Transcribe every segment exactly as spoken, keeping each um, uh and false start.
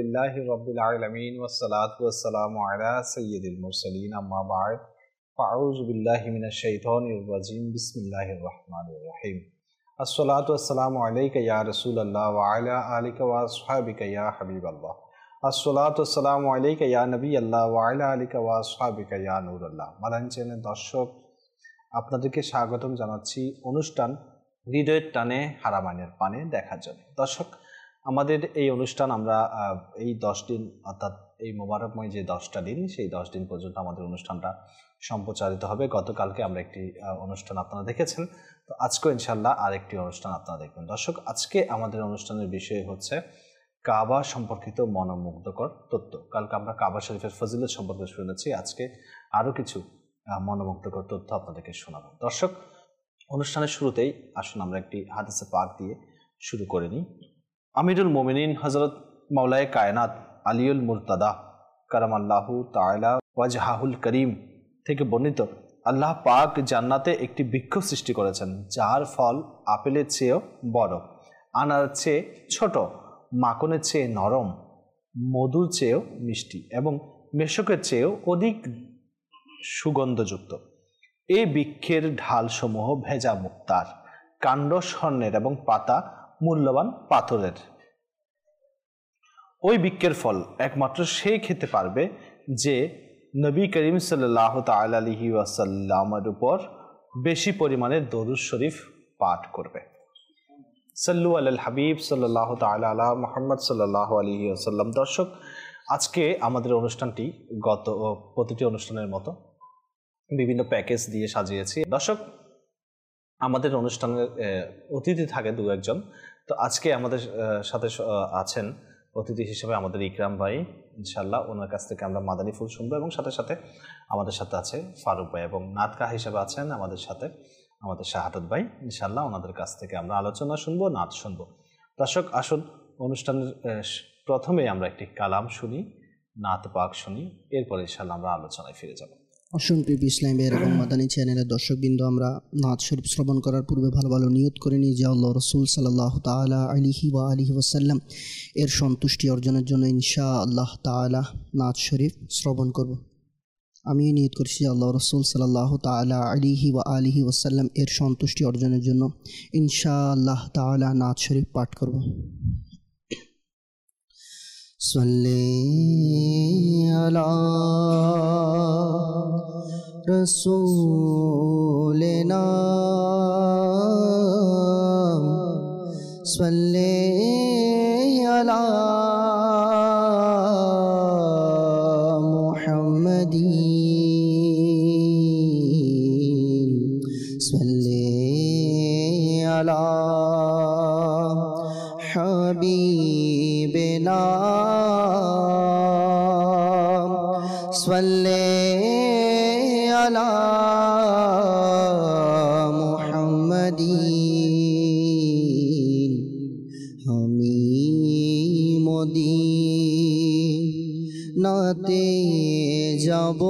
लिल्लाहि रब्बिल आलमीन वस्सलातु वस्सलामु अला सय्यिदिल मुरसलीन अम्मा बाद फ़अऊज़ु बिल्लाहि मिनश शैतानिर रजीम बिस्मिल्लाहिर रहमानिर रहीम अस्सलातु वस्सलामु अलैका या रसूलल्लाह व अला आलिका व अस्हाबिका या हबीबल्लाह अस्सलातु वस्सलामु अलैका या नबीयल्लाह व अला आलिका व अस्हाबिका या नूरल्लाह। মালান চ্যানেলের দর্শক, আপনাদেরকে স্বাগতম জানাচ্ছি অনুষ্ঠান হৃদয়ের টানে হারামাইনের পানে দেখার জন্য। দর্শক, আমাদের এই অনুষ্ঠান আমরা এই দশ দিন অর্থাৎ এই মোবারকময় যে দশটা দিন, সেই দশ দিন পর্যন্ত আমাদের অনুষ্ঠানটা সম্প্রচারিত হবে। গতকালকে আমরা একটি অনুষ্ঠান আপনারা দেখেছেন, তো আজকেও ইনশাল্লাহ আরেকটি অনুষ্ঠান আপনারা দেখবেন। দর্শক, আজকে আমাদের অনুষ্ঠানের বিষয় হচ্ছে কাবা সম্পর্কিত মনোমুগ্ধকর তথ্য। কালকে আমরা কাবা শরীফের ফজিলত সম্পর্কে শুনেছি, আজকে আরও কিছু মনোমুগ্ধকর তথ্য আপনাদেরকে শোনাবো। দর্শক, অনুষ্ঠানের শুরুতেই আসুন আমরা একটি হাদিসে পাক দিয়ে শুরু করে নিই। আমিরুল মোমিনিন হযরত মাওলায়ে কায়নাত আলিউল মুরতাদা কারামাল্লাহু তাআলা ওয়াজহাহুল করিম থেকে বর্ণিত, আল্লাহ পাক জান্নাতে একটি বৃক্ষ সৃষ্টি করেছেন যার ফল আপেলের চেয়েও বড়, আনারের চেয়ে ছোট, মাখনের চেয়ে নরম, মধুর চেয়েও মিষ্টি এবং মেশকের চেয়েও অধিক সুগন্ধযুক্ত। এই বৃক্ষের ঢালসমূহ ভেজা মুক্তার, কাণ্ড স্বর্ণের এবং পাতা মূল্যবান পাথরের। ওই বৃক্ষের ফল একমাত্র সে খেতে পারবে যে নবী করিম সাল্লাল্লাহু তাআলা আলাইহি ওয়াসাল্লামের উপর বেশি পরিমাণে দরুদ শরীফ পাঠ করবে। সাল্লু আলাল হাবিব সাল্লাল্লাহু তাআলা আলা মুহাম্মদ সাল্লাল্লাহু আলাইহি ওয়াসাল্লাম। দর্শক, আজকে আমাদের অনুষ্ঠানটি গত প্রতিটি অনুষ্ঠানের মতো বিভিন্ন প্যাকেজ দিয়ে সাজিয়েছি। দর্শক, আমাদের অনুষ্ঠানের অতিথি থাকে দু একজন, তো আজকে আমাদের সাথে আছেন অতিথি হিসেবে আমাদের ইকরাম ভাই। ইনশাল্লাহ ওনার কাছ থেকে আমরা মাদানী ফুল শুনবো এবং সাথে সাথে আমাদের সাথে আছে ফারুক ভাই এবং নাতকা হিসেবে আছেন আমাদের সাথে আমাদের শাহাদত ভাই। ইনশাল্লাহ ওনাদের কাছ থেকে আমরা আলোচনা শুনবো, নাত শুনবো। দর্শক, আসুন অনুষ্ঠানের প্রথমে আমরা একটি কালাম শুনি, নাত পাক শুনি, এরপরে ইনশাল্লাহ আমরা আলোচনায় ফিরে যাব। অসংখ্য ইসলাম এবং মাদানী চ্যানেলের দর্শকবৃন্দ, আমরা নাত শরীফ শ্রবণ করার পূর্বে ভালো ভালো নিয়ত করে নিই যে আল্লাহ রসুল সাল্লাল্লাহু তাআলা আলাইহি ওয়া আলিহি ওয়াসাল্লাম এর সন্তুষ্টি অর্জনের জন্য ইনশাআল্লাহ তাআলা নাত শরীফ শ্রবণ করব। আমি নিয়ত করছি আল্লাহ রসুল সাল্লাল্লাহু তাআলা আলাইহি ওয়া আলিহি ওয়াসাল্লাম এর সন্তুষ্টি অর্জনের জন্য ইনশাআল্লাহ তাআলা নাত শরীফ পাঠ করব। সাল্লি আলা রাসূলিনা সাল্লি আলা মুহাম্মাদিন সাল্লি আলা হাবিবিনা সাল্লি আলা মুহাম্মাদিন। আমি মদিনাতে যাব,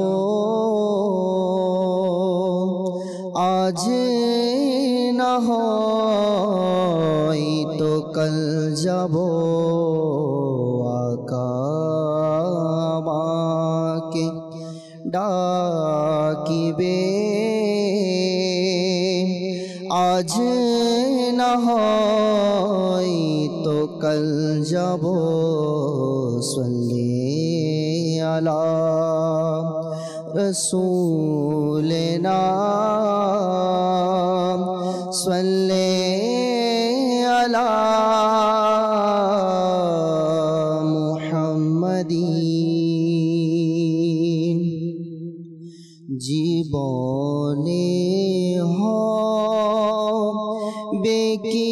আজ না হয় তো কাল যাব। আকা আমাকে ডাকিবে, আজ না হয় তো কাল যাব। সাল্লি আলা রাসূলিনা সাল্লি আলা মুহাম্মাদিন। জীবনে হবে কি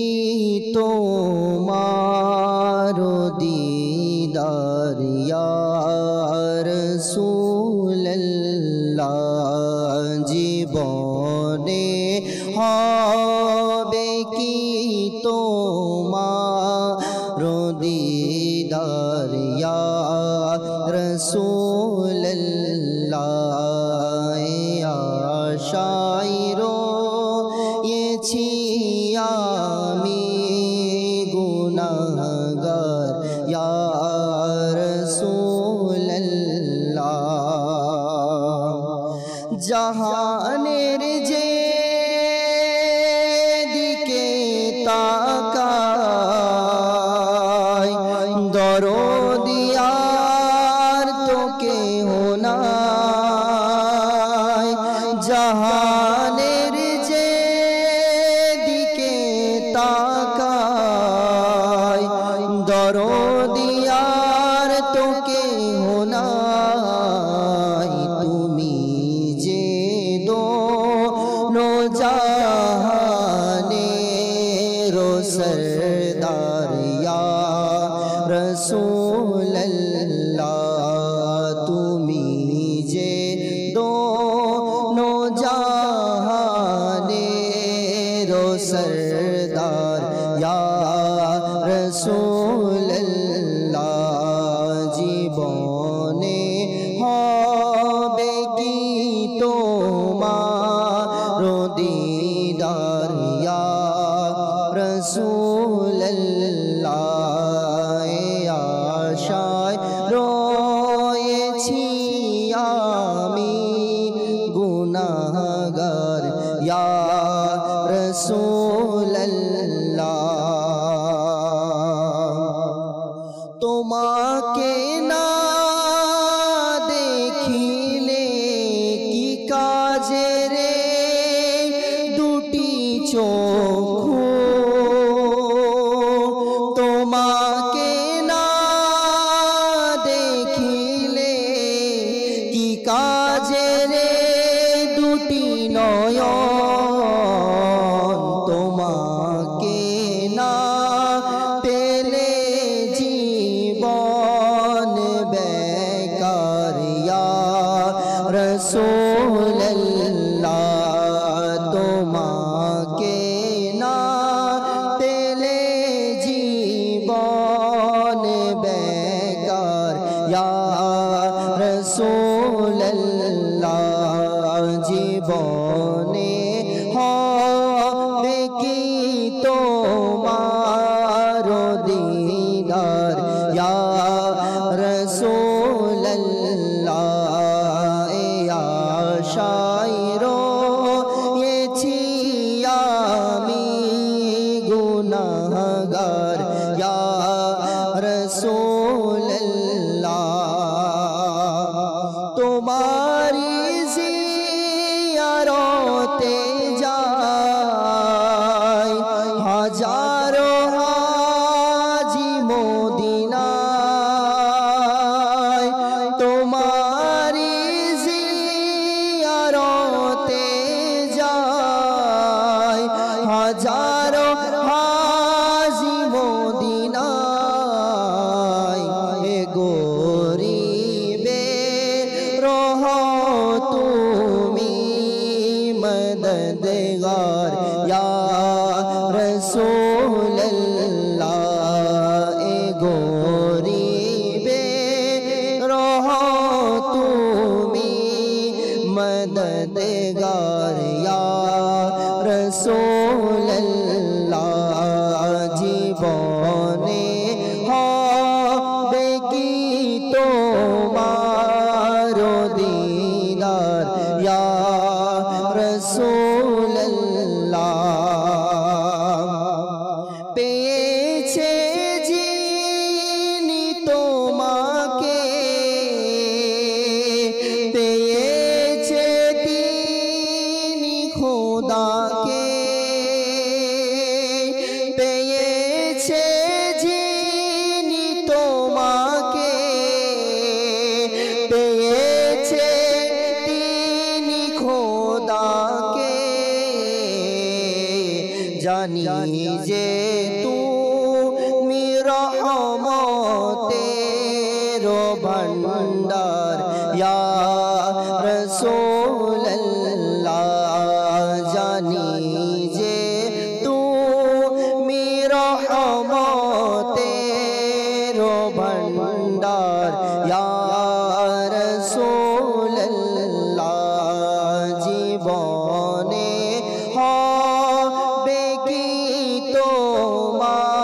তোমার দিদার ইয়া রাসূলুল্লাহ। জীবনে হবে কি তোমার দিদার ইয়া রাসূলুল্লাহ। আশায় রয়েছি আমি গুনাহগার ইয়া জাহানের যে দিকে তাকাই দরদিয়ার তো কেহ নাই জাহানের যে দিকে তাকাই দরদিয়ার তো কেহ নাই তুমি যে দোনো জাহানের सरदार या रसूल अल्लाह तुमी जे दोनों जहानेर सरदार या रसूल अल्लाह जीवने হবে কি তোমার দীদার या रसूल अल्लाह आशाয় রয়েছি আমি গুনাহগার या रसूल अल्लाह তোমাকে না দেখিলে কি কাজে রে দুটি চোখ তোমাকে না দেখিলে কি কাজে রে দুটি নয়ন তোমাকে না পেলে জীবন বেকার या रसूल अल्लाह তোমাকে না পেলে জীবন বেকার या रसूल अल्लाह জীবনে হবে কি তোমার দীদার या रसूल अल्लाह आशाয় রয়েছি আমি গুনাহগার या रसूल अल्लाह तुम्हारी जियारते जाय हजारों हाजी मदीनाय तुम्हारी जियारते जाय हजारों हाजी मदीनाय ए गरीबे रह तुमी मददगार या रसूल अल्लाह ए गरीबे रह तुमी मददगार या रसूल अल्लाह जीवने হবে কি তোমার দীদার या रसूल अल्लाह পেয়েছে যিনি তোমাকে পেয়েছে তিনি খোদাকে পেয়েছে যিনি তোমাকে পেয়েছে তিনি খোদাকে জানি যে তুমি রহমতের ভান্ডার या रसूल अल्लाह জানি যে তুমি রহমতের ভান্ডার या रसूल अल्लाह জীবনে হবে কি তোমার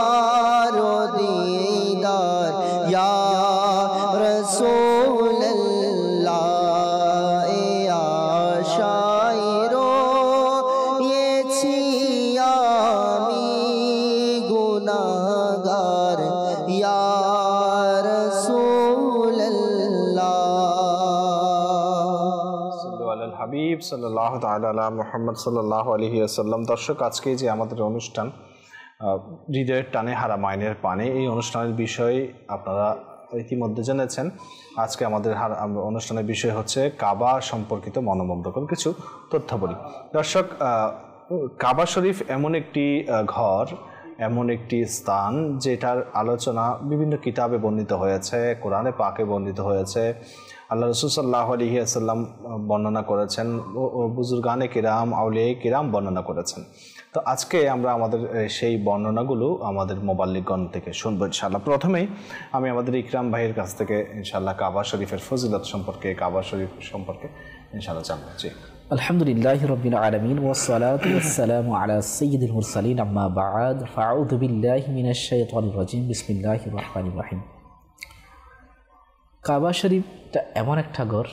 হাবিব সাল্লাল্লাহু তাআলা আলা মুহাম্মদ সাল্লাল্লাহু আলাইহি ওয়াসাল্লাম। দর্শক, আজকে যে আমাদের অনুষ্ঠান হৃদয়ের টানে হারামাইনের পানে, এই অনুষ্ঠানের বিষয় আপনারা ইতিমধ্যে জেনেছেন। আজকে আমাদের অনুষ্ঠানের বিষয় হচ্ছে কাবা সম্পর্কিত মনোমুগ্ধকর কিছু তথ্যাবলী। দর্শক, কাবা শরীফ এমন একটি ঘর, এমন একটি স্থান যেটার আলোচনা বিভিন্ন কিতাবে বর্ণিত হয়েছে, কোরআনে পাকে বর্ণিত হয়েছে, আল্লাহ রাসূল সাল্লাল্লাহু আলাইহি ওয়াসাল্লাম বর্ণনা করেছেন, ও বুজুর্গানে কিরাম, আউলিয়া কিরাম বর্ণনা করেছেন। তো আজকে আমরা আমাদের সেই বর্ণনাগুলো আমাদের মুবাল্লিগণ থেকে শুনবো ইনশাআল্লাহ। প্রথমেই আমি আমাদের ইকরাম ভাইয়ের কাছ থেকে ইনশাআল্লাহ কাবা শরীফের ফজিলত সম্পর্কে, কাবা শরীফ সম্পর্কে ইনশাআল্লাহ জানবো। জি, আলহামদুলিল্লাহি রাব্বিল আলামিন ওয়াসসালাতু ওয়াসসালামু আলা সাইয়্যিদিল মুরসালিন আম্মা বা'দ ফাআউযু বিল্লাহি মিনাশ শাইতানির রাজিম বিসমিল্লাহির রহমানির রহিম। কাবা শরীফটা এমন একটা ঘর,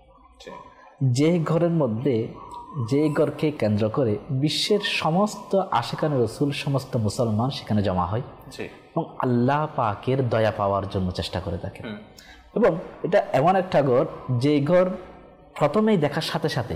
যে ঘরের মধ্যে, যে ঘরকে কেন্দ্র করে বিশ্বের সমস্ত আশিকানে রসুল, সমস্ত মুসলমান সেখানে জমা হয় এবং আল্লাহ পাকের দয়া পাওয়ার জন্য চেষ্টা করে থাকে। এবং এটা এমন একটা ঘর, যে ঘর প্রথমেই দেখার সাথে সাথে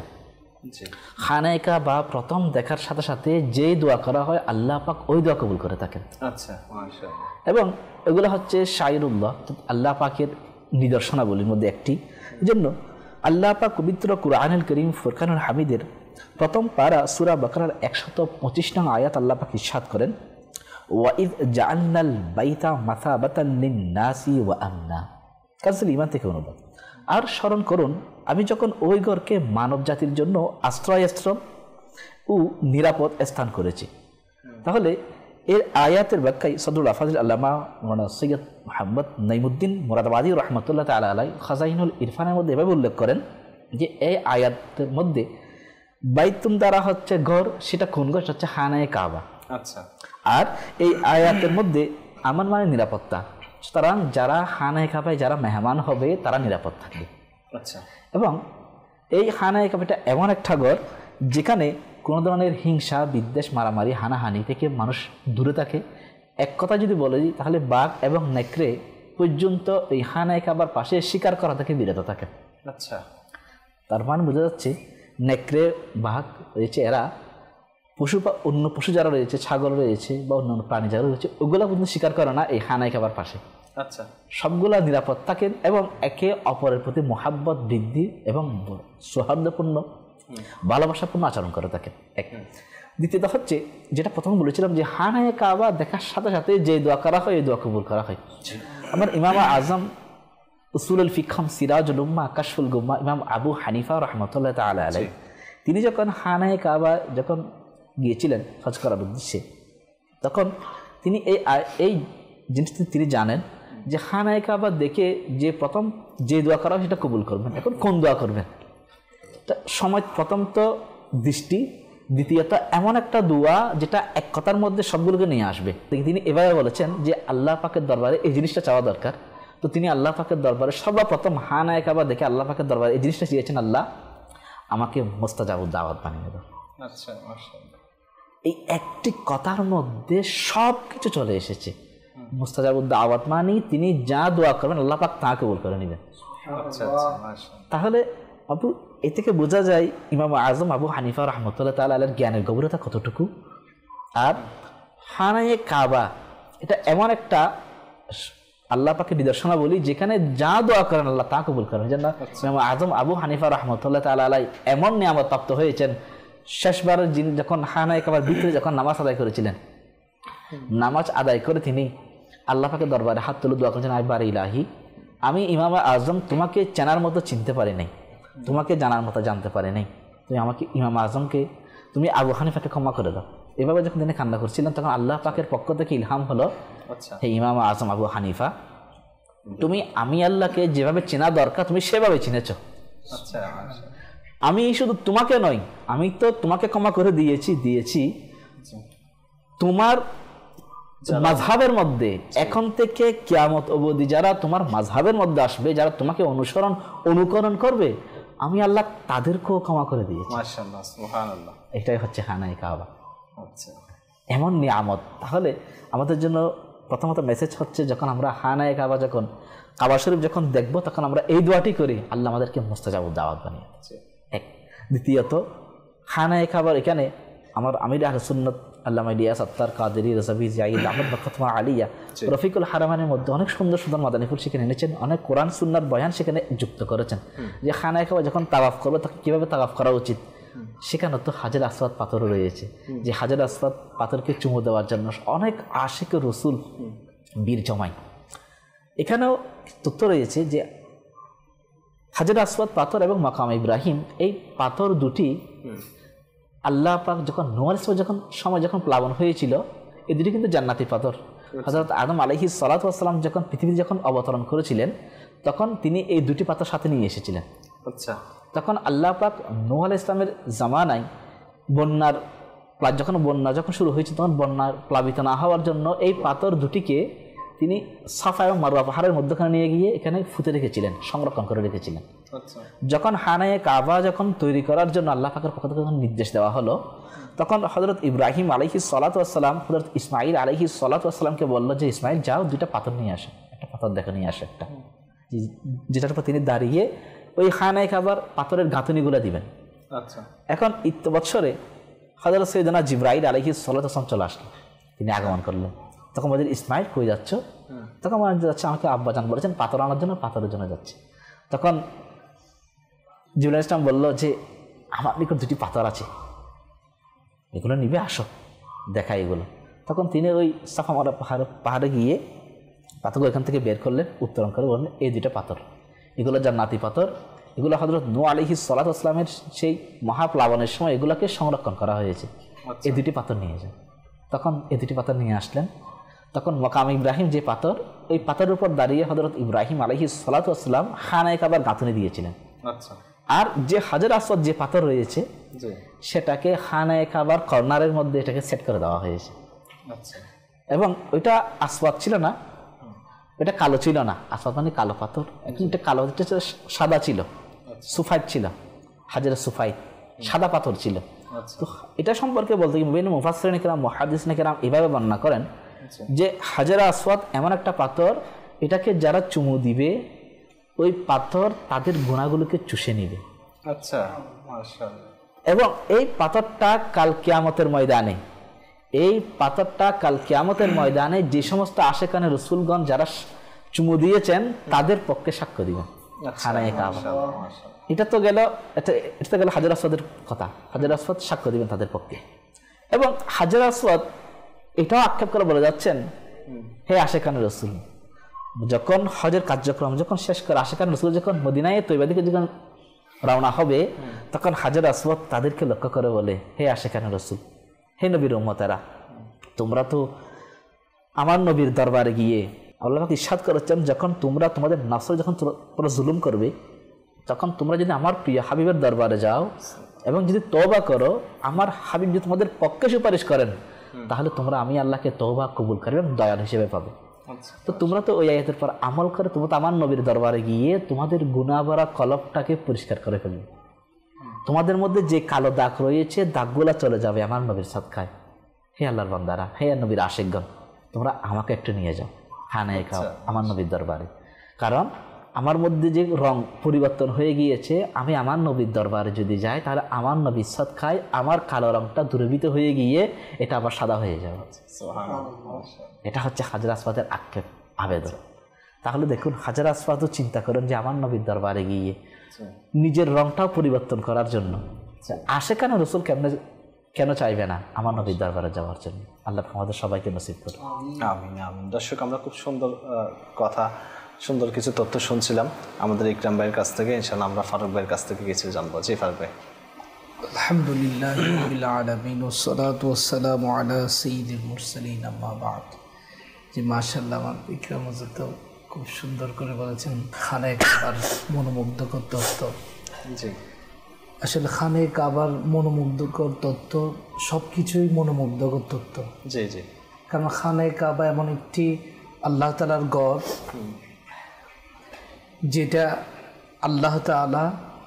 খানায়ে কাবা প্রথম দেখার সাথে সাথে যে দোয়া করা হয় আল্লাহ পাক ওই দোয়া কবুল করে থাকেন। আচ্ছা, মাশাআল্লাহ। এবং এগুলো হচ্ছে শাইরুল্লাহ, আল্লাহ পাকের নিদর্শনাবলীর মধ্যে একটি। এজন্য আল্লাহ পাক পবিত্র কুরআনুল কারীম ফুরকানুল হামিদের প্রথম পারা সূরা বাকারার একশত পঁচিশ নং আয়াত আল্লাহ পাক ইরশাদ করেন, ওয়াইদ জাআলনাল বাইতা মাসাবাতান লিন-নাসি ওয়া আমনা। কাজল ঈমান থেকে অনুবাদ। আর স্মরণ করুন, আমি যখন ওই ঘরকে মানব জাতির জন্য আশ্রয়স্থল ও নিরাপদ স্থান করেছি। তাহলে এর আয়াতের ব্যাখ্যায় সদরুল আফাজিল আল্লামা মৌলানা সৈয়দ মুহাম্মদ নাইমুদ্দিন মুরাদাবাদী রহমতুল্লাহ তাআলা আলাইহি খাজাইনুল ইরফানের মধ্যে এভাবে উল্লেখ করেন যে এই আয়াতের মধ্যে বাইতুম দ্বারা হচ্ছে ঘর, সেটা কোন ঘর? হচ্ছে খানায়ে কাবা। আচ্ছা। আর এই আয়াতের মধ্যে আমার মানে নিরাপত্তা, সুতরাং যারা খানায়ে কাবায় যারা মেহমান হবে তারা নিরাপদ থাকবে। আচ্ছা। এবং এই খানায়ে কাবাটা এমন একটা ঘর যেখানে কোনো ধরনের হিংসা, বিদ্বেষ, মারামারি, হানাহানি থেকে মানুষ দূরে থাকে। এক কথা যদি বলে দিই, তাহলে বাঘ এবং নেকড়ে পর্যন্ত এই খানায়ে কাবার পাশে শিকার করা থেকে বিরত থাকে। আচ্ছা। তার মানে বোঝা যাচ্ছে নেকড়ে, বাঘ রয়েছে, এরা পশু, অন্য পশু যারা রয়েছে, ছাগল রয়েছে বা অন্যান্য প্রাণী যারা রয়েছে, ওগুলো পর্যন্ত শিকার করে না এই খানায়ে কাবার পাশে। আচ্ছা। সবগুলা নিরাপদ থাকেন এবং একে অপরের প্রতি মহাব্বত বৃদ্ধি এবং সৌহার্দ্যপূর্ণ, ভালোবাসাপূর্ণ আচরণ করে থাকে। এক। দ্বিতীয়ত হচ্ছে, যেটা প্রথম বলেছিলাম, যে খানায়ে কাবা দেখার সাথে সাথে যে দোয়া করা হয় এই দোয়া কবুল করা হয়। আমার ইমাম আজম উসুলুল ফিকহ সিরাজুল উম্মাহ কাশফুল গুম্মাহ ইমাম আবু হানিফা রাহমাতুল্লাহ তাআলা আলাইহি, তিনি যখন খানায়ে কাবা যখন গিয়েছিলেন হজ করার উদ্দেশ্যে, তখন তিনি এই এই জিনিসটি তিনি জানেন যে খানায়ে কাবা দেখে যে প্রথম যে দোয়া করা হয় সেটা কবুল করবেন। এখন কোন দোয়া করবেন? সময় প্রথম তো দৃষ্টি, দ্বিতীয়ত এমন একটা দোয়া যেটা এক কথার মধ্যে সবগুলোকে নিয়ে আসবে। তিনি এভাবে বলেছেন যে আল্লাহ পাকের দরবারে এই জিনিসটা চাওয়া দরকার। তো তিনি আল্লাহ পাকের দরবারে সর্বপ্রথম খানায়ে কাবা দেখে আল্লাহ পাকের দরবারে এই জিনিসটা চেয়েছেন, আল্লাহ আমাকে মুস্তাজাবুদ দাওয়াত বানিয়ে দাও। আচ্ছা, মাশাআল্লাহ। এই একটি কথার মধ্যে সব কিছু চলে এসেছে। মুস্তাজাবুদ দাওয়াত মানে তিনি যা দোয়া করবেন আল্লাহ পাক তা কবুল করে নেবেন। আচ্ছা, মাশাআল্লাহ। তাহলে আবু, এ থেকে বোঝা যায় ইমাম আজম আবু হানিফা রাহমাতুল্লাহ তাআলা আলাইহির জ্ঞানের গভীরতা কতটুকু। আর খানায়ে কাবা এটা এমন একটা আল্লাহ পাকের নিদর্শনা বলি, যেখানে যা দোয়া করেন আল্লাহ তা কবুল করেন। যেন ইমাম আজম আবু হানিফা রাহমাতুল্লাহ তাআলা আলাইহি এমন নিয়ামত প্রাপ্ত হয়েছেন, শেষবার যিনি যখন খানায়ে কাবার ভিতরে যখন নামাজ আদায় করেছিলেন, নামাজ আদায় করে তিনি আল্লাহ পাকের দরবারে হাত তুলে দোয়া করেছেন, আই বারে ইলাহি, আমি ইমাম আজম তোমাকে চেনার মতো চিনতে পারি নাই, তোমাকে জানার মতো জানতে পারি নাই, তুমি আমাকে, ইমাম আজমকে, তুমি আবু হানিফাকে ক্ষমা করে দাও। এভাবে যখন তিনি কান্না করছিলেন, তখন আল্লাহ পাকের পক্ষ থেকে ইলহাম হলো, হে ইমাম আজম আবু হানিফা, তুমি আমি আল্লাহকে যেভাবে চেনা দরকার তুমি সেভাবে চিনেছ। আচ্ছা। আমি শুধু তোমাকে নয়, আমি তো তোমাকে ক্ষমা করে দিয়েছি দিয়েছি তোমার মাযহাবের মধ্যে এখন থেকে কিয়ামত অবধি যারা তোমার মাযহাবের মধ্যে আসবে, যারা তোমাকে অনুসরণ অনুকরণ করবে, আমি আল্লাহ তাদেরকেও ক্ষমা করে দিয়েছি। মাশাআল্লাহ, সুবহানাল্লাহ। এটাই হচ্ছে খানায়ে কাবা। আচ্ছা। এমন নিয়ামত। তাহলে আমাদের জন্য প্রথমত মেসেজ হচ্ছে, যখন আমরা খানায়ে কাবা, যখন কাবা শরীফ যখন দেখবো, তখন আমরা এই দোয়াটি করি, আল্লাহ আমাদেরকে মুস্তাজাবুদ দাওয়াত বানিয়ে। এক। দ্বিতীয়ত খানায়ে কাবার এখানে আমার আমির আহলে সুন্নাত আল্লামা ইলিয়াস আত্তার কাদেরী রাজাবি জাইদ আহমদ বখতমা আলিয়া রফিকুল হারামানের মধ্যে অনেক সুন্দর সুন্দর মাদানী ফুল সেখানে এনেছেন, অনেক কোরআন সুন্নার বয়ান সেখানে যুক্ত করেছেন যে খানায়ে কাবা যখন তাওয়াফ করবে তখন কীভাবে তাওয়াফ করা উচিত। সেখানে তো হাজার আসওয়াদ পাথরও রয়েছে, যে হাজার আসওয়াদ পাথরকে চুমু দেওয়ার জন্য অনেক আশিক রসুল বীর জমায়। এখানেও তথ্য রয়েছে যে হাজার আসওয়াদ পাথর এবং মাকাম ইব্রাহিম এই পাথর দুটি আল্লাহ পাক যখন নূহ আলাইহিস সালাম যখন সময় যখন প্লাবন হয়েছিল, এই দুটি কিন্তু জান্নাতি পাথর। হযরত আদম আলাইহিস সালাতু ওয়াস সালাম যখন পৃথিবীতে যখন অবতরণ করেছিলেন তখন তিনি এই দুটি পাথর সাথে নিয়ে এসেছিলেন। আচ্ছা, তখন আল্লাহ পাক নূহ আলাইহিস সালামের জামানায় বন্যার যখন বন্যা যখন শুরু হয়েছে তখন বন্যার প্লাবিত না হওয়ার জন্য এই পাথর দুটিকে তিনি সাফা এবং মারওয়া পাহাড়ের মধ্যখানে নিয়ে গিয়ে এখানে ফুতে রেখেছিলেন, সংরক্ষণ করে রেখেছিলেন। যখন খানায়ে কাবা যখন তৈরি করার জন্য আল্লাহ পাকের পক্ষ থেকে যখন নির্দেশ দেওয়া হলো তখন হযরত ইব্রাহিম আলাইহিস সালাতু ওয়াস সালাম হযরত ইসমাঈল আলাইহিস সালাতু ওয়াস সালামকে বলল যে ইসমাঈল যাও দুইটা পাথর নিয়ে আসো, একটা পাথর দেখে নিয়ে আসো একটা, যেটার উপর তিনি দাঁড়িয়ে ওই খানায়ে কাবার পাথরের গাঁথনিগুলো দিবেন। আচ্ছা, এখন ঈদ বৎসরে হযরত সাইয়েদনা জিবরাইল আলাইহিস সালাতু ওয়াস সালাম চলে আসলেন, তিনি আগমন করলেন। তখন বলছেন ইসমাঈল কই যাচ্ছ? তখন মনে যাচ্ছে আমাকে আব্বাজান বলেছেন পাথর আনার জন্য, পাথরের জন্য যাচ্ছে। তখন জিবরাইল ইসলাম বলল যে আমার নিকট দুটি পাথর আছে, এগুলো নিবে, আসো দেখা এগুলো। তখন তিনি ওই সাফা মারা পাহাড়ে পাহাড়ে গিয়ে পাথরগুলো এখান থেকে বের করলেন, উত্তোলন করে বললেন এই দুইটা পাথর, এগুলো জান্নাতি পাথর, এগুলো হযরত নূহ আলাইহিস সালাতু ওয়াস সালামের সেই মহাপ্লাবনের সময় এগুলোকে সংরক্ষণ করা হয়েছে, এই দুটি পাথর নিয়ে যান। তখন এই দুটি পাথর নিয়ে আসলেন। তখন মাকাম ইব্রাহিম যে পাথর, ওই পাথরের উপর দাঁড়িয়ে হযরত ইব্রাহিম আলাইহিস সালাতু ওয়াস সালাম খানায়ে কাবার গাঁথনি দিয়েছিলেন। আচ্ছা, আর যে হাজার আসওয়াদ যে পাথর রয়েছে সেটাকে খানায়ে কাবার কর্নারের মধ্যে এটাকে সেট করে দেওয়া হয়েছে। আচ্ছা, এবং ওইটা আসওয়াদ ছিল না, ওইটা কালো ছিল না, আসওয়াদ মানে কালো পাথর, এটা কালো, এটা সাদা ছিল, সুফাইট ছিল, হাজার সুফাইট সাদা পাথর ছিল। তো এটা সম্পর্কে বলতে গিয়ে বিভিন্ন মুফাসসিরিন কেরাম মুহাদ্দিসিন কেরাম এভাবে বর্ণনা করেন যে হাজার আসওয়াদ এমন একটা পাথর, এটাকে যারা চুমু দিবে ওই পাথর তাদের গুনাহগুলোকে চুষে নিবে। আচ্ছা, মাশাআল্লাহ। এবং এই পাথরটা কাল কিয়ামতের ময়দানে, এই পাথরটা কাল কিয়ামতের ময়দানে যে সমস্ত আশেকানে রসুলগণ যারা চুমু দিয়েছেন তাদের পক্ষে সাক্ষ্য দিবেন খানায়ে কাবা। এটা তো গেল, এটা এটা গেল হাজার আসওয়াদের কথা, হাজার আসওয়াদ সাক্ষ্য দিবেন তাদের পক্ষে। এবং হাজার আসওয়াদ এটাও আক্ষেপ করে বলে যাচ্ছেন হে আশেকানে রসুল, যখন হজের কার্যক্রম যখন শেষ করে আশেকানে রসুল যখন মদিনায় তৈবা দিকে যখন রওনা হবে তখন হাজার আসওয়াদ তাদেরকে লক্ষ্য করে বলে হে আশেকানে রসুল, হে নবীর উম্মতেরা, তোমরা তো আমার নবীর দরবারে গিয়ে আল্লাহ পাক ইরশাদ করেছেন যখন তোমরা তোমাদের নফসে যখন তোমরা জুলুম করবে তখন তোমরা যদি আমার প্রিয় হাবিবের দরবারে যাও এবং যদি তওবা করো, আমার হাবিব যদি তোমাদের পক্ষে সুপারিশ করেন তাহলে তোমরা আমি আল্লাহকে তওবা কবুল করবে এবং দয়াল হিসেবে পাবে। তো তোমরা তো ওই আয়াতের পর আমল করে তোমরা তো আমার নবীর দরবারে গিয়ে তোমাদের গুনাহ ভরা কলবটাকে পরিষ্কার করে ফেলবে, তোমাদের মধ্যে যে কালো দাগ রয়েছে দাগগুলা চলে যাবে আমার নবীর সাদকায়। হে আল্লাহর বান্দারা, হে নবীর আশিকগণ, তোমরা আমাকে একটু নিয়ে যাও খানায়ে কাবা আমার নবীর দরবারে, কারণ আমার মধ্যে যে রং পরিবর্তন হয়ে গিয়েছে, আমি আমার নবীর দরবারে যদি যাই তাহলে আমার নবীর সাদকায় আমার কালো রংটা দূরীভূত হয়ে গিয়ে এটা আবার সাদা হয়ে যাবে। এটা হচ্ছে হাজার আসওয়াদের আক্ষেপ আবেদন। তাহলে দেখুন হাজার আসওয়াদও চিন্তা করেন যে আমার নবীর দরবারে গিয়ে নিজের রংটাও পরিবর্তন করার জন্য আশেকানে রসুল কেমনে কেন চাইবে না আমার নবীর দরবারে যাওয়ার জন্য। আল্লাহ আমাদের সবাইকে নসিব করুন। আমিন আমিন। দর্শক, আমরা খুব সুন্দর কথা, সুন্দর কিছু তথ্য শুনছিলাম আমাদের ইকরাম ভাইয়ের কাছ থেকে। ইনশাআল্লাহ আমরা ফারুক ভাইয়ের কাছ থেকে কিছু জানবো। জি ফারুক ভাই। আলহামদুলিল্লাহ রাব্বিল আলামিন ওয়াসসালাতু ওয়াসসালামু আলা সাইয়্যিদিল মুরসালিন আম্মা বা'দ। যে মাশাআল্লাহ আমার ইকরাম হুজুর তো খুব সুন্দর করে বলেছেন খানায়ে কাবার মনোমুগ্ধকর তথ্য। জি, আসলে খানায়ে কাবার মনোমুগ্ধকর তথ্য সব কিছুই মনোমুগ্ধকর তথ্য। জি জি, কারণ খানায়ে কাবা এমন একটি আল্লাহ তাআলার ঘর যেটা আল্লাহ তাআলা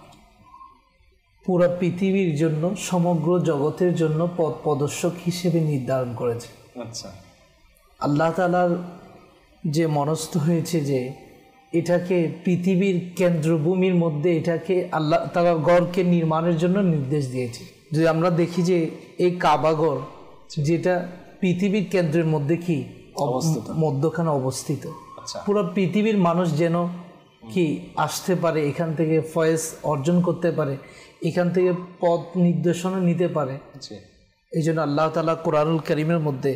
পুরো পৃথিবীর জন্য, সমগ্র জগতের জন্য পথ প্রদর্শক হিসেবে নির্ধারণ করেছে। আচ্ছা, আল্লাহ তাআলার যে মনস্থ হয়েছে যে এটাকে পৃথিবীর কেন্দ্রভূমির মধ্যে এটাকে আল্লাহ তাআলা গড়কে নির্মাণের জন্য নির্দেশ দিয়েছে। যদি আমরা দেখি যে এই কাবাগর যেটা পৃথিবীর কেন্দ্রের মধ্যে কি মধ্যখানে অবস্থিত, পুরো পৃথিবীর মানুষ যেন কি আসতে পারে, এখান থেকে ফয়েজ অর্জন করতে পারে, এখান থেকে পথ নির্দেশনা নিতে পারে। এই জন্য আল্লাহ তাআলা কোরআনুল কারীমের মধ্যে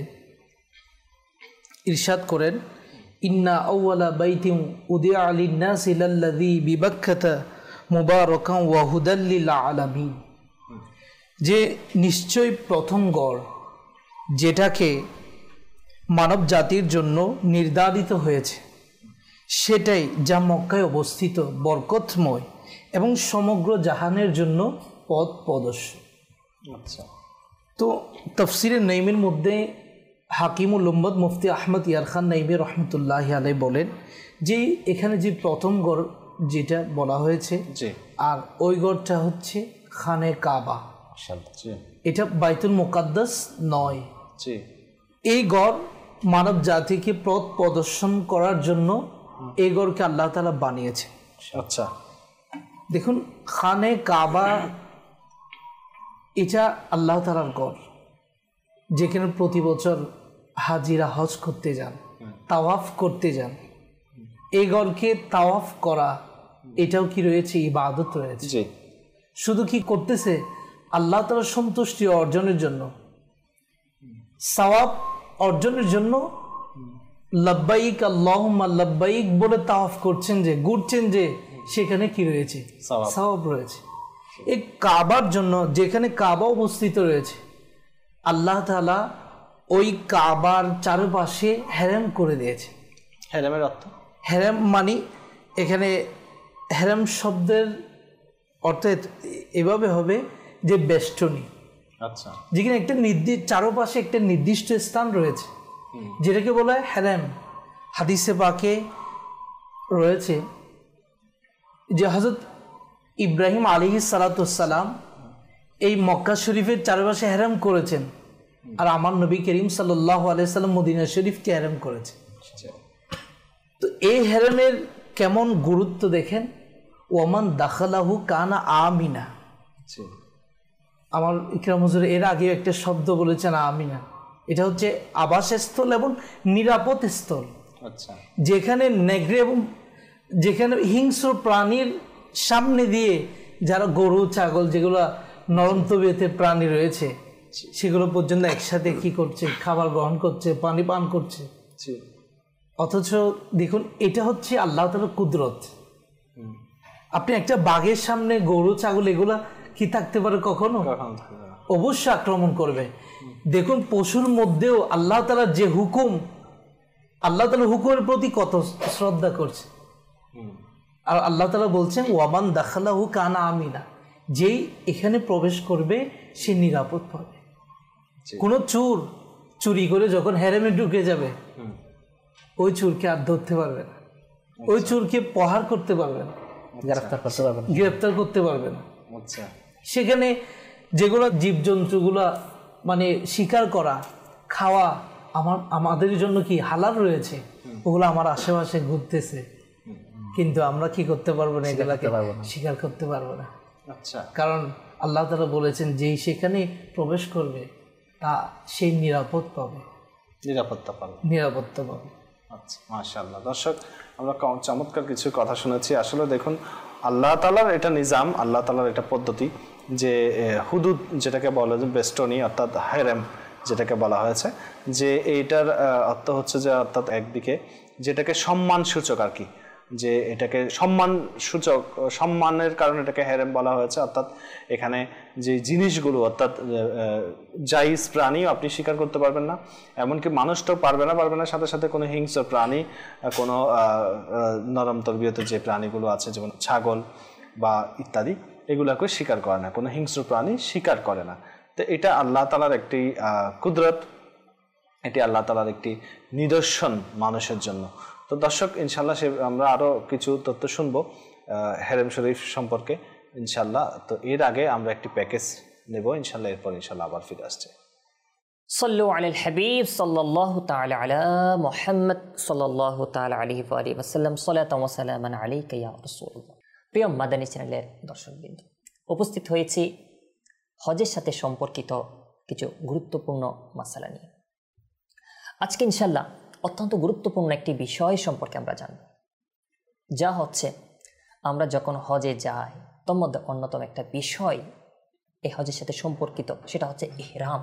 ইরশাদ করেন, ইন্না আউওয়ালা বাইতিন উদিআ লিন-নাসি লাল্লাযী বিবাক্কাতা মুবারাকান ওয়া হুদাল লিল আলামিন, যে নিশ্চয়ই প্রথম গড় যেটাকে মানব জাতির জন্য নির্ধারিত হয়েছে সেটাই যা মক্কায় অবস্থিত, বরকতময় এবং সমগ্র জাহানের জন্য পথ প্রদর্শক। আচ্ছা, তো তাফসিরে নাইমের মধ্যে হাকিমুল উম্মত মুফতি আহমদ ইয়ার খান নাইমি রহমতুল্লাহ আলাই বলেন যে এখানে যে প্রথম গড় যেটা বলা হয়েছে আর ওই গড়টা হচ্ছে খানে কাবা, এটা বাইতুল মুকাদ্দাস নয়। এই গড় মানব জাতিকে পথ প্রদর্শন করার জন্য এই গড়কে আল্লাহ তাআলা বানিয়েছে। আচ্ছা, দেখুন খানে কাবা এটা আল্লাহ তাআলার গড়, যেখানে প্রতি বছর হাজিরা হজ করতে যান, তাওয়াফ করতে যান। এই গড়কে তাওয়াফ করা এটাও কি রয়েছে, ইবাদত রয়েছে। শুধু কি করতেছে আল্লাহ তাআলার সন্তুষ্টি অর্জনের জন্য, সওয়াব অর্জনের জন্য লব্বাইক আল্লাহুম্মা লব্বাইক বলে তাওয়াফ করছেন, যে ঘুরছেন, যে সেখানে কি রয়েছে, সওয়াব রয়েছে। এই কাবার জন্য যেখানে কাবা অবস্থিত রয়েছে আল্লাহ তাআলা ওই কাবার চারপাশে হেরেম করে দিয়েছে। হেরেমের অর্থ, হেরেম মানে এখানে হেরেম শব্দের অর্থ এভাবে হবে যে বেষ্টনী। আচ্ছা, যেখানে একটা নির্দিষ্ট চারপাশে একটা নির্দিষ্ট স্থান রয়েছে যেটাকে বলা হয় হেরেম। হাদিসে পাকে রয়েছে যে হযরত ইব্রাহিম আলাইহিস সালাতু ওয়াসসালাম এই মক্কা শরীফের চারপাশে হেরেম করেছেন, আর আমার নবী করিম সাল্লাল্লাহু আলাইহি সাল্লাম মদিনা শরীফকে হেরেম করেছে। তো এই হেরেমের কেমন গুরুত্ব দেখেন, ওমান দাখালাহু কানা আমিনা। আমার ইকরাম হুজুর এর আগে একটা শব্দ বলেছেন আমিনা, এটা হচ্ছে আবাসস্থল এবং নিরাপদ স্থল। আচ্ছা, যেখানে নেগড়ে এবং যেখানে হিংস্র প্রাণীর সামনে দিয়ে যারা গরু ছাগল যেগুলো নরম তবিয়তে প্রাণী রয়েছে সেগুলো পর্যন্ত একসাথে কি করছে, খাবার গ্রহণ করছে, পানি পান করছে। অথচ দেখুন এটা হচ্ছে আল্লাহ তাআলার কুদরত। আপনি একটা বাঘের সামনে গরু ছাগল এগুলা কি থাকতে পারে কখনো? অবশ্যই আক্রমণ করবে। দেখুন পশুর মধ্যেও আল্লাহ তাআলার যে হুকুম, আল্লাহ তাআলার হুকুমের প্রতি কত শ্রদ্ধা করছে। আর আল্লাহ তাআলা বলছেন ওয়ামান দাখালাহু কানা আমিনা, যেই এখানে প্রবেশ করবে সে নিরাপদ পাবে। কোনো চোর চুরি করে যখন হেরেমে ঢুকে যাবে ওই চোরকে আর ধরতে পারবে না, ওই চোরকে প্রহার করতে পারবে না, গ্রেফতার করতে পারবে না, গ্রেফতার করতে পারবে না। সেখানে যেগুলো জীবজন্তুগুলা মানে শিকার করা খাওয়া আমার আমাদের জন্য কি হালাল রয়েছে, ওগুলো আমার আশেপাশে ঘুরতেছে, কিন্তু আমরা কি করতে পারবো না, এগুলাকে শিকার করতে পারবো না। আচ্ছা, কারণ আল্লাহ তাআলা বলেছেন যেই সেখানে প্রবেশ করবে তা সেই নিরাপদ পাবে, নিরাপত্তা পাবে, নিরাপত্তা পাবে। আচ্ছা, মাশাআল্লাহ। দর্শক, আমরা চমৎকার কিছু কথা শুনেছি। আসলে দেখুন আল্লাহ তাআলার এটা নিজাম, আল্লাহ তাআলার এটা পদ্ধতি যে হুদুদ যেটাকে বলা যায় বেষ্টনী অর্থাৎ হেরেম যেটাকে বলা হয়েছে, যে এইটার অর্থ হচ্ছে যে অর্থাৎ একদিকে যেটাকে সম্মান সূচক আর কি, যে এটাকে সম্মান সূচক সম্মানের কারণে এটাকে হেরেম বলা হয়েছে। অর্থাৎ এখানে যে জিনিসগুলো অর্থাৎ জাইজ প্রাণীও আপনি শিকার করতে পারবেন না, এমনকি মানুষটাও পারবে না, পারবে না সাথে সাথে কোনো হিংস্র প্রাণী, কোনো নরম তরবিয়তের যে প্রাণীগুলো আছে যেমন ছাগল বা ইত্যাদি এগুলোকে শিকার করে না, কোনো হিংস্র প্রাণী শিকার করে না। তো এটা আল্লাহ তাআলার একটি কুদরত, এটি আল্লাহ তাআলার একটি নিদর্শন মানুষের জন্য। তো দর্শক, ইনশাল্লাহ সে আমরা আরও কিছু তথ্য শুনবো হেরেম শরীফ সম্পর্কে ইনশাল্লাহ। তো এর আগে আমরা একটি প্যাকেজ নেব ইনশাল্লাহ, এরপর ইনশাল্লাহ আবার ফিরে আসছে। সল্লু আলাল হাবিব সাল্লাল্লাহু তাআলা আলা মুহাম্মদ সাল্লাল্লাহু তাআলা আলাইহি ওয়া আলিহি ওয়াসাল্লাম সালাতাম ওয়া সালামান আলাইকা ইয়া রাসূলুল্লাহ। প্রিয় মাদানী চ্যানেলের দর্শকবৃন্দ, উপস্থিত হয়েছি হজের সাথে সম্পর্কিত কিছু গুরুত্বপূর্ণ মাসালা নিয়ে। আজকে ইনশাআল্লাহ অত্যন্ত গুরুত্বপূর্ণ একটি বিষয় সম্পর্কে আমরা জানব, যা হচ্ছে আমরা যখন হজে যাই তার মধ্যে অন্যতম একটা বিষয় এই হজের সাথে সম্পর্কিত, সেটা হচ্ছে ইহরাম।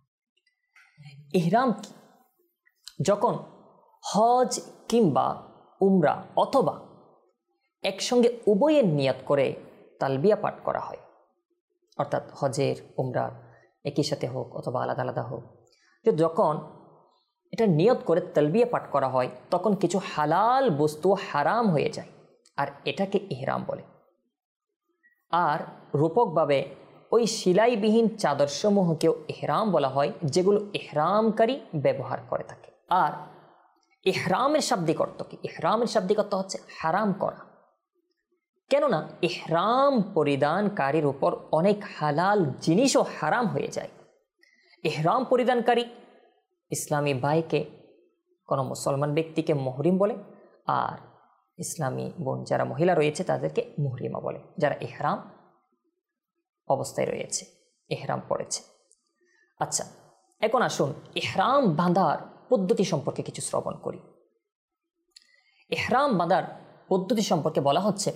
ইহরাম কি? যখন হজ কিংবা উমরা অথবা একসঙ্গে উভয়ের নিয়ত করে তালবিয়া পাঠ করা হয়, অর্থাৎ হজের উমরার একই সাথে হোক অথবা আলাদা আলাদা হোক, যে যখন এটা নিয়ত করে তালবিয়া পাঠ করা হয় তখন কিছু হালাল বস্তু হারাম হয়ে যায়, আর এটাকে ইহরাম বলে। আর রূপকভাবে ওই সিলাইবিহীন চাদরসমূহকেও ইহরাম বলা হয়, যেগুলো ইহরামকারী ব্যবহার করে থাকে। আর ইহরামের শাব্দিক অর্থ কি? ইহরামের শাব্দিক অর্থ হচ্ছে হারাম করা। কেননা ইহরাম পরিধানকারীর উপর অনেক হালাল জিনিসও হারাম হয়ে যায়। ইহরাম পরিধানকারী ইসলামী ভাইকে কোনো মুসলমান ব্যক্তিকে মুহরিম বলে, আর ইসলামী বোন যারা মহিলা রয়েছে তাদেরকে মুহরিমা বলে, যারা ইহরাম অবস্থায় রয়েছে, ইহরাম পড়েছে। আচ্ছা, এখন আসুন ইহরাম বাঁধার পদ্ধতি সম্পর্কে কিছু শ্রবণ করি। ইহরাম বাঁধার পদ্ধতি সম্পর্কে বলা হচ্ছে,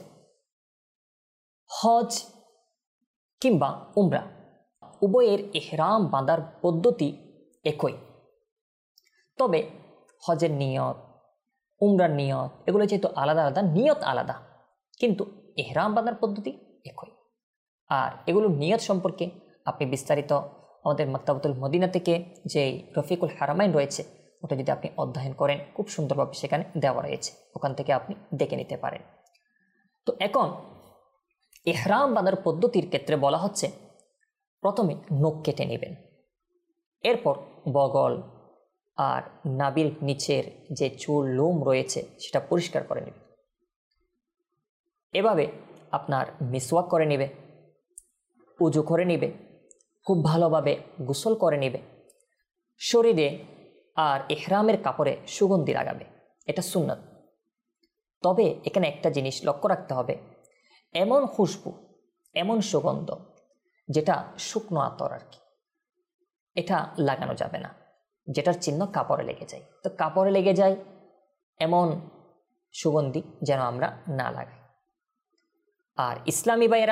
হজ কিংবা উমরা উভয়ের ইহরাম বাঁধার পদ্ধতি একই, তবে হজের নিয়ত, উমরার নিয়ত এগুলো যেহেতু আলাদা আলাদা, নিয়ত আলাদা, কিন্তু ইহরাম বাঁধার পদ্ধতি একই। আর এগুলোর নিয়ত সম্পর্কে আপনি বিস্তারিত আমাদের মাকতাবাতুল মদিনা থেকে যে রফিকুল হারামাইন রয়েছে, ওটা যদি আপনি অধ্যয়ন করেন খুব সুন্দরভাবে সেখানে দেওয়া রয়েছে, ওখান থেকে আপনি দেখে নিতে পারেন। তো এখন ইহরাম বাঁধার পদ্ধতির ক্ষেত্রে বলা হচ্ছে, প্রথমে নখ কেটে নেবেন, এরপর বগল আর নাভির নিচের যে চুল লোম রয়েছে সেটা পরিষ্কার করে নেবেন। এভাবে আপনার মিসওয়াক করে নেবে, উজু করে নেবে, খুব ভালোভাবে গোসল করে নেবে, শরীরে আর ইহরামের কাপড়ে সুগন্ধি লাগাবে, এটা সুন্নাত। তবে এখানে একটা জিনিস লক্ষ্য রাখতে হবে, এমন খুশবু, এমন সুগন্ধ যেটা শুকনো আতর আর কি, এটা লাগানো যাবে না, যেটার চিহ্ন কাপড়ে লেগে যায়। তো কাপড়ে লেগে যায় এমন সুগন্ধি যেন আমরা না লাগাই। আর ইসলামী ভাইয়েরা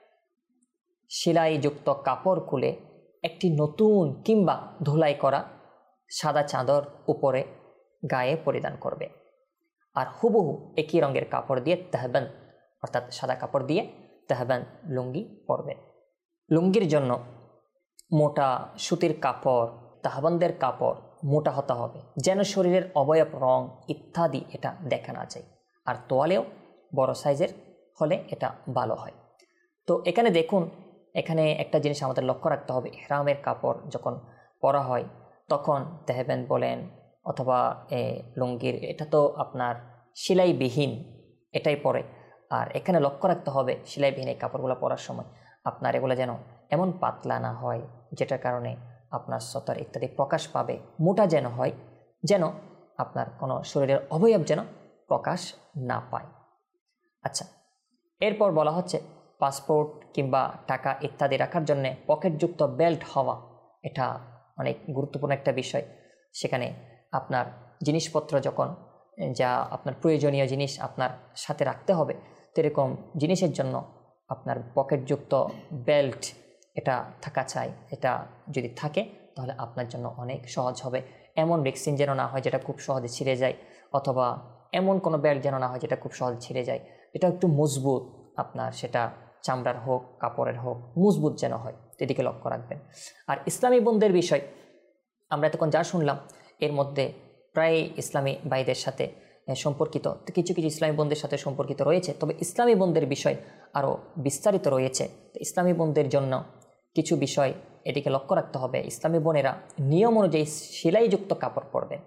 সেলাইযুক্ত কাপড় খুলে একটি নতুন কিংবা ধুলাই করা সাদা চাদর উপরে গায়ে পরিধান করবে, আর হুবহু একই রঙের কাপড় দিয়ে তেহবান, অর্থাৎ সাদা কাপড় দিয়ে তেহবান লুঙ্গি পরবে। লুঙ্গির জন্য মোটা সুতির কাপড়, তাহবানদের কাপড় মোটা হতে হবে, যেন শরীরের অবয়ব, রং ইত্যাদি এটা দেখা না যায়। আর তোয়ালেও বড় সাইজের হলে এটা ভালো হয়। তো এখানে দেখুন, এখানে একটা জিনিস আমাদের লক্ষ্য রাখতে হবে, ইহরামের কাপড় যখন পরা হয় তখন তেহবান বলেন অথবা লুঙ্গির, এটা তো আপনার সেলাইবিহীন, এটাই পরে। আর এখানে লক্ষ্য রাখতে হবে সেলাইবিহীন এই কাপড়গুলো পরার সময় আপনার এগুলো যেন এমন পাতলা না হয় যেটার কারণে আপনার সতর ইত্যাদি প্রকাশ পাবে, মোটা যেন হয়, যেন আপনার কোনো শরীরের অবয়ব যেন প্রকাশ না পায়। আচ্ছা, এরপর বলা হচ্ছে পাসপোর্ট কিংবা টাকা ইত্যাদি রাখার জন্যে পকেটযুক্ত বেল্ট হওয়া, এটা অনেক গুরুত্বপূর্ণ একটা বিষয়। সেখানে আপনার জিনিসপত্র যখন যা আপনার প্রয়োজনীয় জিনিস আপনার সাথে রাখতে হবে, তো এরকম জিনিসের জন্য আপনার পকেটযুক্ত বেল্ট এটা থাকা চাই। এটা যদি থাকে তাহলে আপনার জন্য অনেক সহজ হবে। এমন রিক্সিন যেন না হয় যেটা খুব সহজে ছিঁড়ে যায়, অথবা এমন কোনো বেল্ট যেন না হয় যেটা খুব সহজে ছিঁড়ে যায়। এটা একটু মজবুত, আপনার সেটা চামড়ার হোক কাপড়ের হোক, মজবুত যেন হয়, এদিকে লক্ষ্য রাখবেন। আর ইসলামী বোনদের বিষয় আমরা এতক্ষণ যা শুনলাম, এর মধ্যে প্রায় ইসলামী ভাইদের সাথে সম্পর্কিত, কিছু কিছু ইসলামী বোনদের সাথে সম্পর্কিত রয়েছে, তবে ইসলামী বোনদের বিষয় আরও বিস্তারিত রয়েছে। তো ইসলামী বোনদের জন্য কিছু বিষয় এদিকে লক্ষ্য রাখতে হবে। ইসলামী বোনেরা নিয়ম অনুযায়ী সেলাইযুক্ত কাপড় পরবে,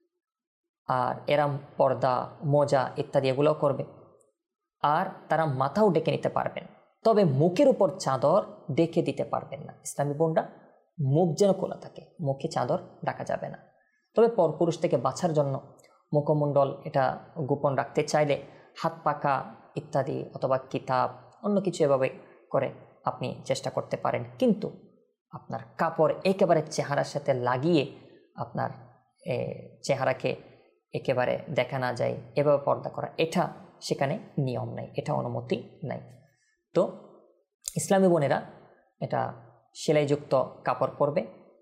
আর এরাম পর্দা, মোজা ইত্যাদি এগুলোও করবে, আর তারা মাথাও ডেকে নিতে পারবেন, তবে মুখের উপর চাদর ডেকে দিতে পারবেন না। ইসলামী বোনরা মুখ যেন খোলা থাকে, মুখে চাদর ঢাকা যাবে না। তবে পরপুরুষ থেকে বাঁচার জন্য মুখমণ্ডল এটা গোপন রাখতে চাইলে হাত পাকা ইত্যাদি অথবা কিতাব অন্য কিছু এভাবে করে আপনি চেষ্টা করতে পারেন, কিন্তু আপনার কাপড় একেবারে চেহারার সাথে লাগিয়ে আপনার চেহারাকে একেবারে দেখা না যায় এভাবে পর্দা করা, এটা সেখানে নিয়ম নাই, এটা অনুমতি নাই। তো ইসলামী বোনেরা এটা সেলাইযুক্ত কাপড় পরবে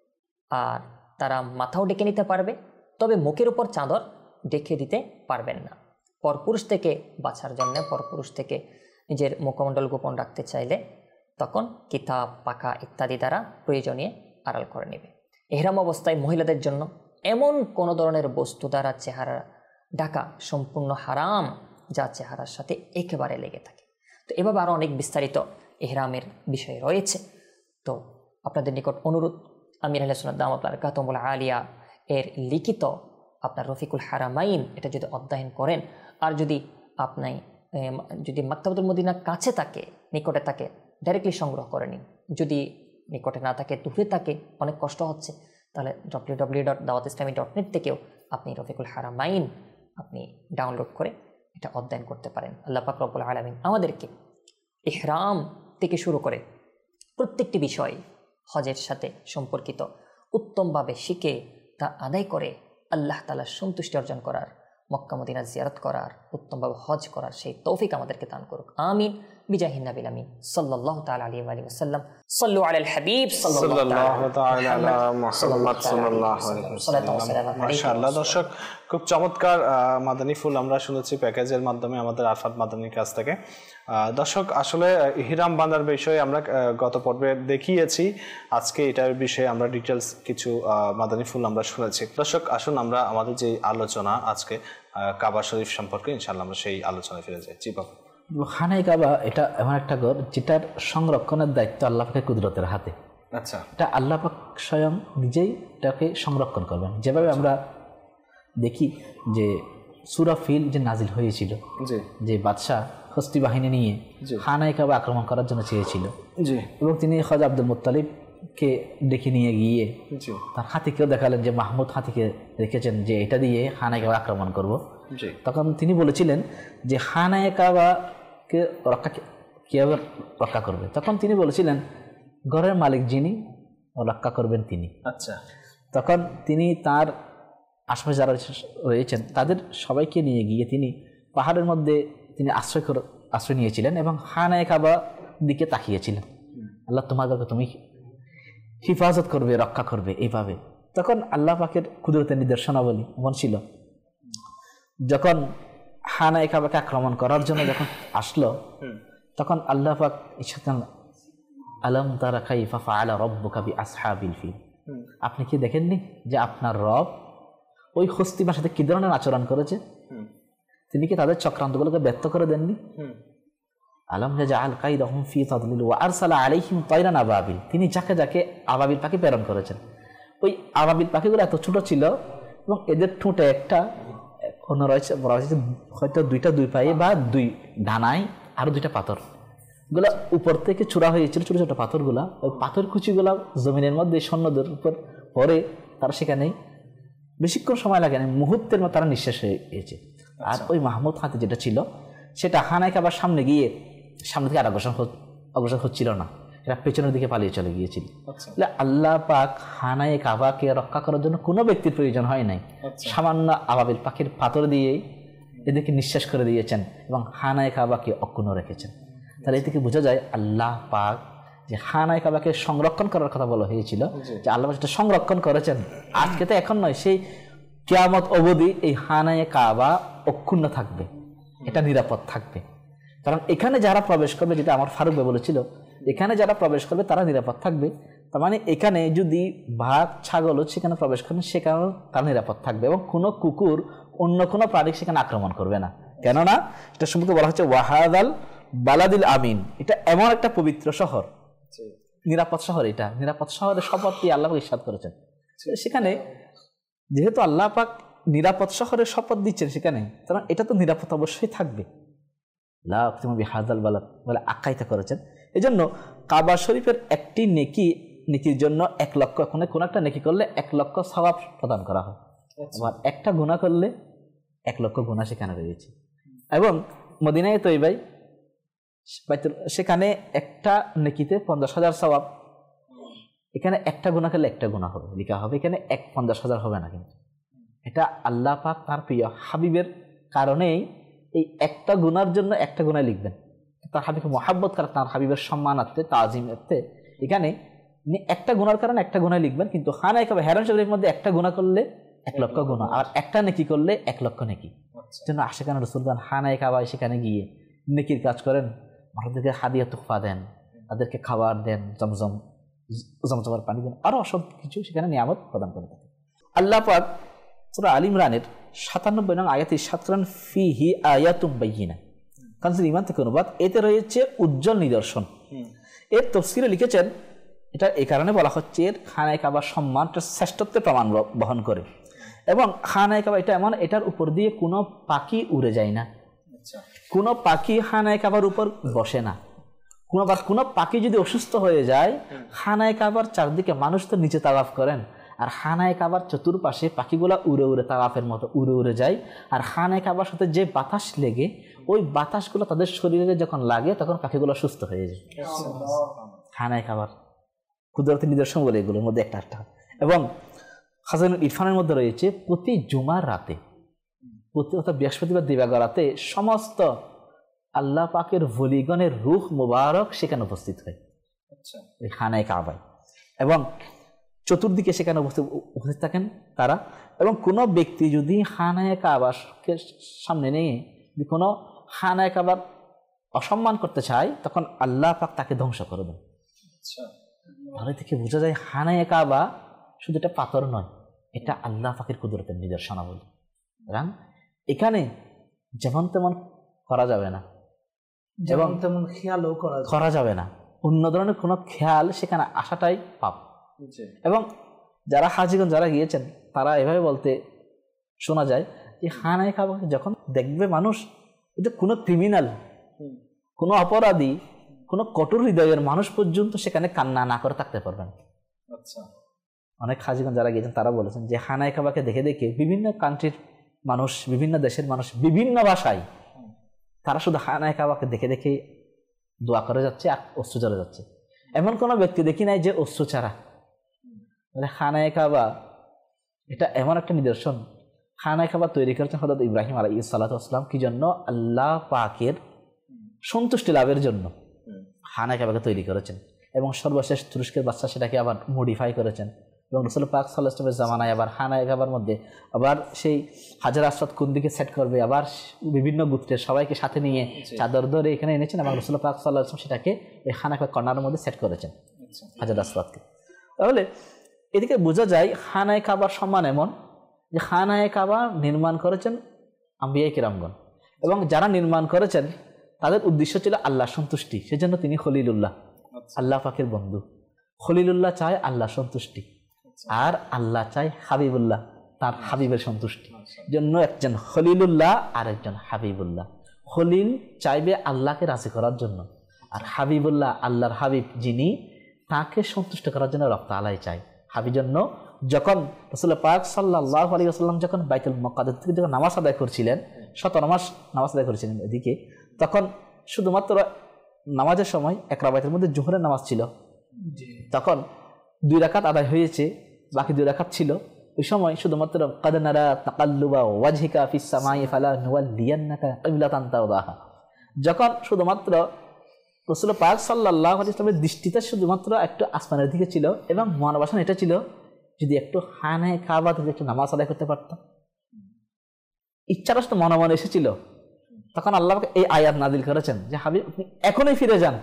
আর তারা মাথাও ডেকে নিতে পারবে, তবে মুখের উপর চাদর ডেকে দিতে পারবেন না। পরপুরুষ থেকে বাঁচার জন্য, পরপুরুষ থেকে নিজের মুখমণ্ডল গোপন রাখতে চাইলে তখন কিতাব পাকা ইত্যাদি দ্বারা প্রয়োজনীয় আড়াল করে নেবে। এহরাম অবস্থায় মহিলাদের জন্য এমন কোনো ধরনের বস্তু দ্বারা চেহারা ঢাকা সম্পূর্ণ হারাম যা চেহারার সাথে একেবারে লেগে থাকে। তো এভাবে আরও অনেক বিস্তারিত এহরামের বিষয় রয়েছে। তো আপনাদের নিকট অনুরোধ, আমির আহলে সুন্নাত দামাত বারাকাতুহুল আলিয়া এর লিখিত আপনার রফিকুল হারামাইন এটা যদি অধ্যয়ন করেন, আর যদি আপনি যদি মাকতাবাতুল মদিনা কাছে থাকে, নিকটে থাকে, ডাইরেক্টলি সংগ্রহ করে নিন। যদি নিকটে না থাকে, দূরে থাকে, অনেক কষ্ট হচ্ছে, তাহলে ডব্লিউ ডব্লিউ ডট দাওয়াত ইসলামী ডট নেট থেকেও আপনি রফিকুল হারামাইন আপনি ডাউনলোড করে এটা অধ্যয়ন করতে পারেন। আল্লাহ পাক রব্বুল আলামিন আমাদেরকে ইহরাম থেকে শুরু করে প্রত্যেকটি বিষয় হজের সাথে সম্পর্কিত উত্তমভাবে শিখে তা আদায় করে আল্লাহ তাআলার সন্তুষ্টি অর্জন করার, মক্কা মদিনা জিয়ারত করার, উত্তমভাবে হজ করার সেই তৌফিক আমাদেরকে দান করুক। আমিন বিজাহিন নবিল আমিন সাল্লাল্লাহু তাআলা আলাইহি ওয়া সাল্লাম। সাল্লু আলাল হাবিব সাল্লাল্লাহু তাআলা আলা মুহাম্মদ সাল্লাল্লাহু আলাইহি ওয়াসাল্লাম। মাশাআল্লাহ। দর্শক, খুব চমৎকার মাদানী ফুল আমরা শুনেছি প্যাকেজের মাধ্যমে আমাদের আরফাত মাদানীর কাছ থেকে। দর্শক, আসলে ইহরাম বাঁধার বিষয়ে আমরা গত পর্বে দেখিয়েছি, আজকে এটার বিষয়ে আমরা ডিটেলস কিছু মাদানী ফুল আমরা শুনেছি। দর্শক, আসুন আমরা আমাদের যে আলোচনা আজকে কাবা শরীফ সম্পর্কে ইনশাআল্লাহ আমরা সেই আলোচনায় ফিরে যাই। জি বাবা। খানায়ে কাবা এটা এমন একটা ঘর যেটার সংরক্ষণের দায়িত্ব আল্লাহ পাকের কুদরতের হাতে। আচ্ছা, এটা আল্লাহ পাক স্বয়ং নিজেই এটাকে সংরক্ষণ করবেন। যেভাবে আমরা দেখি যে সূরা ফিল যে নাজিল হয়েছিল, যে বাদশাহ হস্তি বাহিনী নিয়ে খানায়ে কাবা আক্রমণ করার জন্য চেয়েছিল, এবং তিনি খাজা আব্দুল মুত্তালিবকে ডেকে নিয়ে গিয়ে তার হাতিকেও দেখালেন যে মাহমুদ হাতিকে রেখেছেন যে এটা দিয়ে খানায়ে কাবা আক্রমণ করব। তখন তিনি বলেছিলেন যে খানায়ে কাবাকে রক্ষা কীভাবে রক্ষা করবে, তখন তিনি বলেছিলেন ঘরের মালিক যিনি রক্ষা করবেন তিনি। আচ্ছা, তখন তিনি তার আশপাশে যারা রয়েছেন তাদের সবাইকে নিয়ে গিয়ে তিনি পাহাড়ের মধ্যে তিনি আশ্রয় আশ্রয় নিয়েছিলেন এবং খানায়ে কাবা দিকে তাকিয়েছিলেন, আল্লাহ তোমার কাছে তুমি হিফাজত করবে, রক্ষা করবে এইভাবে। তখন আল্লাহ পাকের কুদরতের নিদর্শনাবলী এমন ছিল, যখন খানায়ে কাবাকে আক্রমণ করার জন্য যখন আসলো, তখন আল্লাহ পাক ইরশাদ আলম তারা কাইফা ফাআলা রাব্বুকা বিআসহাবিল ফিল, আপনি কি দেখেননি যে আপনার রব ওই হস্তিমার সাথে কি ধরনের আচরণ করেছে? তিনি কি তাদের চক্রান্তগুলোকে ব্যর্থ করে দেননি? আলম জাআল কাইদাহুম ফি তাদলিল ওয়া আরসালা আলাইহিম তায়রান আবাবিল, তিনি যাকে যাকে আবাবিল পাখি প্রেরণ করেছেন। ওই আবাবিল পাখিগুলো এত ছোট ছিল এবং এদের ঠোঁটে একটা অন্য রয়েছে হয়তো দুইটা দুই পায়ে বা দুই ডানায় আরো দুইটা পাথর গুলা উপর থেকে চূড়া হয়েছিল, ছোট ছোট পাথরগুলা, ওই পাথর কুচিগুলা জমিনের মধ্যে সৈন্যদের উপর পরে তারা সেখানেই বেশিক্ষণ সময় লাগে না, মুহূর্তের মতো তারা নিঃশেষ হয়ে গিয়েছে। আর ওই মাহমুদ হাতি যেটা ছিল সেটা খানায়ে কাবার সামনে গিয়ে সামনে থেকে আর অগ্রসর অগ্রসর হচ্ছিল না, এরা পেছনের দিকে পালিয়ে চলে গিয়েছিল। আল্লাহ পাক খানায়ে কাবাকে রক্ষা করার জন্য কোনো ব্যক্তির প্রয়োজন হয় নাই, সামান্য আবাবিল পাখির পাথর দিয়েই এদেরকে নিঃশেষ করে দিয়েছেন এবং খানায়ে কাবাকে অক্ষুণ্ণ রেখেছেন। তাহলে এ থেকে বোঝা যায় আল্লাহ পাক যে খানায়ে কাবাকে সংরক্ষণ করার কথা বলা হয়েছিল, যে আল্লাহ সেটা সংরক্ষণ করেছেন। আজকে তো এখন নয়, সেই কিয়ামত অবধি এই খানায়ে কাবা অক্ষুণ্ণ থাকবে, এটা নিরাপদ থাকবে। কারণ এখানে যারা প্রবেশ করবে, যেটা আমার ফারুক ভাই বলেছিল, এখানে যারা প্রবেশ করবে তারা নিরাপদ থাকবে। তার মানে এখানে যদি বাঘ ছাগলও সেখানে প্রবেশ করবে সেখানেও তারা নিরাপদ থাকবে এবং কোনো কুকুর অন্য কোনো প্রাণী সেখানে আক্রমণ করবে না। কেননা এটা সম্পর্কে বলা হচ্ছে ওয়াহাদাল বালাদিল আমিন, এটা এমন একটা পবিত্র শহর, নিরাপদ শহর। এটা নিরাপদ শহরের শপথ দিয়ে আল্লাহ পাক ইরশাদ করেছেন। সেখানে যেহেতু আল্লাহ পাক নিরাপদ শহরের শপথ দিচ্ছেন সেখানে, কারণ এটা তো নিরাপদ অবশ্যই থাকবে, লা উকসিমু বিহাযাল বালাদ বলে আখ্যায়িত করেছেন। এই জন্য কাবা শরীফের একটি নেকি নেকির জন্য এক লক্ষ কোনো কোনো একটা নেকি করলে এক লক্ষ সওয়াব প্রদান করা হয়, আবার একটা গুনাহ করলে এক লক্ষ গুনাহ সেখানে রয়েছে। এবং মদিনায়ে তৈবায় সেখানে একটা নেকিতে পঞ্চাশ হাজার সওয়াব, এখানে একটা গুনাহ করলে একটা গুনাহ হবে লেখা হবে, এখানে এক পঞ্চাশ হাজার হবে না। কিন্তু এটা আল্লাহ পাক তার প্রিয় হাবিবের কারণেই এই একটা গুনার জন্য একটা গুনাহ লিখবেন, তার হাবিবকে মহাব্বত করে, তার হাবিবের সম্মানার্থে তাজিমার্থে এখানে একটা গুনার কারণে একটা গুনাহ লিখবেন। কিন্তু খানায়ে কাবা হেরাম শরীফের মধ্যে একটা গুনাহ করলে এক লক্ষ গুনাহ, আর একটা নেকি করলে এক লক্ষ নেকি। জন্য আশিকানা রাসূলগণ খানায়ে কাবায় সেখানে গিয়ে নেকির কাজ করেন, মানুষদেরকে হাদিয়া তুফা দেন, তাদেরকে খাবার দেন, জমজম জমজমের পানি দেন, আরো সব কিছু সেখানে নিয়ামত প্রদান করে থাকে। আল্লাহ পাক সূরা আল ইমরানের সাতানব্বই নং আয়াতে ইরশাদ করেন, ফিহি আয়াতুম বাইয়িনা, কানজুল ঈমান থেকে অনুবাদ, এতে রয়েছে উজ্জ্বল নিদর্শন। এর তাফসীরে লিখেছেন এটা এই কারণে বলা হচ্ছে এর খানায়ে কাবার সম্মানটা শ্রেষ্ঠত্বের প্রমাণ বহন করে, এবং খানায়ে কাবা এটা এমন, এটার উপর দিয়ে কোনো পাখি উড়ে যায় না, কোনো পাখি খানায়ে কাবার উপর বসে না। কোনো আবার কোনো পাখি যদি অসুস্থ হয়ে যায়, খানায়ে কাবার চারদিকে মানুষ তো নিচে তাওয়াফ করেন, আর খানায়ে কাবার চতুর্পাশে পাখিগুলা উড়ে উড়ে তাওয়াফের মতো উড়ে উড়ে যায়, আর খানায়ে কাবার সাথে যে বাতাস লেগে ওই বাতাসগুলো তাদের শরীরে যখন লাগে তখন পাখিগুলো সুস্থ হয়ে যায়। খানায়ে কাবার কুদরতি নিদর্শন বলে এগুলোর মধ্যে একটা একটা। এবং খাজানুল ইরফানের মধ্যে রয়েছে প্রতি জুমার রাতে, প্রতি অর্থাৎ বৃহস্পতিবার দিবাগত রাতে সমস্ত আল্লাহ পাকের ওলিগণের রূহ মুবারক সেখানে উপস্থিত হয় এই খানায়ে কাবায়, এবং চতুর্দিকে সেখানে উপস্থিত উপস্থিত থাকেন তারা। এবং কোনো ব্যক্তি যদি খানায়ে কাবাকে সামনে নিয়ে কোনো খানায়ে কাবার অসম্মান করতে চায়, তখন আল্লাহ পাক তাকে ধ্বংস করে দেন। ভালো থেকে বোঝা যায় খানায়ে কাবা শুধু এটা পাথর নয়, এটা আল্লাহ পাকের কুদরতের নিদর্শনাবলী। এবং এখানে যেমন তেমন করা যাবে না, যেমন তেমন খেয়ালও করা যাবে না, অন্য ধরনের কোনো খেয়াল সেখানে আসাটাই পাপ। এবং যারা হাজিগণ যারা গিয়েছেন তারা এভাবে বলতে শোনা যায় যে খানায়ে কাবাকে যখন দেখবে মানুষ, এটা কোনো ক্রিমিনাল, কোনো অপরাধী, কোনো কঠোর হৃদয়ের মানুষ পর্যন্ত সেখানে কান্না না করে থাকতে পারবেন। অনেক হাজিগণ যারা গিয়েছেন তারা বলেছেন যে খানায়ে কাবাকে দেখে দেখে বিভিন্ন কান্ট্রির মানুষ, বিভিন্ন দেশের মানুষ, বিভিন্ন ভাষায় তারা শুধু খানায়ে কাবাকে দেখে দেখে দোয়া করে যাচ্ছে আর অশ্রু ঝরে যাচ্ছে। এমন কোনো ব্যক্তি দেখি নাই যে অশ্রু ছাড়া। মানে খানায়ে কাবা এটা এমন একটা নিদর্শন, খানায়ে কাবা তৈরি করেছেন হযরত ইব্রাহিম আলাইহিস সালাতু ওয়াস সালাম, কি জন্য? আল্লাহ পাকের সন্তুষ্টি লাভের জন্য খানায়ে কাবাকে তৈরি করেছেন। এবং সর্বশেষ তুরস্কের বাদশা সেটাকে আবার মডিফাই করেছেন, এবং রাসূল পাক সাল্লাল্লাহু আলাইহি ওয়াসাল্লামের জামানায় আবার খানায়ে কাবার মধ্যে আবার সেই হাজার আসওয়াদ কোন দিকে সেট করবে, আবার বিভিন্ন গোত্রের সবাইকে সাথে নিয়ে চাদর ধরে এখানে এনেছেন, এবং রাসূল পাক সাল্লাল্লাহু আলাইহি ওয়াসাল্লাম সেটাকে এই খানায়ে কাবার কর্নারের মধ্যে সেট করেছেন হাজার আসওয়াদকে। তাহলে এদিকে বোঝা যায় খানায়ে কাবার সম্মান এমন যে খানায়ে কাবা নির্মাণ করেছেন আম্বিয়া কিরামগণ, এবং যারা নির্মাণ করেছেন তাদের উদ্দেশ্য ছিল আল্লাহ সন্তুষ্টি, সেজন্য তিনি খলিলুল্লাহ, আল্লাহ পাকের বন্ধু। খলিলুল্লাহ চায় আল্লাহ সন্তুষ্টি, আর আল্লাহ চায় হাবিবুল্লাহ, তার হাবিবের সন্তুষ্টি। জন্য একজন খলিলুল্লাহ আর একজন হাবিবুল্লাহ। খলিল চাইবে আল্লাহকে রাজি করার জন্য, আর হাবিবুল্লাহ আল্লাহর হাবিব যিনি তাকে সন্তুষ্ট করার জন্য রক্ত আলাই চায়। হাবিব জন্য যখন রাসূল পাক সাল্লাল্লাহু আলাইহি ওয়াসাল্লাম যখন বাইতুল মুকাদ্দাস থেকে যখন নামাজ আদায় করছিলেন, শত নামাজ নামাজ আদায় করেছিলেন এদিকে, তখন শুধুমাত্র নামাজের সময় এক রাকাতের মধ্যে জোহরের নামাজ ছিল, তখন দুই রাকাত আদায় হয়েছে, বাকি দুই রাকাত ছিল। ওই সময় শুধুমাত্র কাদ নারা তাকাল্লুবা ওয়াজহিকা ফিস সামাই ফালা নুওয়াল্লিয়ান্নাকা কিবলাতান তারদাহা, যখন শুধুমাত্র রাসূল পাক সাল্লাল্লাহু আলাইহি ওয়াসাল্লামের দৃষ্টিটা শুধুমাত্র একটু আসমানের দিকে ছিল, এবং মনোবাসনা এটা ছিল যদি একটু খানায়ে কাবা থেকে একটু নামাজ আদায় করতে পারতাম, ইচ্ছাটা তো মনে মনে এসেছিল। তখন আল্লাহ এই আয়াত নাজিল করেছেন যে হাবিব আপনি এখনই ফিরে যান,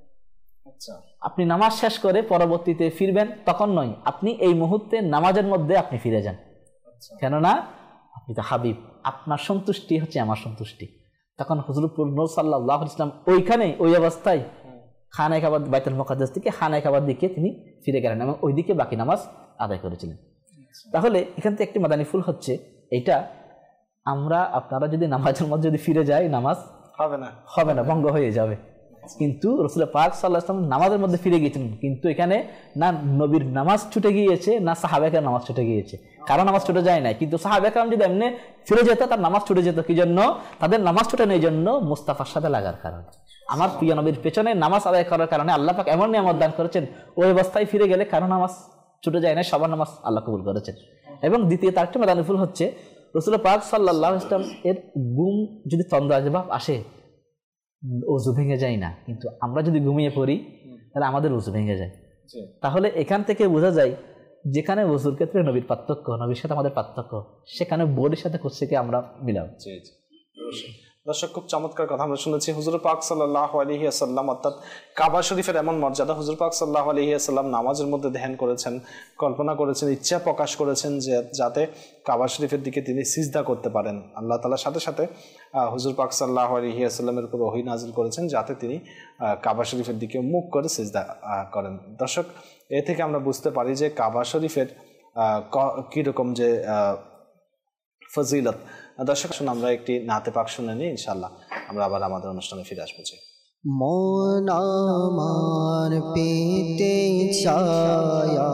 আপনি নামাজ শেষ করে পরবর্তীতে ফিরবেন তখন নয়, আপনি এই মুহূর্তে নামাজের মধ্যে আপনি ফিরে যান, কেননা আপনি তো হাবিব, আপনার সন্তুষ্টি হচ্ছে আমার সন্তুষ্টি। তখন হুজুরপুর নূর সাল্লাল্লাহু আলাইহি ওয়াসাল্লাম ওইখানে ওই অবস্থায় খানায়ে কাবা বাইতুল মুকাদ্দাস থেকে খানায়ে কাবার দিকে তিনি ফিরে গেলেন, এবং ওই দিকে বাকি নামাজ আদায় করেছিলেন। তাহলে এখান থেকে একটি মাদানী ফুল হচ্ছে এইটা, আমরা আপনারা যদি নামাজের মধ্যে যদি ফিরে যাই নামাজ হবে না, হবে না, ভঙ্গ হয়ে যাবে। কিন্তু রাসূল পাক সাল্লাল্লাহু আলাইহি ওয়াসাল্লাম নামাজের মধ্যে ফিরে গিয়েছেন, কিন্তু এখানে না নবীর নামাজ ছুটে গিয়েছে না সাহাবায়ে নামাজ ছুটে গিয়েছে, কারণ নামাজ ছুটে যায় নাই। কিন্তু সাহাবায়ে কেরাম যদি এমনি ফিরে যেত তার নামাজ ছুটে যেত, কি জন্য? তাদের নামাজ ছুটে নেই জন্য, মুস্তাফার সাথে লাগার কারণে। আমার প্রিয় নবীর পেছনে নামাজ আদায় করার কারণে আল্লাহ পাক এমন নিয়ামত দান করেছেন, ওই অবস্থায় ফিরে গেলে কারো নামাজ ছুটে যায় না, সবার নামাজ আল্লাহ কবুল করেছেন। এবং দ্বিতীয় তার একটা মাদানিফুল হচ্ছে রাসূল পাক সাল্লাল্লাহু আলাইহি ওয়াসাল্লাম এর ঘুম যদি তন্দ্রা জবাব আসে ওযু ভেঙে যায় না, কিন্তু আমরা যদি ঘুমিয়ে পড়ি তাহলে আমাদের ওযু ভেঙে যায়। তাহলে এখান থেকে বোঝা যায় যেখানে ওযুর ক্ষেত্রে নবীর পার্থক্য, নবীর সাথে আমাদের পার্থক্য, সেখানে বোর্ডের সাথে কোর্সকে আমরা মিলাম। জি জি দর্শক, খুব চমৎকার কথা আমরা শুনেছি। হুজুর পাক সাল্লাল্লাহু আলাইহি ওয়াসাল্লাম অর্থাৎ কাবা শরীফের এমন মর্যাদা, হুজুর পাক সাল্লাল্লাহু আলাইহি ওয়াসাল্লাম নামাজের মধ্যে ধ্যান করেছেন, কল্পনা করেছেন, ইচ্ছা প্রকাশ করেছেন যে যাতে কাবা শরীফের দিকে তিনি সিজদা করতে পারেন। আল্লাহ তাআলার সাথে সাথে হুজুর পাক সাল্লাল্লাহু আলাইহি ওয়াসাল্লামের উপর ওহী নাযিল করেছেন যাতে তিনি কাবা শরীফের দিকে মুখ করে সিজদা করেন। দর্শক, এ থেকে আমরা বুঝতে পারি যে কাবা শরীফের কীরকম যে ফজিলত। দর্শক, শুন আমরা একটি নাতে পাক শুনে নিই, ইনশাআল্লাহ আমরা আবার আমাদের অনুষ্ঠানে ফিরে আসবো। মন আমার পেতে ছায়া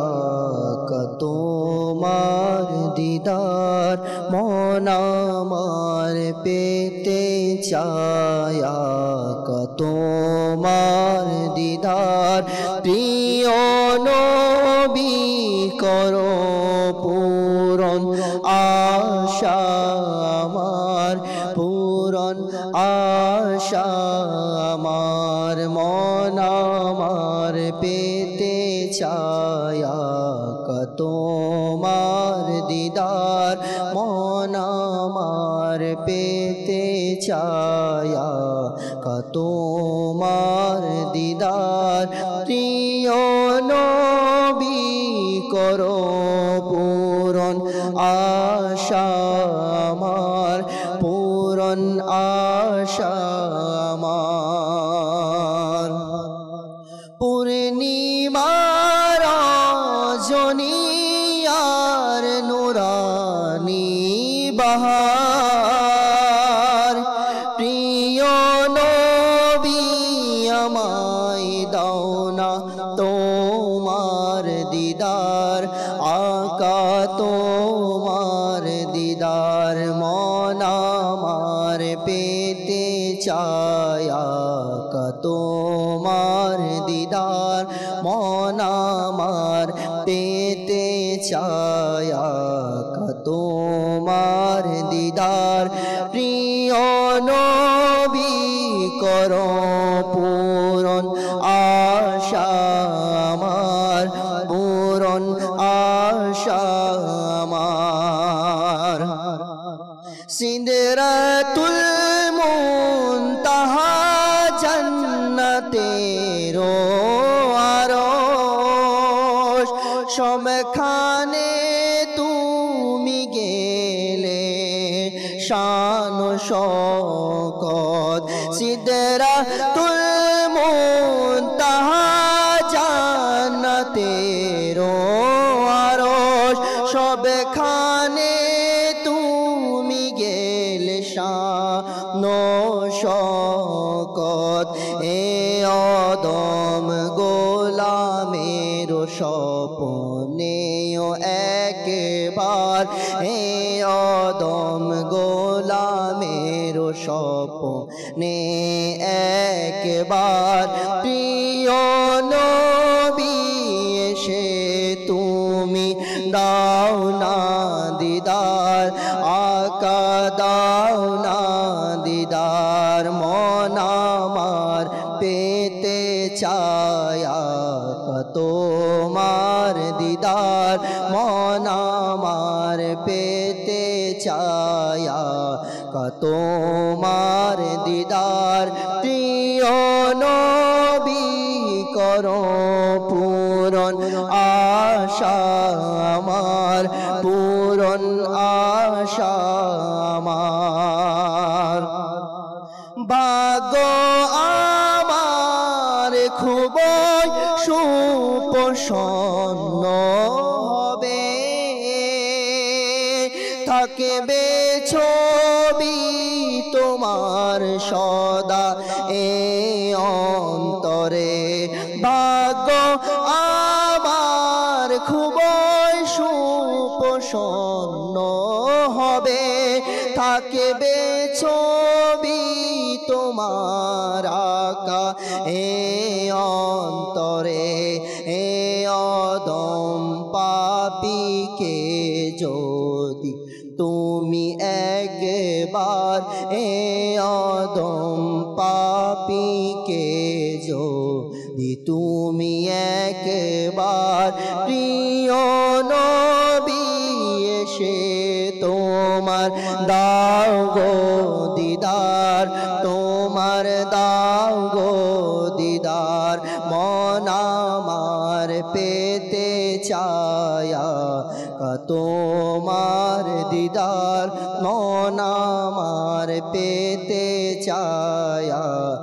তোমার দিদার, মন আমার পেতে ছায়া তোমার দিদার, প্রিয় নবী করো পূরণ আশা আমার, পূরণ আশা আমার, মন আমার পেতে ছায়া তোমার দিদার, মন আমার পেতে ছায়া তোমার দিদার, প্রিয় নবী করো পূরণ আশা আমার, পূরণ আশা আমার। পূর্ণিমার রজনীর নুরানি বাহার, প্রিয় নবী আমায় দাও না তোমার দিদার, আকা তোমার দিদার, মন আমার পেতে ছায়া তোমার দিদার, মন আমার পেতে ছায়া তোমার দিদার, প্রিয় নবী করো পূরণ আশা আমার, পূরণ আশা আমার। সিদরাতুল মুনতাহা জান্নাতের আরশ, সবখানে তুমি গেলে শান শওকত, সিদরাতুল মুনতাহা জান্নাতের আরশ, সবখানে তুমি গেলে শান শওকত, এ আদম গোলামের স্বপ্নেও একবার, এ আদম গোলামের স্বপ্নে একবার, প্রিয় নবী এসে তুমি দাও না দিদার, আকা দাও না দিদার, মন আমার পেতে ছায়া তোমার দিদার, মন আমার পেতে ছায়া তোমার দিদার, প্রিয় নবী করো পূরণ আশা আমার, পূরণ আশা আমার। ভাগ্য আমার খুবই সুপ্রসন্ন হবে, থাকবে ছবি তোমার সদা এ অন্তরে ভাগ্য আমার খুবই সুপ্রসন্ন হবে, থাকবে ছবি তোমার আঁকা এ অন্তরে। এ অদম পাপীকে যদি তুমি একবার, এ অদম পাপীকে যদি তুমি একবার, প্রিয় নবী এসে তোমার দাও গো দিদার, তোমার দাও গো দিদার, মন আমার পেতে চায়া তোমার দিদার, মন আমার পেতে চায়া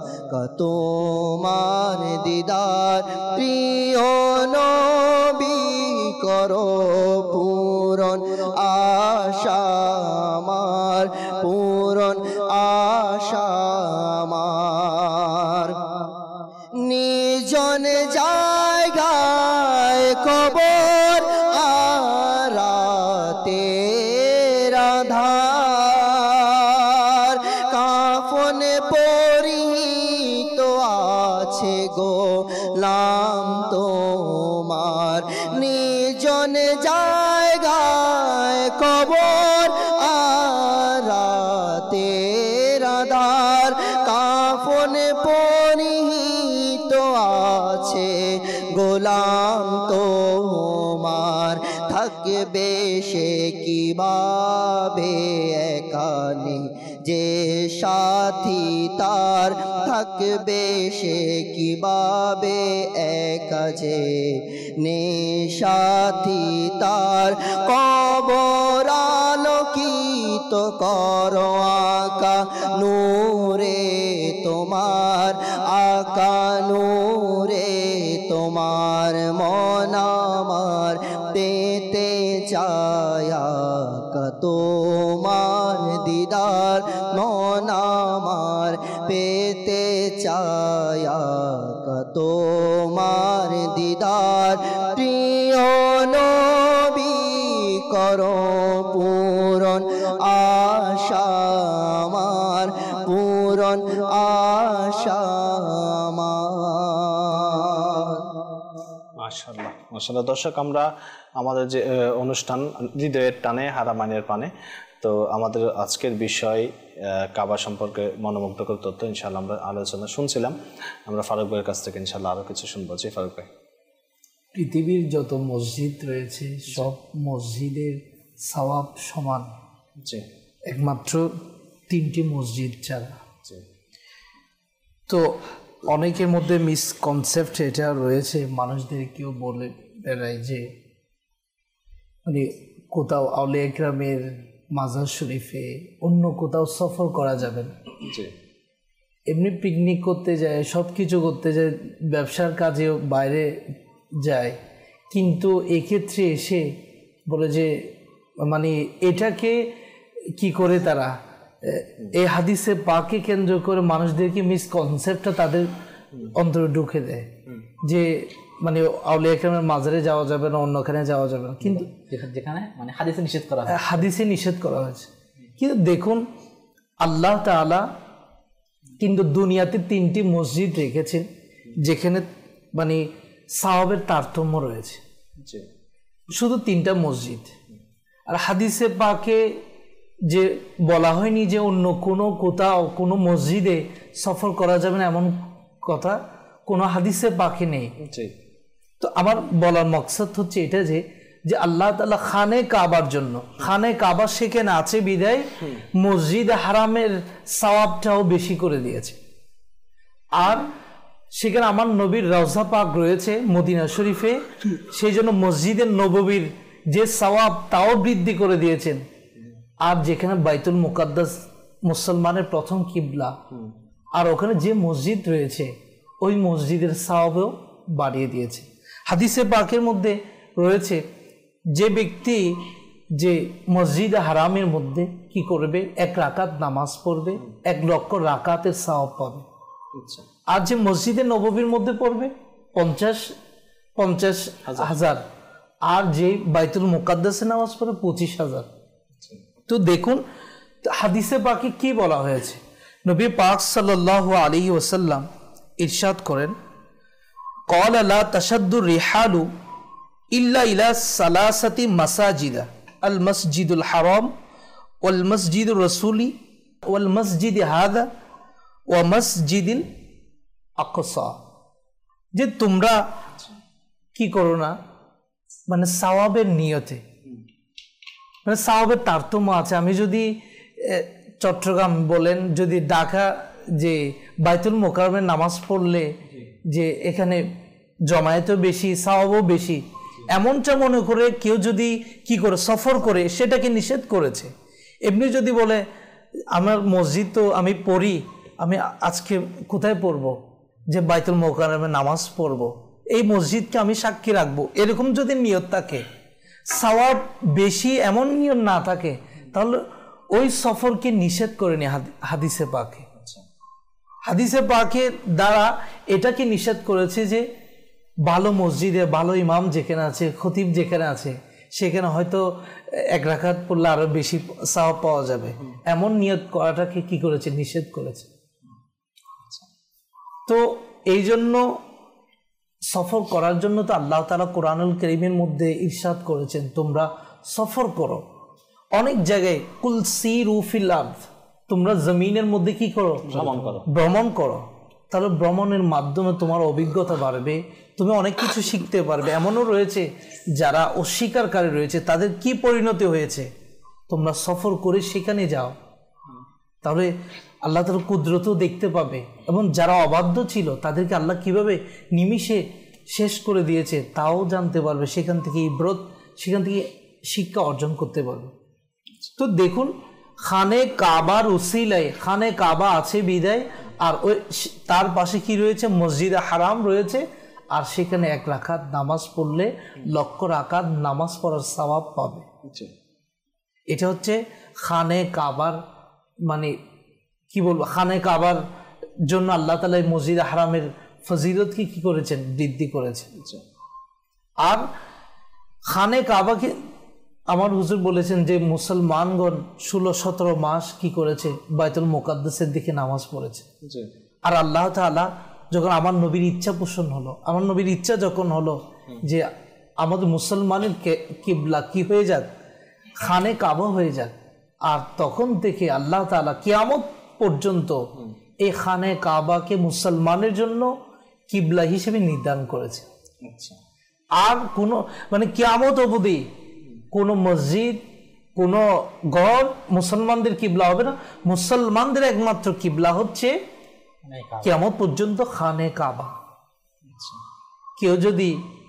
তোমার দিদার। প্রিয় নবী করো পূরণ আশা আমার, পূরণ আশা আমার। নিজন জায়গায় কবর আরাতে রাধার, কাফন পরিহিত আছে গো লাম তোমার। নিজন জায়গায় কবর আরাতে রাধার, কাফন পরিহিত আছে গোলাম তোমার। থাকবে সে কিভাবে একানে যে সাথী তার, থাকবে সে কিভাবে একা যে নে সাথী তার। কবর আলোকিত করো আকা নূরে তোমার, আকা নূরে তোমার, মন আমার পেতে চায়া তোমার দিদার, মন আমার পেতে চায়া তোমার দিদার। প্রিয় নবী করো পূরণ আশা আমার, পূরণ আশা আমার। মাশাআল্লাহ মাশাআল্লাহ। দর্শক, আমরা আমাদের যে অনুষ্ঠান হৃদয়ের টানে হারামাইনের পানে, তো আমাদের আজকের বিষয় কাবা সম্পর্কে মনোমুগ্ধকর তথ্য ইনশাআল্লাহ আমরা আলোচনা শুনছিলাম। আমরা ফারুক ভাইয়ের কাছ থেকে ইনশাআল্লাহ আরও কিছু শুনবো। জি ফারুক ভাই। পৃথিবীর যত মসজিদ রয়েছে সব মসজিদের সওয়াব সমান, জি, একমাত্র তিনটি মসজিদ ছাড়া। জি। তো অনেকের মধ্যে মিসকনসেপ্ট এটা রয়েছে, মানুষদের কেউ বলে বেড়ায় যে মানে কোথাও আউলিয়া ইকরামের মাজার শরীফে অন্য কোথাও সফর করা যাবে না। জি। এমনি পিকনিক করতে যায়, সব কিছু করতে যায়, ব্যবসার কাজেও বাইরে যায়, কিন্তু এক্ষেত্রে এসে বলে যে মানে এটাকে কি করে তারা এই হাদিসে পাকে কেন্দ্র করে মানুষদেরকে মিসকনসেপ্টটা তাদের অন্তরে ঢুকে দেয় যে মানে আউলিয়া ইকরামের মাজারে যাওয়া যাবে না, অন্যখানে যাওয়া যাবে না, কিন্তু যেখানে মানে হাদিসে নিষেধ করা হয়, হাদিসে নিষেধ করা হয়েছে। কিন্তু দেখুন আল্লাহ তাআলা কিন্তু দুনিয়াতে তিনটি মসজিদ রেখেছেন যেখানে মানে সাওয়াবের তারতম্য রয়েছে, শুধু তিনটা মসজিদ। আর হাদিসে পাকে যে বলা হয়নি যে অন্য কোনো কোথাও কোনো মসজিদে সফর করা যাবে না, এমন কথা কোনো হাদিসে পাকে নেই। তো আমার বলার মকসদ হচ্ছে এটা যে যে আল্লাহ তাআলা খানে কাবার জন্য, খানে কাবা সেখানে আছে বিদায় মসজিদ হারামের সওয়াবটাও বেশি করে দিয়েছে। আর সেখানে আমার নবীর রওজা পাক রয়েছে মদিনা শরীফে, সেই জন্য মসজিদের নববীর যে সওয়াব তাও বৃদ্ধি করে দিয়েছেন। আর যেখানে বাইতুল মুকাদ্দাস মুসলমানের প্রথম কিবলা, আর ওখানে যে মসজিদ রয়েছে ওই মসজিদের সওয়াবও বাড়িয়ে দিয়েছে। হাদিসে পাকের মধ্যে রয়েছে যে ব্যক্তি যে মসজিদ হারামের মধ্যে কি করবে, এক রাকাত নামাজ পড়বে, এক লক্ষ রাকাতের সওয়াব পাবে। আর যে মসজিদে নববীর মধ্যে পড়বে পঞ্চাশ পঞ্চাশ হাজার, আর যে বাইতুল মুকাদ্দাসে নামাজ পড়ে পঁচিশ হাজার। তো দেখুন হাদিসে পাকে কি বলা হয়েছে। নবী পাক সাল্লাল্লাহু আলাইহি ওয়াসাল্লাম ইরশাদ করেন, ক্বালা লা তাশাদ্দু রিহালু ইল্লা ইলা সালাসাতি মাসাজিদা আল মসজিদুল হারাম ওয়াল মসজিদুর রাসূলি ওয়াল মসজিদ হাদা ওয়া মসজিদিল আকসা, যে তোমরা কি করো না, মানে সওয়াবের নিয়তে, মানে সওয়াবের তারতম্য আছে। আমি যদি চট্টগ্রাম বলেন, যদি ঢাকা যে বাইতুল মোকাররমের নামাজ পড়লে যে এখানে জমায়েতও বেশি সওয়াবও বেশি, এমনটা মনে করে কেউ যদি কি করে সফর করে সেটাকে নিষেধ করেছে। এমনি যদি বলে আমার মসজিদ তো আমি পড়ি, আমি আজকে কোথায় পড়বো, যে বাইতুল মোকাররমে নামাজ পড়বো, এই মসজিদকে আমি সাক্ষী রাখবো, এরকম যদি নিয়ত থাকে, সওয়াব বেশি এমন নিয়ত না থাকে, তাহলে ওই সফরকে নিষেধ করেনি হাদিসে পাকে। হাদিসে পাকের দ্বারা এটাকে নিষেধ করেছে যে ভালো মসজিদে ভালো ইমাম যেখানে আছে, খতিব যেখানে আছে, সেখানে হয়তো এক রাকাত পড়লে আরো বেশি সওয়াব পাওয়া যাবে, এমন নিয়ত করাটাকে কি করেছে, নিষেধ করেছে। তো এই জন্য সফর করার জন্য তো আল্লাহ তাআলা কোরআনুল কারীমের মধ্যে ইরশাদ করেছেন তোমরা সফর করো। অনেক জায়গায় কুল সিরু ফিল আরদ, তোমরা জমিনের মধ্যে কি করো, ভ্রমণ করো, ভ্রমণ করো। তাহলে ভ্রমণের মাধ্যমে তোমার অভিজ্ঞতা বাড়বে, তুমি অনেক কিছু শিখতে পারবে। এমনও রয়েছে যারা অস্বীকারী রয়েছে, তাদের কি পরিণতি হয়েছে, তোমরা সফর করে সেখানে যাও, তাহলে আল্লাহ তাআলা কুদরতও দেখতে পাবে, এবং যারা অবাধ্য ছিল তাদেরকে আল্লাহ কিভাবে নিমিষে শেষ করে দিয়েছে তাও জানতে পারবে, সেখান থেকে ইবরত, সেখান থেকে শিক্ষা অর্জন করতে পারবে। তো দেখুন খানে কাবার উসিলায়, খানে কাবা আছে বিদায়, আর ওই তার পাশে কি রয়েছে, মসজিদে হারাম রয়েছে, আর সেখানে এক রাকাত নামাজ পড়লে লক্ষ রাকাত নামাজ পড়ার সওয়াব পাবে। এটা হচ্ছে খানে কাবার, মানে কি বলবো, খানে কাবার জন্য আল্লাহ তাআলা মসজিদ হারামের ফজিলতকে কি করেছেন, বৃদ্ধি করেছেন। আর খানে কাবাকে আমার হুজুর বলেছেন যে মুসলমানগণ ষোলো সতেরো মাস কি করেছে, বাইতুল মুকাদ্দাসের দিকে নামাজ পড়েছে। আর আল্লাহ তাআলা যখন আমার নবীর ইচ্ছা পোষণ হলো, আমার নবীর ইচ্ছা যখন হলো যে আমাদের মুসলমানের কিবলা কি হয়ে যাক, খানে কাবা হয়ে যাক, আর তখন থেকে আল্লাহ তাআলা কিয়ামত পর্যন্ত এই খানে কাবাকে মুসলমানের জন্য কিবলা হিসেবে নির্ধারণ করেছে। আর কোনো মানে কিয়ামত অবধি কোনো মসজিদ, কোনো ঘর মুসলমানদের কিবলা হবে না। মুসলমানদের একমাত্র কিবলা হচ্ছে কিয়ামত পর্যন্ত খানে কাবা। কেউ যদি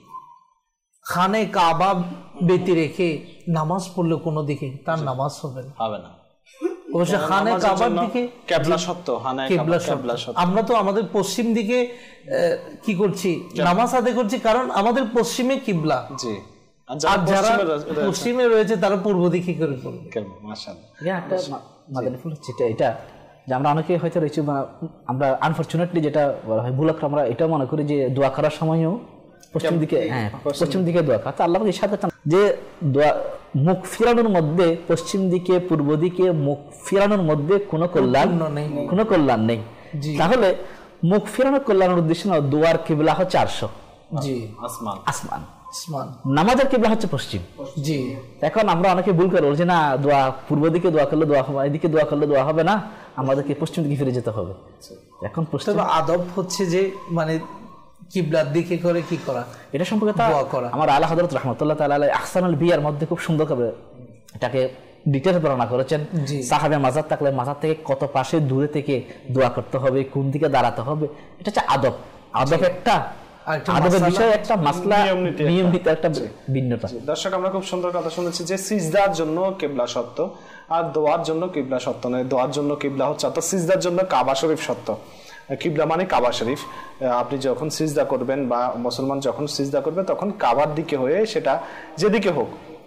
খানে কাবা ব্যতি রেখে নামাজ পড়লে কোনো দিকে তার নামাজ হবে না, হবে না। অবশ্য খানে কাবার দিকে কিবলা সত্য, কিবলা সত্য। আমরা তো আমাদের পশ্চিম দিকে কি করছি, নামাজ আদায় করছি, কারণ আমাদের পশ্চিমে কিবলা। জি, আর যারা পশ্চিমে রয়েছে তারা পূর্ব দিকে করে পড়বে। মাশাআল্লাহ, একটা মাদানী ফুল হচ্ছে এটা, যে আমরা অনেকে হয়তো রয়েছে, আমরা আনফরচুনেটলি যেটা ভুল আমরা এটা মনে করি যে দোয়া করার সময়ও পশ্চিম দিকে, হ্যাঁ পশ্চিম দিকে দোয়া করা। আল্লাহ ইরশাদ করেন যে দোয়া মুখ ফিরানোর মধ্যে, পশ্চিম দিকে পূর্ব দিকে মুখ ফিরানোর মধ্যে কোনো কল্যাণ নেই, কোনো কল্যাণ নেই। তাহলে মুখ ফিরানোর কল্যাণের উদ্দেশ্য না, দোয়ার কিবলা হচ্ছে আরশ, জি আসমান, আসমান আসমান, নামাজের কিবলা হচ্ছে পশ্চিম। জি, এখন আমরা অনেকে ভুল করে বলছি না দোয়া পূর্ব দিকে দোয়া করলে দোয়া হবে, এদিকে দোয়া করলে দোয়া হবে না, আমাদেরকে পশ্চিম দিকে ফিরে যেতে হবে। এখন পশ্চিম আদব হচ্ছে যে মানে কিবলার দিকে করে কি করা, এটা সম্পর্কে আমার আলা হযরত রাহমাতুল্লাহ তাআলা আলাইহি আহসানুল বিয়ার মধ্যে খুব সুন্দর করে এটাকে ডিটেইলস বর্ণনা করেছেন। সাহাবে মাজার থাকলে মাজার থেকে কত পাশে দূরে থেকে দোয়া করতে হবে, কোন দিকে দাঁড়াতে হবে, এটা হচ্ছে আদব। আদব একটা, আদবের বিষয় একটা, মাসলা নিয়ম নীতি একটা ভিন্নতা। দর্শক আমরা খুব সুন্দর কথা শুনেছি যে সিজদার জন্য কিবলা সত্য, আর দোয়ার জন্য কিবলা সত্য নয়। দোয়ার জন্য কিবলা হচ্ছে, অর্থাৎ সিজদার জন্য কাবা শরীফ সত্য। কিবলা মানে কাবা শরীফ। আপনি যখন সিজদা করবেন বা মুসলমান যখন সিজদা করবে তখন কাবার দিকে হয়ে, সেটা যেদিকে হোক,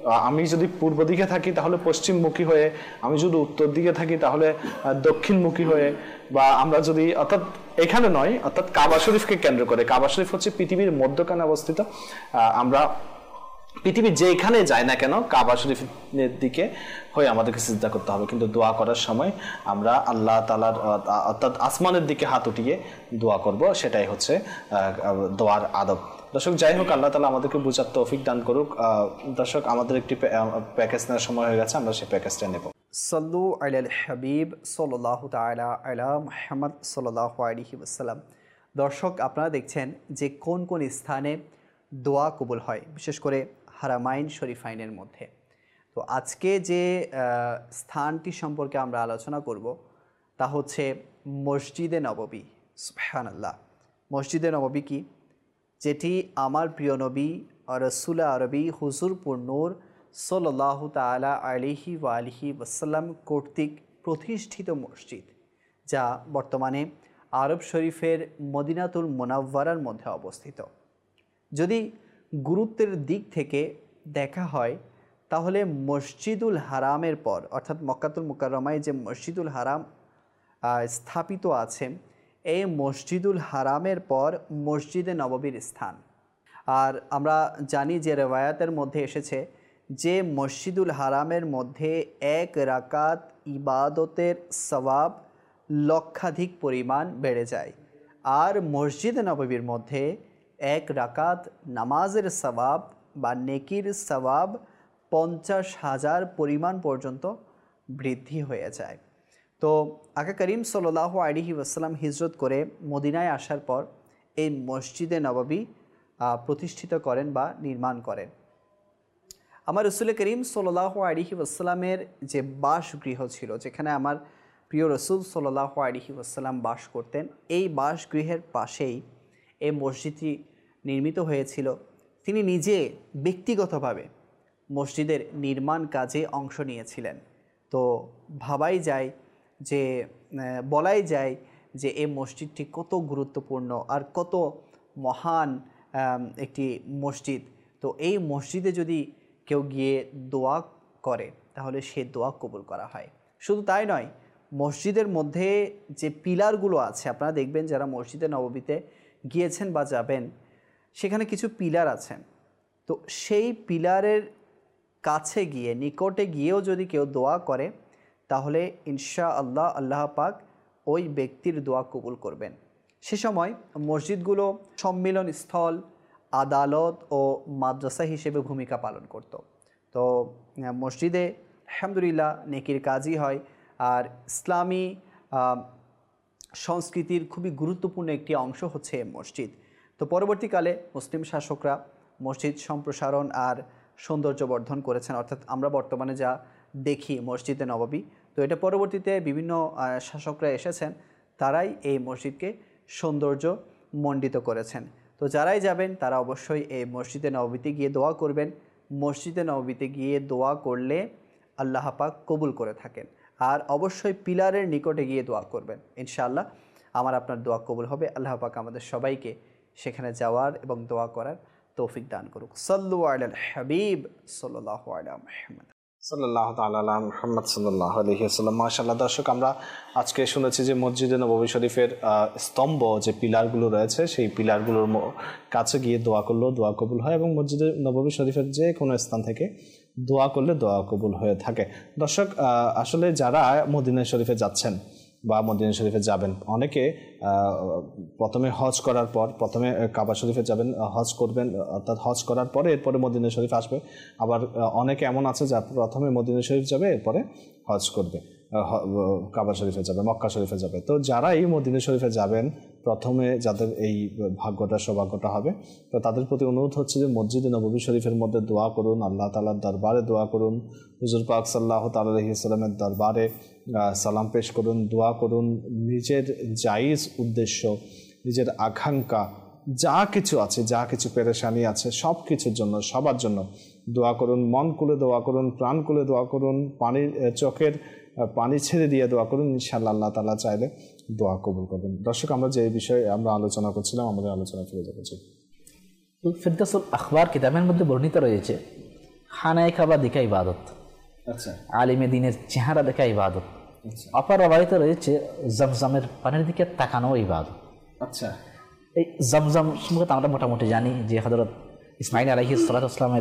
আমি যদি পূর্ব দিকে থাকি তাহলে পশ্চিমমুখী হয়ে, আমি যদি উত্তর দিকে থাকি তাহলে দক্ষিণমুখী হয়ে, বা আমরা যদি অর্থাৎ এখানে নয়, অর্থাৎ কাবা শরীফকে কেন্দ্র করে, কাবা শরীফ হচ্ছে পৃথিবীর মধ্যখানে অবস্থিত, আমরা পৃথিবীর যেখানে যাই না কেন কাবা শরীফের দিকে হয়ে আমাদেরকে সিজদা করতে হবে। কিন্তু দোয়া করার সময় আমরা আল্লাহ তাআলার অর্থাৎ আসমানের দিকে হাত উঠিয়ে দোয়া করব, সেটাই হচ্ছে দোয়ার আদব। দর্শক যাই হোক, আল্লাহ তাআলা আমাদেরকে বুঝার তৌফিক দান করুক। দর্শক আমাদের একটি প্যাকেজ নেওয়ার সময় হয়ে গেছে, আমরা সেই প্যাকেজটা নেব। সাল্লু আলাল হাবিব সাল্লাল্লাহু তাআলা আলা মুহাম্মদ সাল্লাল্লাহু আলাইহি ওয়াসাল্লাম। দর্শক আপনারা দেখছেন যে কোন কোন স্থানে দোয়া কবুল হয়, বিশেষ করে হারামাইন শরীফাইনের মধ্যে। তো আজকে যে স্থানটি সম্পর্কে আমরা আলোচনা করব তা হচ্ছে মসজিদে নববী। সুবহানাল্লাহ। মসজিদে নববী কি? যেটি আমার প্রিয় নবী রাসূল আরবি হুজুর পুরনূর সাল্লাল্লাহু তাআলা আলাইহি ওয়া আলিহি ওয়াসাল্লাম কর্তৃক প্রতিষ্ঠিত মসজিদ, যা বর্তমানে আরব শরীফের মদিনাতুল মুনাওয়ারার মধ্যে অবস্থিত। যদি গুরুত্বের দিক থেকে দেখা হয় তাহলে মসজিদুল হারামের পর, অর্থাৎ মক্কাতুল মুকাররমায় যে মসজিদুল হারাম স্থাপিত আছে, এই মসজিদুল হারামের পর মসজিদে নববীর স্থান। আর আমরা জানি যে রেওয়ায়াতের মধ্যে এসেছে যে মসজিদুল হারামের মধ্যে এক রাকাত ইবাদতের সওয়াব লক্ষাধিক পরিমাণ বেড়ে যায়, আর মসজিদে নববীর মধ্যে এক রাকাত নামাজের সওয়াব বা নেকির সওয়াব পঞ্চাশ হাজার পরিমাণ পর্যন্ত বৃদ্ধি হয়ে যায়। তো আকা করিম সাল্লাল্লাহু আলাইহি ওয়াসাল্লাম হিজরত করে মদিনায় আসার পর এই মসজিদে নববী প্রতিষ্ঠিত করেন বা নির্মাণ করেন। আমার রাসূল করিম সাল্লাল্লাহু আলাইহি ওয়াসাল্লামের যে বাসগৃহ ছিল, যেখানে আমার প্রিয় রাসূল সাল্লাল্লাহু আলাইহি ওয়াসাল্লাম বাস করতেন, এই বাসগৃহের পাশেই এই মসজিদটি নির্মিত হয়েছিল। তিনি নিজে ব্যক্তিগতভাবে মসজিদের নির্মাণ কাজে অংশ নিয়েছিলেন। তো ভাবাই যায় যে বলাই যায় যে এই মসজিদটি কত গুরুত্বপূর্ণ আর কত মহান একটি মসজিদ। তো এই মসজিদে যদি কেউ গিয়ে দোয়া করে তাহলে সে দোয়া কবুল করা হয়। শুধু তাই নয়, মসজিদের মধ্যে যে পিলারগুলো আছে, আপনারা দেখবেন যারা মসজিদে নববীতে গিয়েছেন বা যাবেন, সেখানে কিছু পিলার আছে। তো সেই পিলারের কাছে গিয়ে, নিকটে গিয়েও যদি কেউ দোয়া করে তাহলে ইনশাআল্লাহ আল্লাহ পাক ওই ব্যক্তির দোয়া কবুল করবেন। সে সময় মসজিদগুলো সম্মিলন স্থল, আদালত ও মাদ্রাসা হিসেবে ভূমিকা পালন করত। তো মসজিদে আলহামদুলিল্লাহ নেকির কাজই হয়, আর ইসলামী সংস্কৃতির খুবই গুরুত্বপূর্ণ একটি অংশ হচ্ছে মসজিদ। তো পরবর্তীকালে মুসলিম শাসকরা মসজিদ সম্প্রসারণ আর সৌন্দর্য বর্ধন করেছেন, অর্থাৎ আমরা বর্তমানে যা দেখি মসজিদে নববী, তো এটা পরবর্তীতে বিভিন্ন শাসকরা এসেছেন, তারাই এই মসজিদকে সৌন্দর্য মণ্ডিত করেছেন। তো যারাই যাবেন তারা অবশ্যই এই মসজিদে নববীতে গিয়ে দোয়া করবেন। মসজিদে নববীতে গিয়ে দোয়া করলে আল্লাহ পাক কবুল করে থাকেন। আর অবশ্যই পিলারের নিকটে গিয়ে দোয়া করবেন, ইনশাআল্লাহ আমার আপনার দোয়া কবুল হবে। আল্লাহ পাক আমাদের সবাইকে সেখানে যাওয়ার এবং দোয়া করার তৌফিক দান করুক। সাল্লু আলাল হাবিব সাল্লাল্লাহু আলা মুহাম্মদ সাল্লাল্লাহু তাআলা আলা মুহাম্মদ সাল্লাল্লাহু আলাইহি ওয়াসাল্লাম। মাশাআল্লাহ। দর্শক আমরা আজকে শুনেছি যে মসজিদে নববী শরীফের স্তম্ভ যে পিলারগুলো রয়েছে, সেই পিলারগুলোর কাছে গিয়ে দোয়া করলেও দোয়া কবুল হয়, এবং মসজিদে নববী শরীফের যে কোনো স্থান থেকে দোয়া করলে দোয়া কবুল হয়ে থাকে। দর্শক আসলে যারা মদিনা শরীফে যাচ্ছেন বা মদিনা শরীফে যাবেন, অনেকে প্রথমে হজ করার পর প্রথমে কাবা শরীফে যাবেন, হজ করবেন, অর্থাৎ হজ করার পরে এরপরে মদিনা শরীফ আসবে। আবার অনেকে এমন আছে যা প্রথমে মদিনা শরীফ যাবে, এরপরে হজ করবে, কাবা শরীফে যাবে, মক্কা শরীফে যাবে। তো যারা এই মদিনা শরীফে যাবেন, প্রথমে যাদের এই ভাগ্যটা সৌভাগ্যটা হবে, তো তাদের প্রতি অনুরোধ হচ্ছে যে মসজিদে নববী শরীফের মধ্যে দোয়া করুন, আল্লাহ তাআলার দরবারে দোয়া করুন, হুজুর পাক সাল্লাল্লাহু তাআলা আলাইহি ওয়াসাল্লামের দরবারে সালাম পেশ করুন, দোয়া করুন। নিজের জায়েজ উদ্দেশ্য, নিজের আকাঙ্ক্ষা যা কিছু আছে, যা কিছু পেরেশানি আছে, সব কিছুর জন্য, সবার জন্য দোয়া করুন। মন খুলে দোয়া করুন, প্রাণ খুলে দোয়া করুন, পানির চোখের পানি ছেড়ে দিয়ে দোয়া করুন। ইনশাআল্লাহ আল্লাহ তাআলা চাইলে দোয়া কবুল করবেন। দর্শক আমরা যে বিষয়ে আমরা আলোচনা করছিলাম, আমাদের আলোচনা ফিরে যাচ্ছি। ফিরদাউসুল আখবার কিতাবের মধ্যে বর্ণিত রয়েছে, খানায় কাবা দেখা ইবাদত, আচ্ছা আলিমে দিনের চেহারা দেখা ইবাদত। অপর রবায়তে রয়েছে জমজমের পানির দিকে তাকানো ইবাদত। আচ্ছা এই জমজম সম্পর্কে আমরা মোটামুটি জানি যে হযরত ইসমাঈল আলাইহিস সালাতু ওয়াস সালামের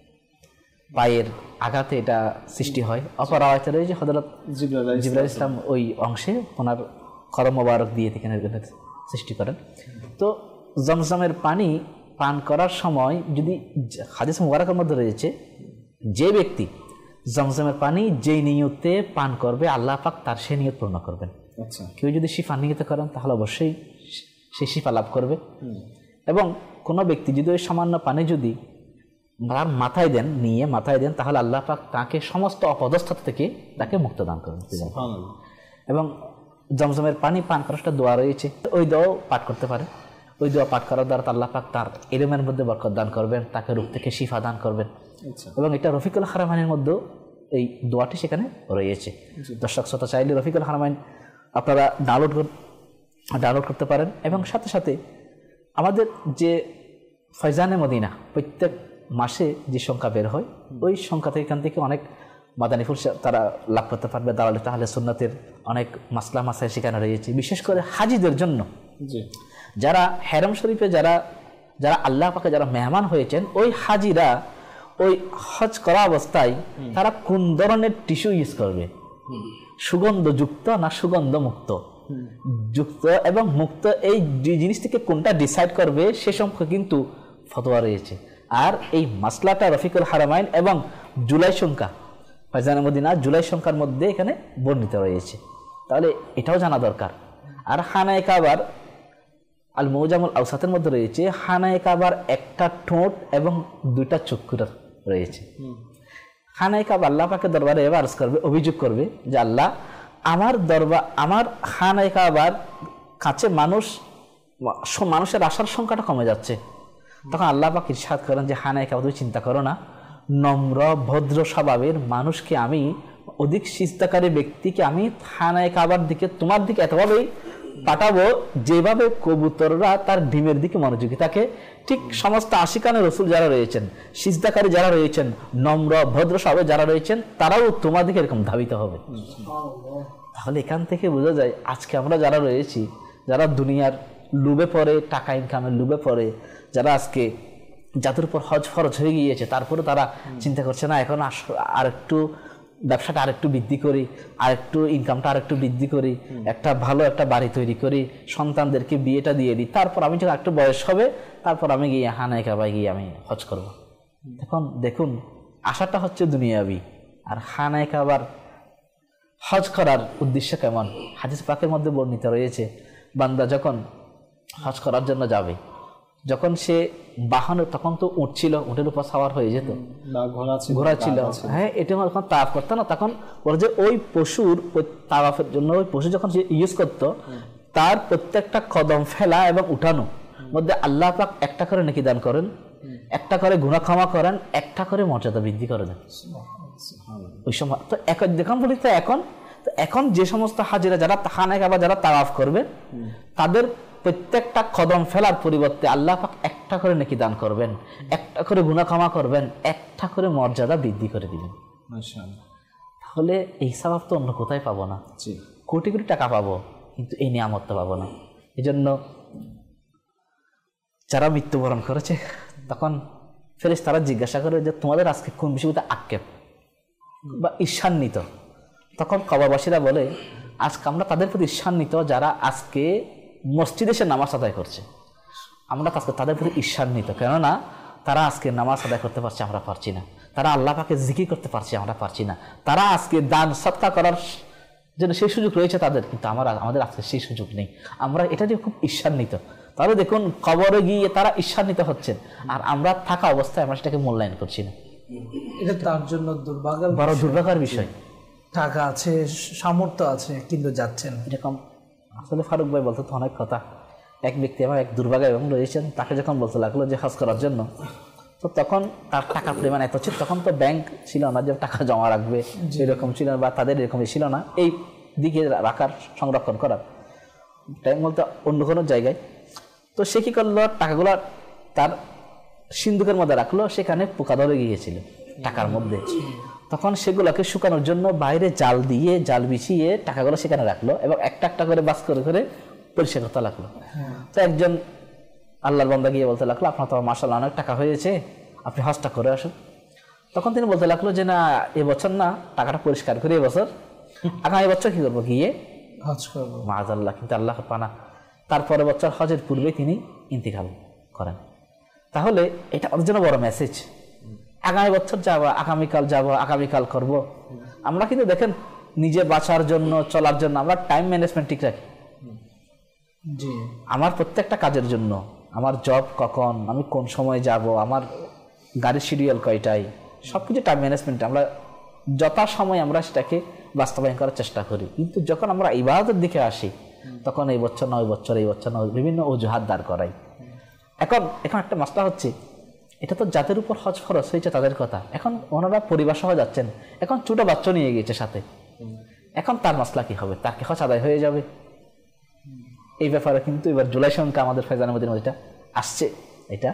পায়ের আঘাতে এটা সৃষ্টি হয়। অপর রবায়তে রয়েছে হযরত জিবরাইল জিবরাইল ইসলাম ওই অংশে ওনার কদম মোবারক দিয়ে এখানে সৃষ্টি করেন। তো জমজমের পানি পান করার সময় যদি হাদিস মুবারকের মধ্যে রয়েছে যে ব্যক্তি জমজমের পানি যেই নিয়তে পান করবে আল্লাহ পাক তার সেই নিয়ত পূর্ণ করবেন। আচ্ছা কেউ যদি শিফা নিয়ত করেন তাহলে অবশ্যই সে শিফা লাভ করবে। এবং কোনো ব্যক্তি যদি ওই সামান্য পানি যদি তার মাথায় দেন, নিয়ে মাথায় দেন, তাহলে আল্লাহ পাক তাকে সমস্ত অপদস্থতা থেকে তাকে মুক্ত দান করবেন। এবং জমজমের পানি পান করার একটা দোয়া রয়েছে, ওই দোয়াও পাঠ করতে পারে। ওই দোয়া পাঠ করার দ্বারা আল্লাহ পাক তার ইলমের মধ্যে বরকত দান করবেন, তাকে রূপ থেকে শিফা দান করবেন। এবং এটা রফিকুল হারামাইনের মধ্যেও এই দোয়াটি সেখানে রয়েছে। দর্শক শ্রোতা চাইলে রফিকুল হারামাইন আপনারা ডাউনলোড ডাউনলোড করতে পারেন। এবং সাথে সাথে আমাদের যে ফয়জানে মদিনা প্রত্যেক মাসে যে সংখ্যা বের হয়, ওই সংখ্যা থেকে এখান থেকে অনেক মাদানিফুল তারা লাভ করতে পারবে। দালালে তাহলে সুন্নাতের অনেক মাসলা মাসায় সেখানে রয়েছে, বিশেষ করে হাজিদের জন্য। যারা হেরম শরীফে যারা যারা আল্লাহ পাকে যারা মেহমান হয়েছেন, ওই হাজিরা ওই হজ করা অবস্থায় তারা কোন ধরনের টিস্যু ইউজ করবে, সুগন্ধযুক্ত না সুগন্ধ মুক্ত, যুক্ত এবং মুক্ত, এই দুই জিনিস থেকে কোনটা ডিসাইড করবে সে সম্পর্কে কিন্তু ফতোয়া রয়েছে। আর এই মাসলাটা রফিকুল হারামাইন এবং জুলাই সংখ্যা ফয়জানে মদিনা জুলাই সংখ্যার মধ্যে এখানে বর্ণিত রয়েছে, তাহলে এটাও জানা দরকার। আর খানায়ে কাবার আল মুজামুল আওসাতের মধ্যে রয়েছে খানায়ে কাবার একটা ঠোঁট এবং দুইটা চক্ষু রয়েছে। খানায়ে কাবা আল্লাহ পাকের দরবারে এবার আরজ করবে, অভিযোগ করবে যে আল্লাহ আমার দরবার আমার খানায়ে কাবার কাছে মানুষ মানুষের আসার সংখ্যাটা কমে যাচ্ছে। তখন আল্লাহ পাক ইরশাদ করেন যে খানায়ে কাবা তুমি চিন্তা করো না, নম্র ভদ্র স্বভাবের মানুষকে আমি, অধিক সিজদাকারী ব্যক্তিকে আমি খানায়ে কাবার দিকে তোমার দিকে এতভাবেই পাঠাবো যেভাবে কবুতররা তার ডিমের দিকে মনোযোগী থাকে, ঠিক সমস্ত আশিকানে রসুল যারা রয়েছেন, সিজদাকারী যারা রয়েছেন, নম্র ভদ্র স্বভাবে যারা রয়েছেন, তারাও তোমার দিকে এরকম ধাবিত হবে। তাহলে এখান থেকে বোঝা যায় আজকে আমরা যারা রয়েছি, যারা দুনিয়ার লুবে পড়ে, টাকা ইনকামের লুবে পড়ে, যারা আজকে যাদের উপর হজ ফরজ হয়ে গিয়েছে, তারপরে তারা চিন্তা করছে না এখন আর একটু ব্যবসাটা আরেকটু বৃদ্ধি করি, আরেকটু ইনকামটা আরেকটু বৃদ্ধি করি, একটা ভালো একটা বাড়ি তৈরি করি, সন্তানদেরকে বিয়েটা দিয়ে দিই, তারপর আমি যখন একটু বয়স হবে তারপর আমি গিয়ে খানায়ে কাবায় গিয়ে আমি হজ করব। এখন দেখুন আশাটা হচ্ছে দুনিয়াবি, আর খানায়ে কাবার হজ করার উদ্দেশ্য কেমন? হাদিস পাকের মধ্যে বর্ণিত রয়েছে, বান্দা যখন হজ করার জন্য যাবে, যখন সে বাহনে, তখন তো উট ছিল, উটের উপর সাওয়ার হয়ে যেত, ঘোড়া ছিল, হ্যাঁ, এটা যখন তাওয়াফ করতো না, তখন বলে যে ওই পশুর তাওয়াফের জন্য ওই পশু যখন সে ইউজ করতো, তার প্রত্যেকটা কদম ফেলা এবং উঠানো মধ্যে আল্লাহ পাক একটা করে নেকি দান করেন, একটা করে গুনাহ ক্ষমা করেন, একটা করে মর্যাদা বৃদ্ধি করে দেন ওই সময়। তো এখন দেখুন বলি তো এখন তো এখন যে সমস্ত হাজিরা যারা খানায়ে কাবা যারা তাওয়াফ করবে, তাদের প্রত্যেকটা কদম ফেলার পরিবর্তে আল্লাহ পাক একটা করে নেকি দান করবেন, একটা করে গুনাহ ক্ষমা করবেন, একটা করে মর্যাদা বৃদ্ধি করে দিবেন। তাহলে এই সওয়াব তো অন্য কোথায় পাবো না, কোটি কোটি টাকা পাবো কিন্তু এই নিয়ামতটা পাবো না। এই জন্য যারা মৃত্যুবরণ করেছে তখন ফেরেশতারা জিজ্ঞাসা করে যে তোমাদের আজকে কোন বিষয়টা আক্ষেপ বা ঈর্ষান্বিত? তখন কবরবাসীরা বলে আজকে আমরা তাদের প্রতি ঈর্ষান্বিত যারা আজকে মসজিদে এসে নামাজ আদায় করছে, আমরা আজকে তাদের প্রতি ঈর্ষান্বিত, কেননা তারা আজকে নামাজ আদায় করতে পারছে, আমরা পারছি না। তারা আল্লাহ পাকে জিকির করতে পারছে, আমরা পারছি না। তারা আজকে দান সদকা করার জন্য সেই সুযোগ রয়েছে তাদের, কিন্তু আমরা আমাদের আজকে সেই সুযোগ নেই। আমরা এটা দিয়ে খুব ঈর্ষান্বিত। তাহলে দেখুন কবরে গিয়ে তারা ঈর্ষান্বিত হচ্ছেন, আর আমরা থাকা অবস্থায় আমরা সেটাকে মূল্যায়ন করছি না। এটা তার জন্য দুর্ভাগ্য, বড় দুর্ভাগ্যের বিষয়। টাকা আছে, সামর্থ্য আছে, কিন্তু যাচ্ছেন এরকম। আসলে ফারুক ভাই বলতে তো অনেক কথা। এক ব্যক্তি আমার এক দুর্ভাগ্য এবং রয়েছেন, তাকে যখন বলতে লাগলো যে হজ করার জন্য, তো তখন তার টাকার পরিমাণ এত ছিল, তখন তো ব্যাংক ছিল না যে টাকা জমা রাখবে, এরকম ছিল না, বা তাদের এরকম ছিল না এই দিকে রাখার, সংরক্ষণ করার ব্যাংক বলতে অন্য কোনো জায়গায়। তো সে কি করলো, টাকাগুলো তার সিন্ধুকের মধ্যে রাখলো, সেখানে পোকা ধরে গিয়েছিল। টাকার মধ্যে। তখন সেগুলোকে শুকানোর জন্য বাইরে জাল দিয়ে জাল বিছিয়ে টাকাগুলো সেখানে রাখলো এবং একটা একটা করে বাস করে করে পরিষ্কার করতে লাগলো। তো একজন আল্লাহর বান্দা গিয়ে বলতে লাগলো, আপনার তো মাশাআল্লাহ অনেক টাকা হয়েছে, আপনি হজটা করে আসুন। তখন তিনি বলতে লাগলো যে না, এবছর না, টাকাটা পরিষ্কার করে এবছর, আগামী বছর কি করবো, গিয়ে হজ করবো। মাআযাল্লাহ, কিন্তু আল্লাহ পানা তারপরে বছর হজের পূর্বে তিনি ইন্তিকাল করেন। তাহলে এটা ওর জন্য বড় মেসেজ, আগামী বছর যাবো, আগামীকাল যাবো, আগামীকাল করব। আমরা কিন্তু দেখেন নিজে বাঁচার জন্য, চলার জন্য আমরা টাইম ম্যানেজমেন্ট ঠিক রাখি। জি, আমার প্রত্যেকটা কাজের জন্য, আমার জব কখন, আমি কোন সময় যাব, আমার গাড়ির শিডিউল কয়টায়, সব কিছু টাইম ম্যানেজমেন্ট আমরা যথাসময় আমরা সেটাকে বাস্তবায়ন করার চেষ্টা করি। কিন্তু যখন আমরা ইবাদতের দিকে আসি তখন এই বছর না ওই বছর, এই বছর না, বিভিন্ন অজুহাত দাঁড় করাই। এখন এখন একটা মাসলা হচ্ছে, এটা তো যাদের উপর হজ ফরজ হয়েছে তাদের কথা, এখন ওনারা পরিবার সহ যাচ্ছেন, এখন ছোট বাচ্চা নিয়ে গিয়েছে সাথে, এখন তার মাসলা কি হবে, তার কি হজ আদায় হয়ে যাবে? এই ব্যাপারে কিন্তু এবার জুলাই সংখ্যা আমাদের ফয়জান মদিনার মধ্যে আসছে। এটা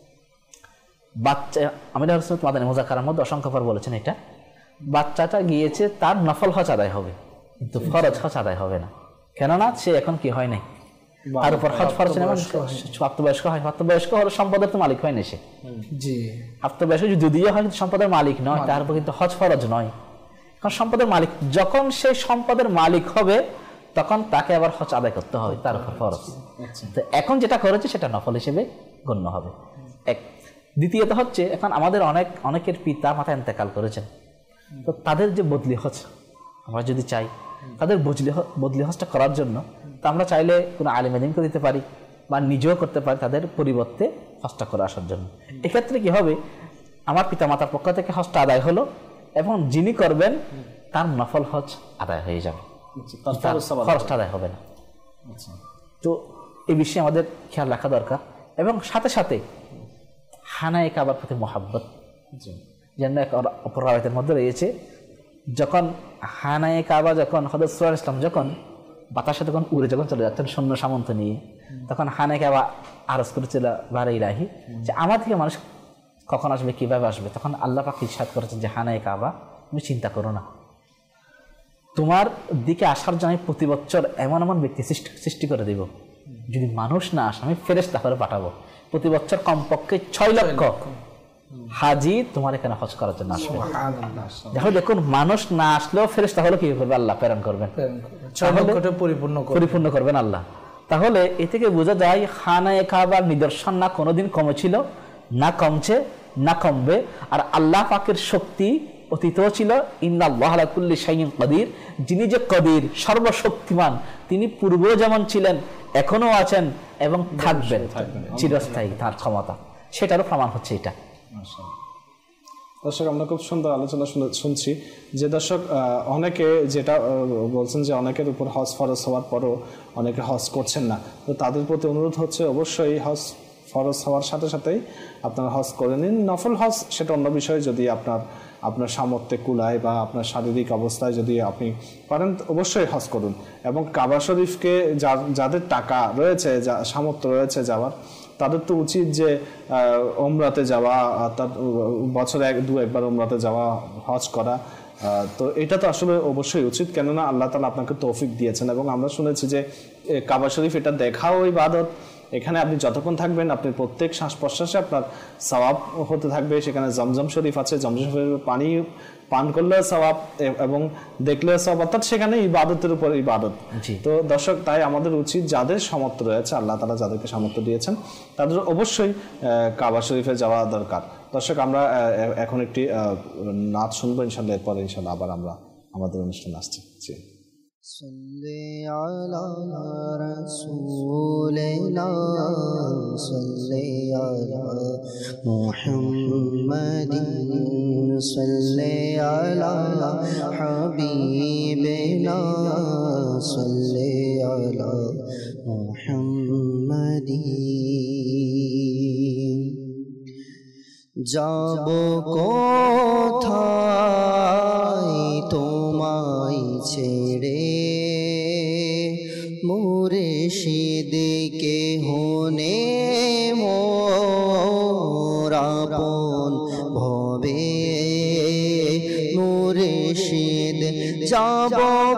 বাচ্চা আমির হোসেন মাদানী মুযাক্কারার মধ্যে অসংখ্যবার বলেছেন, এটা বাচ্চাটা গিয়েছে, তার নফল হজ আদায় হবে কিন্তু ফরজ হজ আদায় হবে না। কেননা সে এখন কি হয় নাই, তার উপর হজ ফরজ প্রাপ্তবয়স্ক হয়, প্রাপ্তবয়স্ক হলে সম্পদের তো মালিক হয় না সে। জি, প্রাপ্তবয়স্ক যদিও হয় সম্পদের মালিক নয়, তার উপর কিন্তু হজ ফরজ নয়। কারণ সম্পদের মালিক যখন সেই সম্পদের মালিক হবে তখন তাকে আবার হজ আদায় করতে হবে, তার উপর ফরজ। তো এখন যেটা করেছে সেটা নফল হিসেবে গণ্য হবে। এক দ্বিতীয়ত হচ্ছে, এখন আমাদের অনেক অনেকের পিতা মাতা ইন্তেকাল করেছেন, তো তাদের যে বদলি হজ আমরা যদি চাই, তাদের বদলি বদলি হজটা করার জন্য তো আমরা চাইলে কোনো আলিম আলিমকে দিতে পারি বা নিজেও করতে পারি তাদের পরিবর্তে হজটা করে আসার জন্য। এক্ষেত্রে কি হবে, আমার পিতা মাতার পক্ষ থেকে হজটা আদায় হলো এবং যিনি করবেন তার নফল হজ আদায় হয়ে যাবে, খরচটা আদায় হবে না। তো এই বিষয়ে আমাদের খেয়াল রাখা দরকার। এবং সাথে সাথে হানায়ে কাবার প্রতি মহাব্বত, যেন এক অপর রাওয়ায়াতের মধ্যে রয়েছে, যখন হানায়ে কাবা যখন হযরত সুলাইমান ইসলাম যখন বাতাসে তখন উড়ে যখন চলে যাচ্ছেন সৈন্য সামন্ত নিয়ে, তখন হানায়ে কাবা আরজ করেছিল বারে ইলাহি, যে আমার থেকে মানুষ কখন আসবে, কিভাবে আসবে। তখন আল্লাহ পাক ইরশাদ করেছেন যে হানায়ে কাবা, তুমি চিন্তা করো না, তোমার দিকে আসার জন্য আমি প্রতি বছর এমন এমন ব্যক্তি সৃষ্টি সৃষ্টি করে দেব, যদি মানুষ না আসে আমি ফেরেশতা করে পাঠাবো, প্রতি বছর কমপক্ষে ছয় লক্ষ হাজি তোমার এখানে হজ করার জন্য আসবে। দেখো দেখুন, মানুষ না আসলেও ফেরেশতা হলো কি করবে, আল্লাহ প্রেরণ করবেন, পরিপূর্ণ পরিপূর্ণ করবেন আল্লাহ। তাহলে এ থেকে বোঝা যায় খানায়ে কাবার নিদর্শন না কোনোদিন কমেছিল, না কমছে, না কমবে। আর আল্লাহ পাকের শক্তি অতীতও ছিল, ইন্নাল্লাহা আলা কুল্লি শাইইন কাদির, যিনি যে কদির সর্বশক্তিমান, তিনি পূর্বেও যেমন ছিলেন এখনো আছেন এবং থাকবেন চিরস্থায়ী, তার ক্ষমতা, সেটারও প্রমাণ হচ্ছে এটা। দর্শক, আমরা খুব সুন্দর আলোচনা শুনছি যে দর্শক অনেকে যেটা বলছেন যে অনেকের উপর হজ ফরজ হওয়ার পরও অনেকে হজ করছেন না, তো তাদের প্রতি অনুরোধ হচ্ছে অবশ্যই হজ ফরজ হওয়ার সাথে সাথেই আপনারা হজ করে নিন। নফল হজ সেটা অন্য বিষয়, যদি আপনার আপনার সামর্থ্যে কুলায় বা আপনার শারীরিক অবস্থায় যদি আপনি পারেন অবশ্যই হজ করুন। এবং কাবা শরীফকে যাদের টাকা রয়েছে, যা সামর্থ্য রয়েছে যাওয়ার, তাদের তো উচিত যে ওমরাতে যাওয়া, অর্থাৎ বছরে এক দু একবার ওমরাতে যাওয়া, হজ করা। তো এটা তো আসলে অবশ্যই উচিত, কেননা আল্লাহ তাআলা আপনাকে তৌফিক দিয়েছেন। এবং আমরা শুনেছি যে কাবা শরীফ এটা দেখাও ইবাদত, এখানে আপনি যতক্ষণ থাকবেন আপনি প্রত্যেক শ্বাস প্রশ্বাসে আপনার সওয়াব হতে থাকবে। সেখানে জমজম শরীফ আছে, জমজম শরীফের পানি পান করলেও সওয়াব এবং দেখলেও সওয়াব, অর্থাৎ সেখানে ইবাদতের উপর ইবাদত। তো দর্শক, তাই আমাদের উচিত যাদের সামর্থ্য রয়েছে, আল্লাহ তাআলা যাদেরকে সামর্থ্য দিয়েছেন, তাদের অবশ্যই কাবা শরীফে যাওয়া দরকার। দর্শক, আমরা এখন একটি নাচ শুনবো ইনশাআল্লাহ, এরপরে ইনশাআল্লাহ আবার আমরা আমাদের অনুষ্ঠানে আসছি। জি, صلِّ عَلَى رَسُولِنَا صَلِّ عَلَى مُحَمَّدٍ صَلِّ عَلَى حَبِيبِنَا صَلِّ عَلَى مُحَمَّدٍ যাব কোথায় তোমায় ছেড়ে, মুর্শিদকে হনে মোর আপন ভবে মুর্শিদ যাব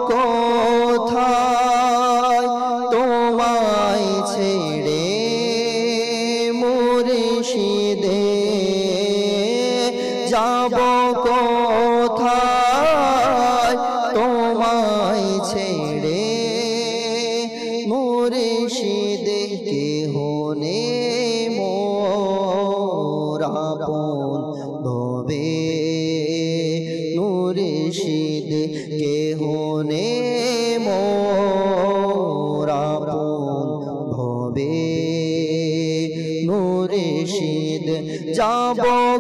কোথায় তোমায় ছেড়ে মুর্শিদ যাব কোথায় তোমায় ছেড়ে মুর্শিদ কেহ নেই মোর আপন ভবে মুর্শিদ কেহ নেই মোর আপন ভবে মুর্শিদ যাব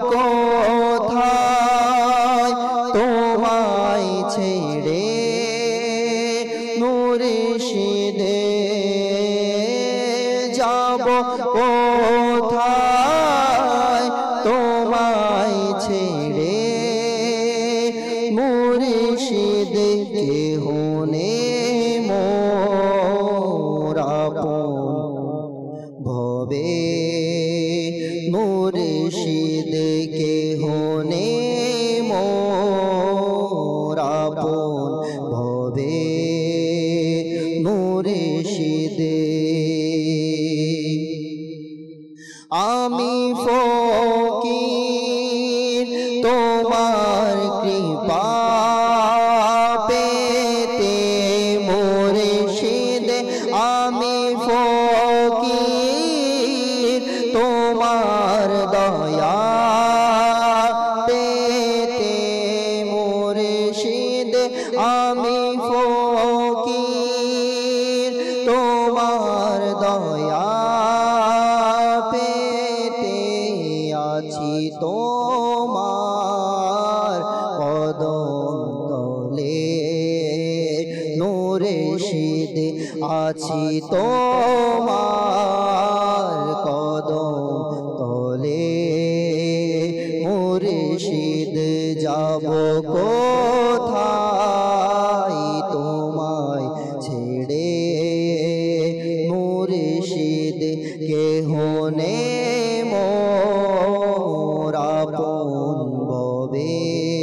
কোথায় তোমায় ছেড়ে মুর্শিদ যাব কোথায় তোমায় ছেড়ে মুর্শিদ কেহ নেই মোর আপন ভবে মুর্শিদ কেহ নেই মোর আপন ভবে মুর্শিদ আমি ফকির তোমার কৃপা পেতে মুর্শিদ আমি ফকির তোমার দয়া পেতে মুর্শিদ আমি ফকির তোমার দয়া পেতে আছি তোমার কদম তলে মুর্শিদ আছি তোমার কদম তলে মুর্শিদ যাব কোথায় তোমায় ছেড়ে মুর্শিদ কেহ নেই মোর আপন ভবে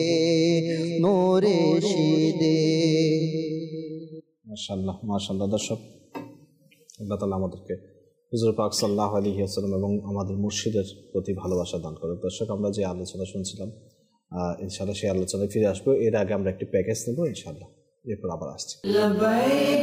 মুর্শিদ। মাশাআল্লাহ মাশাআল্লাহ। দর্শক, আল্লাহ তাআলা আমাদেরকে হুজুর পাক সাল্লাল্লাহু আলাইহি ওয়াসাল্লাম এবং আমাদের মুর্শিদের প্রতি ভালোবাসা দান করে। দর্শক, আমরা যে আলোচনা শুনছিলাম ইনশাআল্লাহ সেই আলোচনায় ফিরে আসবো। এর আগে আমরা একটি প্যাকেজ নেব ইনশাআল্লাহ, এরপর আবার আসছি। لبيك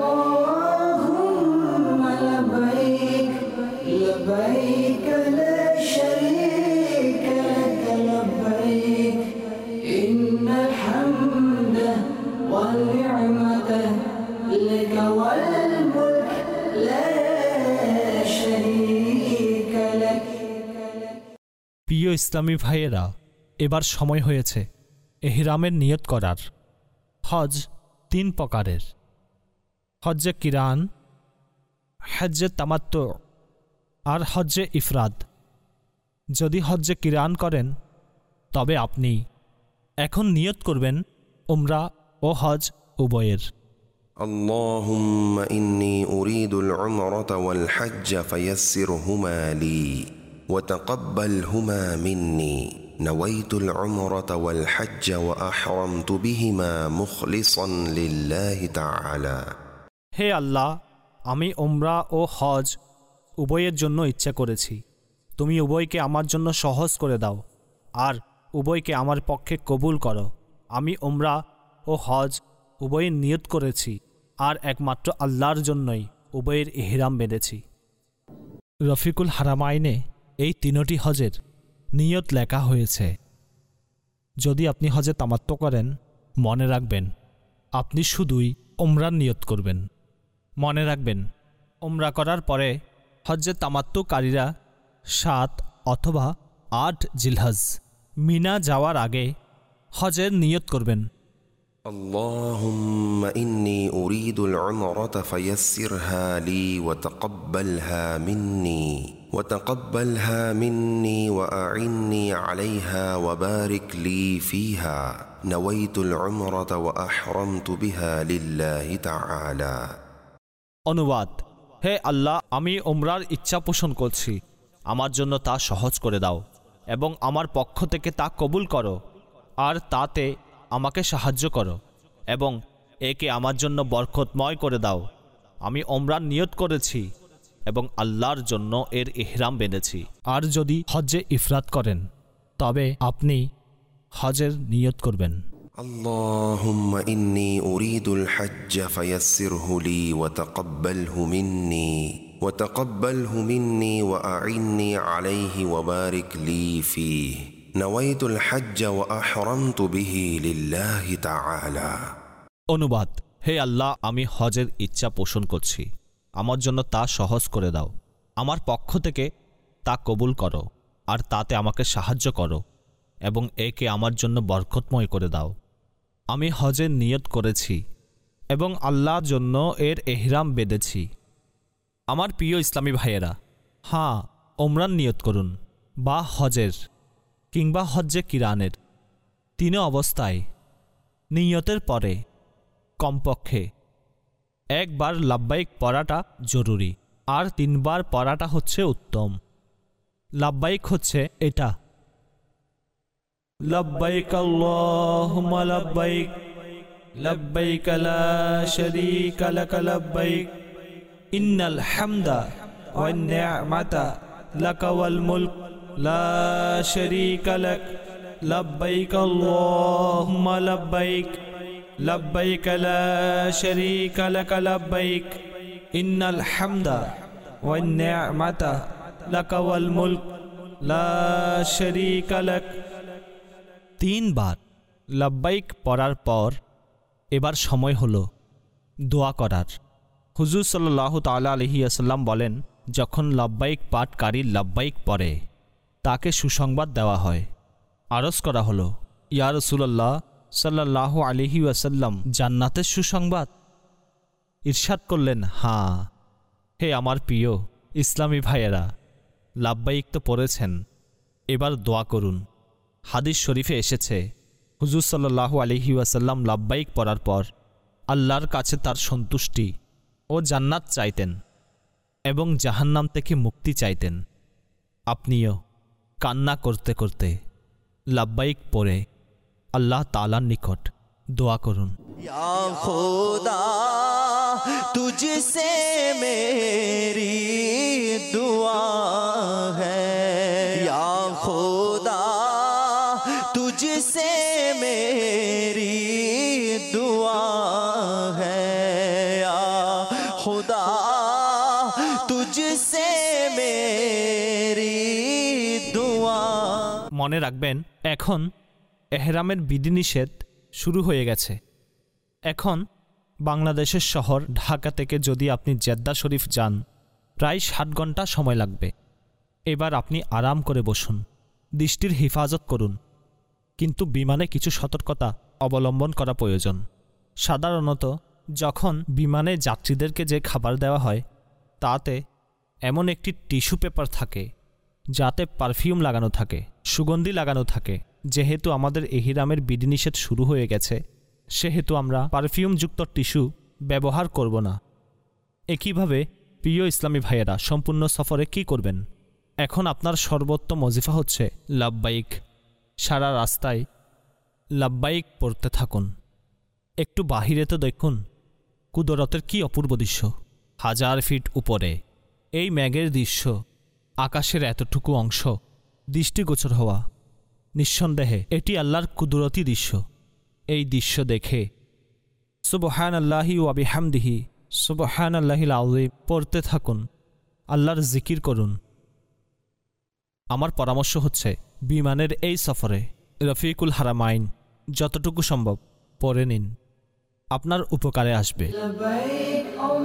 اللهم لبيك لبيك لا شريك لك لبيك إن الحمد والنعمة لك والملك لا شريك لك। প্রিয় ইসলামী ভাইয়েরা, এবার সময় হয়েছে ইহরামের নিয়ত করার। হজ তিন প্রকারের: হজ্জে কিরান, হজ্জে তামাত্তু আর হজ্জে ইফরাদ। যদি হজ্জে কিরান করেন তবে আপনি এখন নিয়ত করবেন উমরা ও হজ উভয়ের। اللهم إني أريد العمرة والحج فيسرهما لي وتقبلهما مني نويت العمرة والحج وأحرمت بهما مخلصا لله تعالى। হে আল্লাহ, আমি উমরা ও হজ উভয়ের জন্য ইচ্ছা করেছি, তুমি উভয়কে আমার জন্য সহজ করে দাও আর উভয়কে আমার পক্ষে কবুল করো। আমি উমরা ও হজ উভয়ের নিয়ত করেছি আর একমাত্র আল্লাহর জন্যই উভয়ের ইহরাম বেঁধেছি। রফিকুল হারামাইনে এই তিনটি হজের নিয়ত লেখা হয়েছে। যদি আপনি হজে তামাত্তু করেন, মনে রাখবেন আপনি শুধুই উমরার নিয়ত করবেন। মনে রাখবেন, উমরা করার পরে হজ্জে তামাত্তুকারীরা সাত অথবা আট জিলহজ মিনা যাওয়ার আগে হজের নিয়ত করবেন। اللهم إني أريد العمرة فيسرها لي وتقبلها مني وتقبلها مني وأعني عليها وبارك لي فيها نويت العمرة وأحرمت بها لله تعالى। অনুবাদ: হে আল্লাহ, আমি উমরার ইচ্ছা পোষণ করছি, আমার জন্য তা সহজ করে দাও এবং আমার পক্ষ থেকে তা কবুল করো আর তাতে আমাকে সাহায্য করো এবং একে আমার জন্য বরকতময় করে দাও। আমি ওমরার নিয়ত করেছি এবং আল্লাহর জন্য এর ইহরাম বেঁধেছি। আর যদি হজ্জে ইফরাত করেন তবে আপনি হজের নিয়ত করবেন। اللهم إني أريد الحج فيسره لي وتقبله مني وتقبله مني وأعني عليه وبارك لي فيه نويت الحج وأحرمت به لله تعالى। অনুবাদ: হে আল্লাহ, আমি হজের ইচ্ছা পোষণ করছি, আমার জন্য তা সহজ করে দাও, আমার পক্ষ থেকে তা কবুল করো আর তাতে আমাকে সাহায্য করো এবং একে আমার জন্য বরকতময় করে দাও। আমি হজের নিয়ত করেছি এবং আল্লাহর জন্য এর ইহরাম বেঁধেছি। আমার প্রিয় ইসলামী ভাইয়েরা, হ্যাঁ, ওমরার নিয়ত করুন বা হজের কিংবা হজ্জে কিরানের, তিন অবস্থায় নিয়তের পরে কমপক্ষে একবার লাব্বাইক পড়াটা জরুরি আর তিনবার পড়াটা হচ্ছে উত্তম। লাব্বাইক হচ্ছে এটা: লব্বাইক আল্লাহুম্মা লব্বাইক, লব্বাইক লা শারীকা লাক লব্বাইক, ইন্নাল হামদা ওয়ান নি'মাতা লাক ওয়াল মুলক লা শারীকা লাক, লব্বাইক আল্লাহুম্মা লব্বাইক, লব্বাইক লা শারীকা লাক লব্বাইক, ইন্নাল হামদা ওয়ান নি'মাতা লাক ওয়াল মুলক লা শারীকা লাক। তিনবার লব্বাইক পড়ার পর এবার সময় হলো দোয়া করার। হুজুর সাল্লাল্লাহু তাআলা আলাইহি ওয়াসাল্লাম বলেন, যখন লব্বাইক পাঠকারী লব্বাইক পড়ে তাকে সুসংবাদ দেওয়া হয়। আরজ করা হলো, ইয়া রাসূলুল্লাহ সাল্লাল্লাহু আলাইহি ওয়াসাল্লাম, জান্নাতের সুসংবাদ? ইরশাদ করলেন, হ্যাঁ। হে আমার প্রিয় ইসলামী ভাইয়েরা, লব্বাইক তো পড়েছেন, এবার দোয়া করুন। হাদিস শরীফে এসেছে, হুজুর সাল্লাল্লাহু আলাইহি ওয়াসাল্লাম লব্বাইক পড়ার পর আল্লাহর কাছে তার সন্তুষ্টি ও জান্নাত চাইতেন এবং জাহান্নাম থেকে মুক্তি চাইতেন। আপনিও কান্না করতে করতে লব্বাইক পড়ে আল্লাহ তাআলার নিকট দোয়া করুন। या खुदा तुझसे मेरी दुआ है, या खुदा तुझसे मेरी दुआ है, या खुदा तुझसे मेरी दुआ। মনে রাখবেন, এখন এহরামের বিধিনিষেধ শুরু হয়ে গেছে। এখন বাংলাদেশের শহর ঢাকা থেকে যদি আপনি জেদ্দা শরীফ যান, প্রায় ষাট ঘন্টা সময় লাগবে। এবার আপনি আরাম করে বসুন, দৃষ্টির হেফাজত করুন, কিন্তু বিমানে কিছু সতর্কতা অবলম্বন করা প্রয়োজন। সাধারণত যখন বিমানে যাত্রীদেরকে যে খাবার দেওয়া হয় তাতে এমন একটি টিস্যু পেপার থাকে যাতে পারফিউম লাগানো থাকে, সুগন্ধি লাগানো থাকে। যেহেতু আমাদের ইহরামের বিধিনিষেধ শুরু হয়ে গেছে, সেহেতু আমরা পারফিউমযুক্ত টিস্যু ব্যবহার করব না। একইভাবে প্রিয় ইসলামী ভাইয়েরা, সম্পূর্ণ সফরে কি করবেন? এখন আপনার সর্বোত্তম ওজিফা হচ্ছে লব্বাইক। সারা রাস্তায় লব্বাইক পড়তে থাকুন। একটু বাহিরেতে দেখুন কুদরতের কি অপূর্ব দৃশ্য। হাজার ফিট উপরে এই মেঘের দৃশ্য, আকাশের এতটুকু অংশ দৃষ্টিগোচর হওয়া, নিঃসন্দেহে এটি আল্লাহর কুদরতি দৃশ্য। এই দৃশ্য দেখে সুবহানাল্লাহি ওয়া বিহামদিহি সুবহানাল্লাহিল আযীম পড়তে থাকুন, আল্লাহর জিকির করুন। আমার পরামর্শ হচ্ছে, বিমানের এই সফরে রফিকুল হারামাইন যতটুকু সম্ভব পড়ে নিন, আপনার উপকারে আসবে। لبيك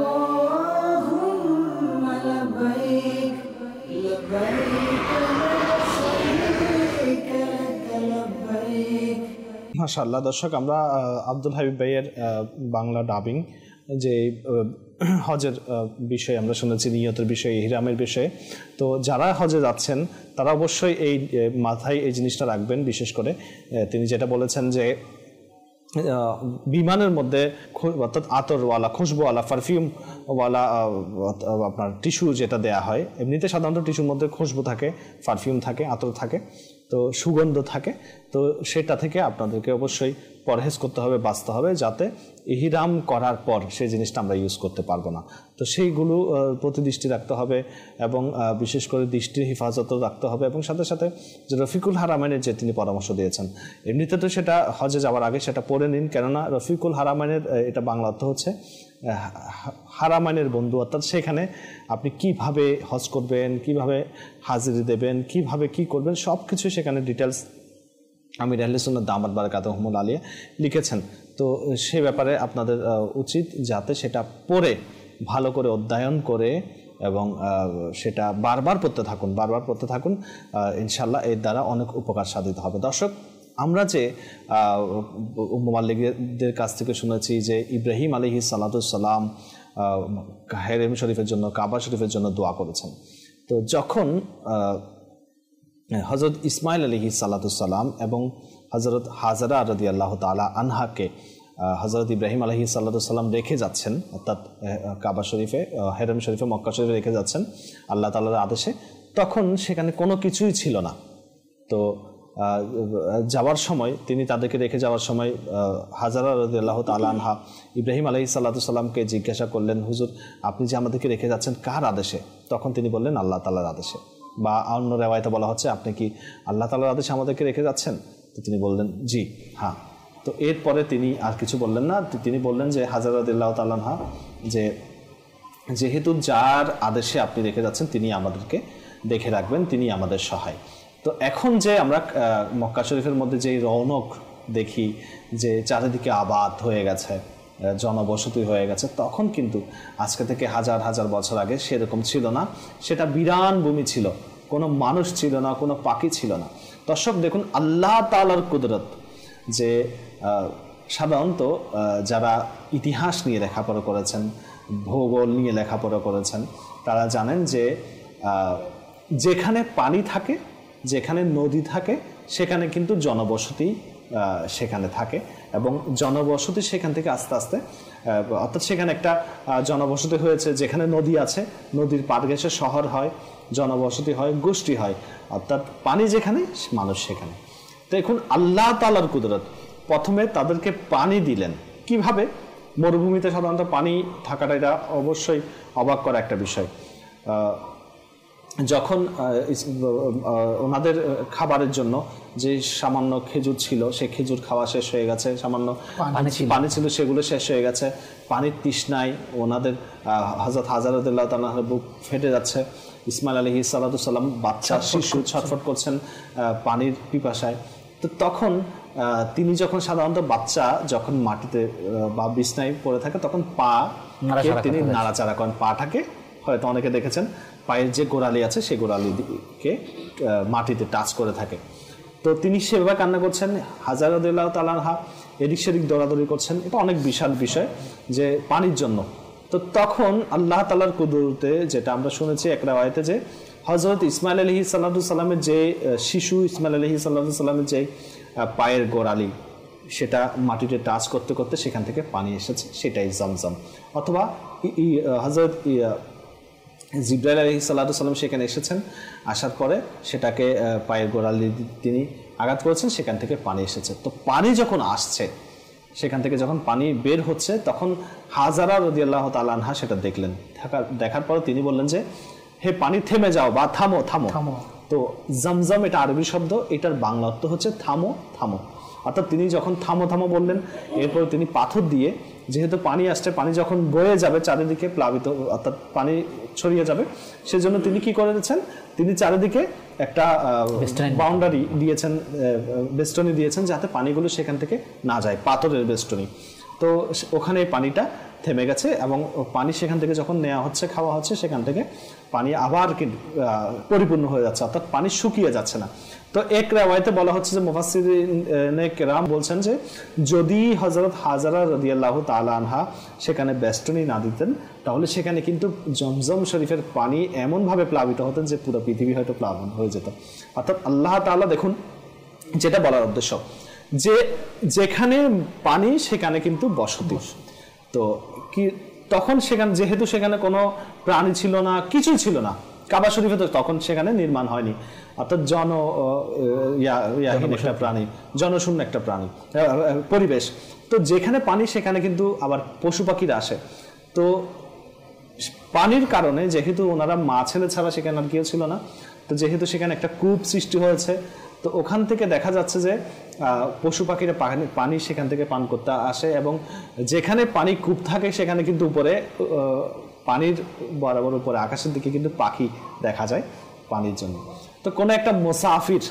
اللهم لبيك لبيك لا شريك لك لبيك। মাশাআল্লাহ। দর্শক, আমরা আহ, আব্দুল হাবিব ভাইয়ের আহ, বাংলা ডাবিং যে আহ, হজের আহ, বিষয়ে আমরা শুনেছি, নিয়তের বিষয়ে, ইহরামের বিষয়ে। তো যারা হজে যাচ্ছেন তারা অবশ্যই এই আহ, মাথায় এই জিনিসটা রাখবেন। বিশেষ করে আহ, তিনি যেটা বলেছেন যে আহ, বিমানের মধ্যে খু- অর্থাৎ আতরওয়ালা, খুশবুওয়ালা, পারফিউমওয়ালা আপনার টিস্যু যেটা দেয়া হয়, এমনিতে সাধারণত টিস্যুর মধ্যে খুশবু থাকে, পারফিউম থাকে, আতর থাকে, তো সুগন্ধ থাকে। তো সেটা থেকে আপনাদেরকে অবশ্যই পরহেজ করতে হবে, বাঁচতে হবে, যাতে ইহরাম করার পর সেই জিনিসটা আমরা ইউজ করতে পারবো না। তো সেইগুলো প্রতি দৃষ্টি রাখতে হবে এবং বিশেষ করে দৃষ্টির হেফাজতও রাখতে হবে, এবং সাথে সাথে যে রফিকুল হারামাইনের যে তিনি পরামর্শ দিয়েছেন, এমনিতে তো সেটা হজে যাওয়ার আগে সেটা পড়ে নিন, কেননা রফিকুল হারামাইনের এটা বাংলা অর্থ হচ্ছে হারামাইনের বন্ধু, অর্থাৎ সেখানে আপনি কিভাবে হজ করবেন, কিভাবে হাজিরি দেবেন, কিভাবে কি করবেন, সব কিছু সেখানে ডিটেলস আমির আহলে সুন্নাত দামাত বারাকাতুহুমুল আলিয়া লিখেছেন। তো সে ব্যাপারে আপনাদের উচিত যাতে সেটা পড়ে ভালো করে অধ্যয়ন করে এবং সেটা বারবার পড়তে থাকুন বারবার পড়তে থাকুন ইনশাল্লাহ এর দ্বারা অনেক উপকার সাধিত হবে। দর্শক, আমরা যে মুমাল্লিকদের কাছ থেকে শুনেছি যে ইব্রাহিম আলাইহিস সালাতুস সালাম হেরেম শরীফের জন্য, কাবা শরীফের জন্য দোয়া করেছেন। তো যখন হজরত ইসমাইল আলাইহিস সালাতুস সালাম এবং হজরত হাজারা রাদিয়াল্লাহু তাআলা আনহাকে হজরত ইব্রাহিম আলাইহিস সালাতুস সালাম রেখে যাচ্ছেন, অর্থাৎ কাবা শরীফে, হেরেম শরীফে, মক্কা শরীফে রেখে যাচ্ছেন আল্লাহ তাআলার আদেশে, তখন সেখানে কোনো কিছুই ছিল না। তো যাওয়ার সময় তিনি তাদেরকে রেখে যাওয়ার সময় হাজারা রাদিয়াল্লাহু তাআলা আনহা ইব্রাহিম আলাইহিস সালাতুস সালামকে জিজ্ঞাসা করলেন, হুজুর আপনি যে আমাদেরকে রেখে যাচ্ছেন কার আদেশে? তখন তিনি বললেন আল্লাহ তাআলার আদেশে, বা অন্য রেওয়ায়েতে বলা হচ্ছে আপনি কি আল্লাহ তাআলার আদেশে আমাদেরকে রেখে যাচ্ছেন? তো তিনি বললেন জি হ্যাঁ। তো এরপরে তিনি আর কিছু বললেন না, তিনি বললেন যে হাজারা রাদিয়াল্লাহু তাআলা আনহা যে যেহেতু যার আদেশে আপনি রেখে যাচ্ছেন তিনি আমাদেরকে দেখে রাখবেন, তিনি আমাদের সহায়। তো এখন যে আমরা মক্কা শরীফের মধ্যে যেই রৌনক দেখি, যে চারিদিকে আবাদ হয়ে গেছে, জনবসতি হয়ে গেছে, তখন কিন্তু আজকে থেকে হাজার হাজার বছর আগে সেরকম ছিল না। সেটা বিরান ভূমি ছিল, কোনো মানুষ ছিল না, কোনো পাখি ছিল না। দর্শক দেখুন আল্লাহ তাআলার কুদরত, যে সাধারণত যারা ইতিহাস নিয়ে লেখাপড়া করেছেন, ভূগোল নিয়ে লেখাপড়া করেছেন, তারা জানেন যে যেখানে পানি থাকে, যেখানে নদী থাকে, সেখানে কিন্তু জনবসতি সেখানে থাকে, এবং জনবসতি সেখান থেকে আস্তে আস্তে, অর্থাৎ সেখানে একটা জনবসতি হয়েছে, যেখানে নদী আছে, নদীর পার ঘেঁষে শহর হয়, জনবসতি হয়, গোষ্ঠী হয়, অর্থাৎ পানি যেখানে মানুষ সেখানে। তো এখন আল্লাহ তাআলার কুদরত, প্রথমে তাদেরকে পানি দিলেন কিভাবে? মরুভূমিতে সাধারণত পানি থাকাটা এটা অবশ্যই অবাক করা একটা বিষয়। যখন ওনাদের খাবারের জন্য যে সামান্য খেজুর ছিল, সেই খেজুর খাওয়া শেষ হয়ে গেছে, সামান্য পানি ছিল সেগুলো শেষ হয়ে গেছে, পানির তৃষ্ণায় ওনাদের হযরত হাজারা রাদিয়াল্লাহু তাআলার বুক ফেটে যাচ্ছে, ইসমাইল আলাইহিস সালাতু সালাম বাচ্চা শিশু ছটফট করছেন পানির পিপাসায়। তো তখন তিনি যখন সাধারণত বাচ্চা যখন মাটিতে বা বিছনায় পড়ে থাকে তখন পা তিনি নাড়াচাড়া করেন, পাটাকে হয়তো অনেকে দেখেছেন পায়ের যে গোড়ালি আছে সেই গোড়ালিকে মাটিতে টাচ করে থাকে। তো তিনি সেভাবে কান্না করছেন, হাজারা রাদিয়াল্লাহু তাআলা আনহা এদিক সেদিক দৌড়াদৌড়ি করছেন, এটা অনেক বিশাল বিষয় যে পানির জন্য। তো তখন আল্লাহ তাআলার কুদরতে, যেটা আমরা শুনেছি এক রাওয়ায়াতে, যে হযরত ইসমাইল আলাইহিস সালাতু সালামের যে শিশু ইসমাইল আলাইহিস সালাতু সালামের যে পায়ের গোড়ালি, সেটা মাটিতে টাচ করতে করতে সেখান থেকে পানি এসেছে, সেটাই জমজম। অথবা হযরত জিবরাইল আলাইহিস সালাতু সালাম সেখানে এসেছেন, আসার পরে সেটাকে পায়ের গোড়ালি তিনি আঘাত করেছেন, সেখান থেকে পানি এসেছে। তো পানি যখন আসছে, সেখান থেকে যখন পানি বের হচ্ছে, তখন হাজারা রাদিয়াল্লাহু তাআলা আনহা সেটা দেখলেন। দেখার পর তিনি বললেন যে হে পানি থেমে যাও বা থামো থামো থামো। তো জমজম এটা আরবি শব্দ, এটার বাংলা অর্থ হচ্ছে থামো থামো। অর্থাৎ তিনি যখন থামো থামো বললেন, এরপর তিনি পাথর দিয়ে, যেহেতু পানি আসছে, পানি যখন বয়ে যাবে চারিদিকে প্লাবিত, অর্থাৎ পানি ছড়িয়ে যাবে, সেজন্য তিনি কি করেছেন, তিনি চারিদিকে একটা বাউন্ডারি দিয়েছেন, বেষ্টনী দিয়েছেন, যাতে পানিগুলো সেখান থেকে না যায়, পাথরের বেষ্টনী। তো ওখানে পানিটা থেমে গেছে এবং পানি সেখান থেকে যখন নেওয়া হচ্ছে, খাওয়া হচ্ছে, সেখান থেকে পানি আবার পরিপূর্ণ হয়ে যাচ্ছে, অর্থাৎ পানি শুকিয়ে যাচ্ছে না। তো এক রিওয়ায়াতে বলা হচ্ছে যে মুফাসসিরিনে কেরাম বলছেন যে যদি হযরত হাজারা রাদিয়াল্লাহু তাআলা আনহা সেখানে বেষ্টনী না দিতেন, তাহলে সেখানে কিন্তু জমজম শরীফের পানি এমনভাবে প্লাবিত হতেন যে পুরো পৃথিবী হয়তো প্লাবন হয়ে যেত। অর্থাৎ আল্লাহ তাআলা, দেখুন যেটা বলার উদ্দেশ্য, যে যেখানে পানি সেখানে কিন্তু বসতি। তো কি তখন সেখানে যেহেতু সেখানে কোনো প্রাণী ছিল না, কিছুই ছিল না, কাবা শরীফে তো তখন সেখানে নির্মাণ হয়নি, অর্থাৎ জন ইয়াহীন একটা প্রাণী, জনশূন্য একটা প্রাণী পরিবেশ। তো যেখানে পানি সেখানে কিন্তু আবার পশু পাখিরা আসে। তো পানির কারণে যেহেতু ওনারা মা ছেলে ছাড়া সেখানে আর কেউ ছিল না, তো যেহেতু সেখানে একটা কূপ সৃষ্টি হয়েছে, তো ওখান থেকে দেখা যাচ্ছে যে পশু পাখিরা পানি পানি সেখান থেকে পান করতে আসে, এবং যেখানে পানি কূপ থাকে সেখানে কিন্তু উপরে পানির বরাবর উপরে আকাশের দিকে কিন্তু পাখি দেখা যায় পানির জন্য। তো কোনো একটা মুসাফির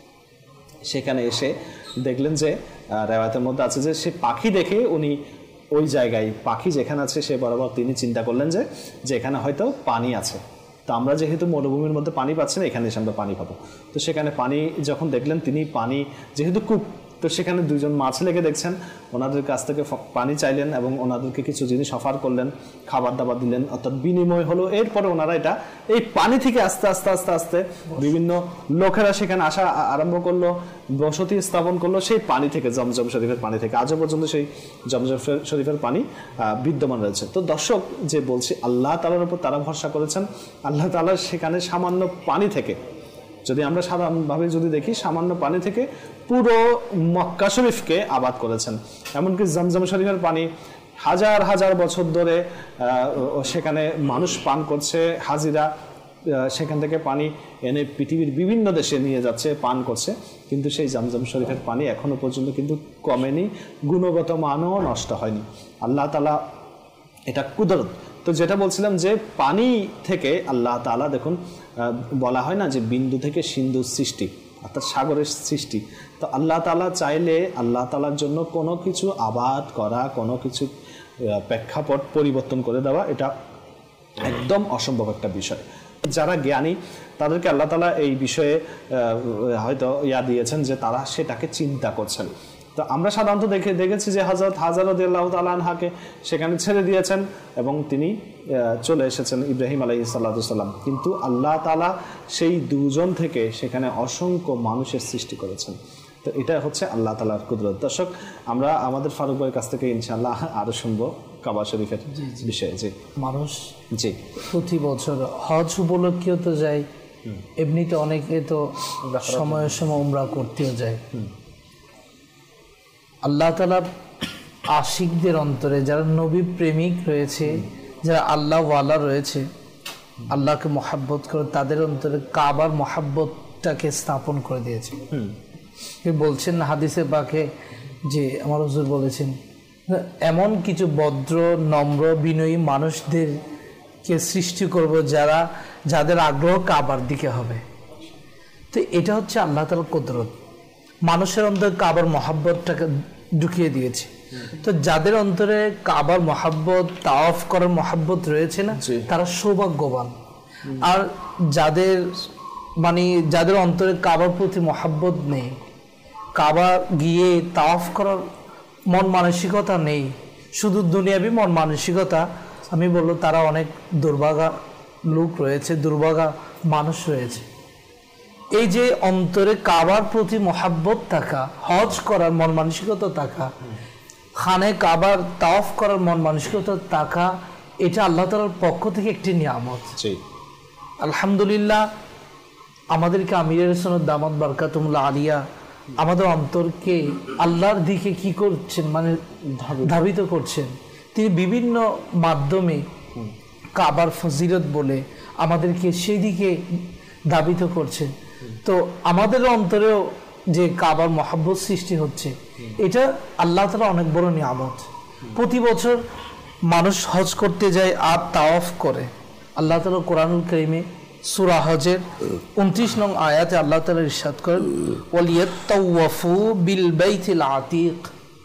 সেখানে এসে দেখলেন যে রেওয়ায়তের মধ্যে আছে যে সে পাখি দেখে উনি ওই জায়গায় পাখি যেখানে আছে সে বরাবর তিনি চিন্তা করলেন যে যেখানে হয়তো পানি আছে, তো আমরা যেহেতু মরুভূমির মধ্যে পানি পাচ্ছি না, এখানে এসে আমরা পানি পাবো। তো সেখানে পানি যখন দেখলেন তিনি পানি যেহেতু কূপ, তো সেখানে দুজন মা ছেলেকে দেখছেন, ওনাদের কাছ থেকে পানি চাইলেন এবং ওনাদেরকে কিছু জিনিস অফার করলেন, খাবার দাবার দিলেন, অর্থাৎ বিনিময় হলো। এরপরে ওনারা এটা এই পানি থেকে আস্তে আস্তে আস্তে আস্তে বিভিন্ন লোকেরা সেখানে আসা আরম্ভ করলো, বসতি স্থাপন করলো সেই পানি থেকে, জমজম শরীফের পানি থেকে। আজও পর্যন্ত সেই জমজম শরীফের পানি বিদ্যমান রয়েছে। তো দর্শক যে বলছি, আল্লাহ তাআলার উপর তারা ভরসা করেছেন, আল্লাহ তাআলা সেখানে সামান্য পানি থেকে, যদি আমরা সাধারণভাবে যদি দেখি, সামান্য পানি থেকে পুরো মক্কা শরীফকে আবাদ করেছেন। এমনকি জমজম শরীফের পানি হাজার হাজার বছর ধরে সেখানে মানুষ পান করছে, হাজিরা সেখান থেকে পানি এনে পৃথিবীর বিভিন্ন দেশে নিয়ে যাচ্ছে, পান করছে, কিন্তু সেই জমজম শরীফের পানি এখনো পর্যন্ত কিন্তু কমেনি, গুণগত মানও নষ্ট হয়নি। আল্লাহ তাআলা এটা কুদরত। তো যেটা বলছিলাম যে পানি থেকে আল্লাহ তাআলা, দেখুন বলা হয় না যে বিন্দু থেকে সিন্ধুর সৃষ্টি, অর্থাৎ সাগরের সৃষ্টি। তো আল্লাহ তাআলা চাইলে আল্লাহ তাআলার জন্য কোনো কিছু আবাদ করা, কোনো কিছু প্রেক্ষাপট পরিবর্তন করে দেওয়া, এটা একদম অসম্ভব একটা বিষয়। যারা জ্ঞানী তাদেরকে আল্লাহ তাআলা এই বিষয়ে হয়তো ইয়া দিয়েছেন যে তারা সেটাকে চিন্তা করছেন। তো আমরা সাধারণত দেখে দেখেছি যে হযরত হাজরা রাদিয়াল্লাহু তাআলা আনহাকে সেখানে ছেড়ে দিয়েছেন এবং তিনি চলে এসেছেন ইব্রাহিম আলাইহিস সালাতু সালাম, কিন্তু আল্লাহ তাআলা সেই দুজন থেকে সেখানে অসংখ্য মানুষের সৃষ্টি করেছেন। তো এটা হচ্ছে আল্লাহ তাআলার কুদরত। দর্শক, আমরা আমাদের ফারুক ভাইয়ের কাছ থেকে ইনশাআল্লাহ আরো শুনবো কাবা শরীফের বিষয়ে। জি, মানুষ জি প্রতি বছর হজ উপলক্ষেও তো যায়, এমনিতে অনেকে তো সময়ের সময় উমরা করতেও যায়। আল্লাহ তাআলা আশিকদের অন্তরে, যারা নবী প্রেমিক রয়েছে, যারা আল্লাহ ওয়ালা রয়েছে, আল্লাহকে মহাব্বত করে, তাদের অন্তরে কাবার মহাব্বতটাকে স্থাপন করে দিয়েছে। বলছেন হাদিসে পাকে যে আমার হুজুর বলেছেন, এমন কিছু ভদ্র নম্র বিনয়ী মানুষদেরকে সৃষ্টি করব যারা যাদের আগ্রহ কাবার দিকে হবে। তো এটা হচ্ছে আল্লাহ তাআলার কুদরত, মানুষের অন্তরে কাবার মহাব্বতটাকে ঢুকিয়ে দিয়েছে। তো যাদের অন্তরে কাবার মহাব্বত, তাওয়াফ করার মহাব্বত রয়েছে না, তারা সৌভাগ্যবান। আর যাদের মানে যাদের অন্তরে কাবার প্রতি মহাব্বত নেই, কাবা গিয়ে তাওয়াফ করার মন মানসিকতা নেই, শুধু দুনিয়াবি মন মানসিকতা, আমি বলবো তারা অনেক দুর্ভাগা লোক রয়েছে, দুর্ভাগা মানুষ রয়েছে। এই যে অন্তরে কাবার প্রতি মহাব্বত থাকা, হজ করার মন মানসিকতা থাকা, খানে কাবার তাওয়াফ করার মন মানসিকতা থাকা, এটা আল্লাহ তাআলার পক্ষ থেকে একটি নিয়ামত। আলহামদুলিল্লাহ, আমাদেরকে আমিরের সুন্নাত দামাত বারকাতুহুল আলিয়া আমাদের অন্তরকে আল্লাহর দিকে কি করছেন, মানে ধাবিত করছেন। তিনি বিভিন্ন মাধ্যমে কাবার ফজিলত বলে আমাদেরকে সেই দিকে ধাবিত করছেন। তো আমাদের অন্তরেও যে কাবার মহাব্বত সৃষ্টি হচ্ছে, এটা আল্লাহ তাআলা অনেক বড় নিয়ামত। প্রতি বছর মানুষ হজ করতে যায় আর তাওয়াফ করে। আল্লাহ তাআলা কোরআনুল কারীমে সূরা হজের উনত্রিশ নং আয়াতে আল্লাহ তাআলা ইরশাদ করেন, ওয়ালিয়াতাওয়াফু বিল বাইতিল আতীক,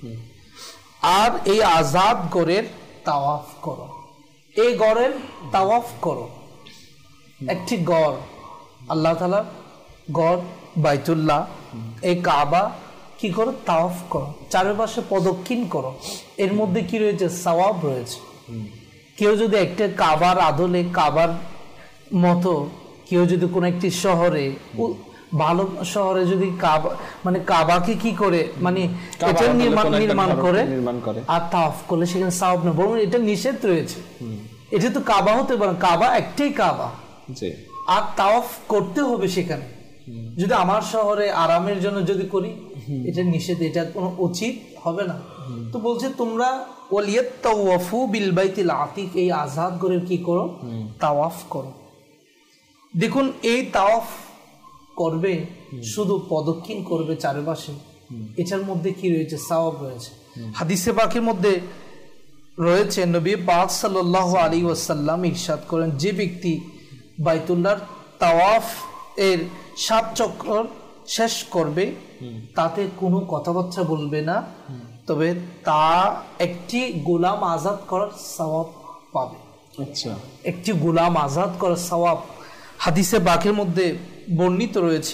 আর এই আজাদ গড়ের তাওয়াফ করো, এই গড়ের তাওয়াফ করো। একটি গড়, আল্লাহ তাআলা গড় বাইতুল্লাহ, এই কাবা কি করো, তাওয়াফ করো, চারপাশে প্রদক্ষিণ করো। এর মধ্যে কি রয়েছে, সওয়াব রয়েছে। কেউ যদি একটা কাবার আদলে, কাবার মতো কেউ যদি কোনো একটি শহরে, ভালো শহরে যদি কাবা মানে কাবাকে কি করে, মানে এটা নির্মাণ নির্মাণ করে আর তাওয়াফ করলে সেখানে সওয়াব না, বরং এটা নিষেধ রয়েছে। এটা তো কাবা হতে পারে, কাবা একটাই কাবা। আর তাওয়াফ করতে হবে সেখানে। যদি আমার শহরে আরামের জন্য যদি করি, এটা নিষেধ, এটা কোনো উচিত হবে না। তো বলছে তোমরা ওয়ালিয়াতাওয়াফু বিল বাইতিল আতিক, এই আজাদ ঘরের কি করো, তাওয়াফ করো। দেখুন এই তাওয়াফ করবে, শুধু প্রদক্ষিণ করবে চারপাশে, এটার মধ্যে কি রয়েছে, সওয়াব রয়েছে। হাদিসে পাকের মধ্যে রয়েছে নবী পাক সাল্লাল্লাহু আলাইহি ওয়াসাল্লাম ইরশাদ করেন, যে ব্যক্তি বাইতুল্লাহর তাওয়াফ এর সাত চক্র শেষ করবে, তাতে কোনো কথাবার্তা বলবে না, তবে তা একটি গোলাম আজাদ করার সওয়াব পাবে। আচ্ছা, একটি গোলাম আজাদ করার সওয়াব হাদিসে পাকের মধ্যে বর্ণিত রয়েছে।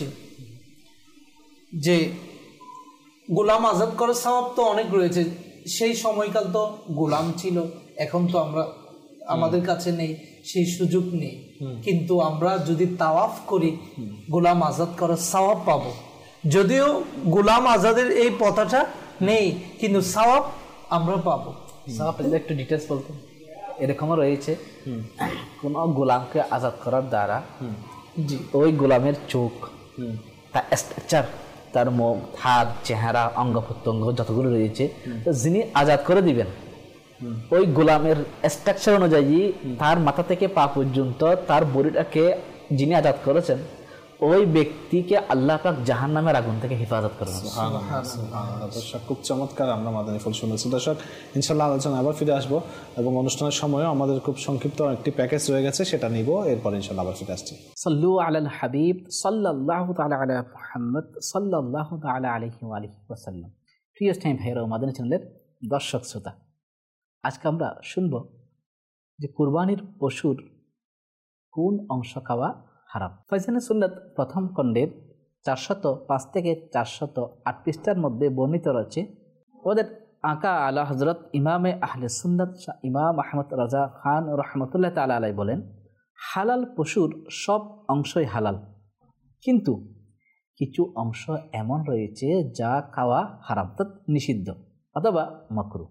যে গোলাম আজাদ করার সওয়াব তো অনেক রয়েছে, সেই সময়কাল তো গোলাম ছিল, এখন তো আমরা আমাদের কাছে নেই, সেই সুযোগ নেই, কিন্তু আমরা যদি তাওয়াফ করি গোলাম আজাদ করার সওয়াব পাবো। যদিও গোলাম আজাদের এই পথাটা নেই, কিন্তু সওয়াব আমরা পাবো। সওয়াব যদি একটু ডিটেলস বলতেন। এরকমও রয়েছে কোনো গোলামকে আজাদ করার দ্বারা জি ওই গোলামের চোখ, তার স্ট্রাকচার, তার মুখ, হাত, চেহারা, অঙ্গ প্রত্যঙ্গ যতগুলো রয়েছে, যিনি আজাদ করে দিবেন ওই গোলামের স্ট্রাকচার অনুযায়ী তার মাথা থেকে পা পর্যন্ত তার বডিটাকে যিনি আজাদ করেছেন, ওই ব্যক্তিকে আল্লাহ পাক জাহান্নামের আগুন থেকে হেফাজত করবেন। দর্শক, খুব চমৎকার আমরা মাদানী ফুল শুনেছি। দর্শক, ইনশাল্লাহ আলোচনা আবার ফিরে আসবো এবং অনুষ্ঠানের সময়ও আমাদের খুব সংক্ষিপ্ত একটি প্যাকেজ রয়ে গেছে, সেটা নিব, এরপর ইনশাল্লাহ আবার ফিরে আসছি। সাল্লু আলাল হাবিব সাল্লাল্লাহু তাআলা আলা মুহাম্মদ সাল্লাল্লাহু তাআলা আলাইহি ওয়া আলিহি ওয়াসাল্লাম। প্রিয় স্নেহ ভাইরা ও মাদানী চ্যানেলের দর্শক শ্রোতা, আজকে আমরা শুনব যে কুরবানির পশুর কোন অংশ খাওয়া হারাম। ফাইজানে সুন্নাত প্রথম খণ্ডের চারশত পাঁচ থেকে চারশত আট পৃষ্ঠার মধ্যে বর্ণিত রয়েছে, ওদের আকা আলা হজরত ইমামে আহলে সুন্নাত ইমাম আহমদ রাজা খান রহমতুল্লাহ তাআলা আলাই বলেন, হালাল পশুর সব অংশই হালাল, কিন্তু কিছু অংশ এমন রয়েছে যা খাওয়া হারাম, তা নিষিদ্ধ অথবা মাকরুহ।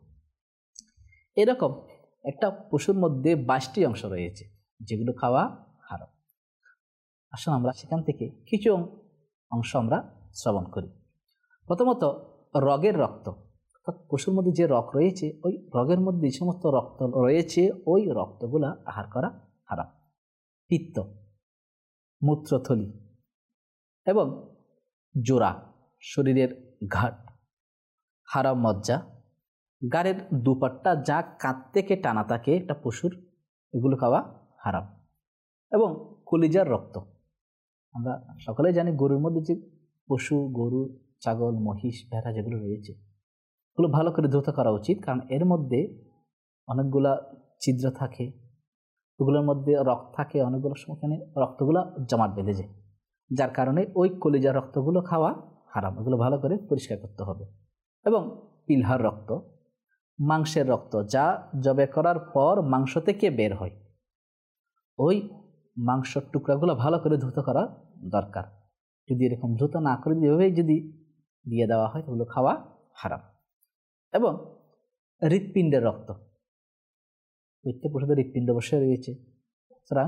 এরকম একটা পশুর মধ্যে বাইশটি অংশ রয়েছে যেগুলো খাওয়া হারাম। আসুন আমরা সেখান থেকে কিছু অংশ আমরা শ্রবণ করি। প্রথমত রগের রক্ত, অর্থাৎ পশুর মধ্যে যে রগ রয়েছে, ওই রগের মধ্যে যে সমস্ত রক্ত রয়েছে ওই রক্তগুলা আহার করা হারাম। পিত্ত, মূত্রথলি এবং জোড়া, শরীরের ঘাট, হারাম মজ্জা, গাড়ের দুপাট্টা যা কাঁধ থেকে টানা থাকে একটা পশুর, এগুলো খাওয়া হারাম। এবং কলিজার রক্ত, আমরা সকলেই জানি গরুর মধ্যে যে পশু, গরু, ছাগল, মহিষ, ভেড়া যেগুলো রয়েছে, ওগুলো ভালো করে ধুতে করা উচিত, কারণ এর মধ্যে অনেকগুলা ছিদ্র থাকে, ওগুলোর মধ্যে রক্ত থাকে, অনেকগুলো সময় এখানে রক্তগুলো জমাট বেঁধে যায়, যার কারণে ওই কলিজার রক্তগুলো খাওয়া হারাম, এগুলো ভালো করে পরিষ্কার করতে হবে। এবং পিলহার রক্ত, মাংসের রক্ত যা জবে করার পর মাংস থেকে বের হয়, ওই মাংসর টুকরাগুলো ভালো করে ধুতে করা দরকার। যদি এরকম ধুতে না করে এভাবেই যদি দিয়ে দেওয়া হয় তাহলে খাওয়া হারাম। এবং হৃৎপিণ্ডের রক্ত, প্রত্যেক পশুদের হৃৎপিণ্ড বসে রয়েছে, সুতরাং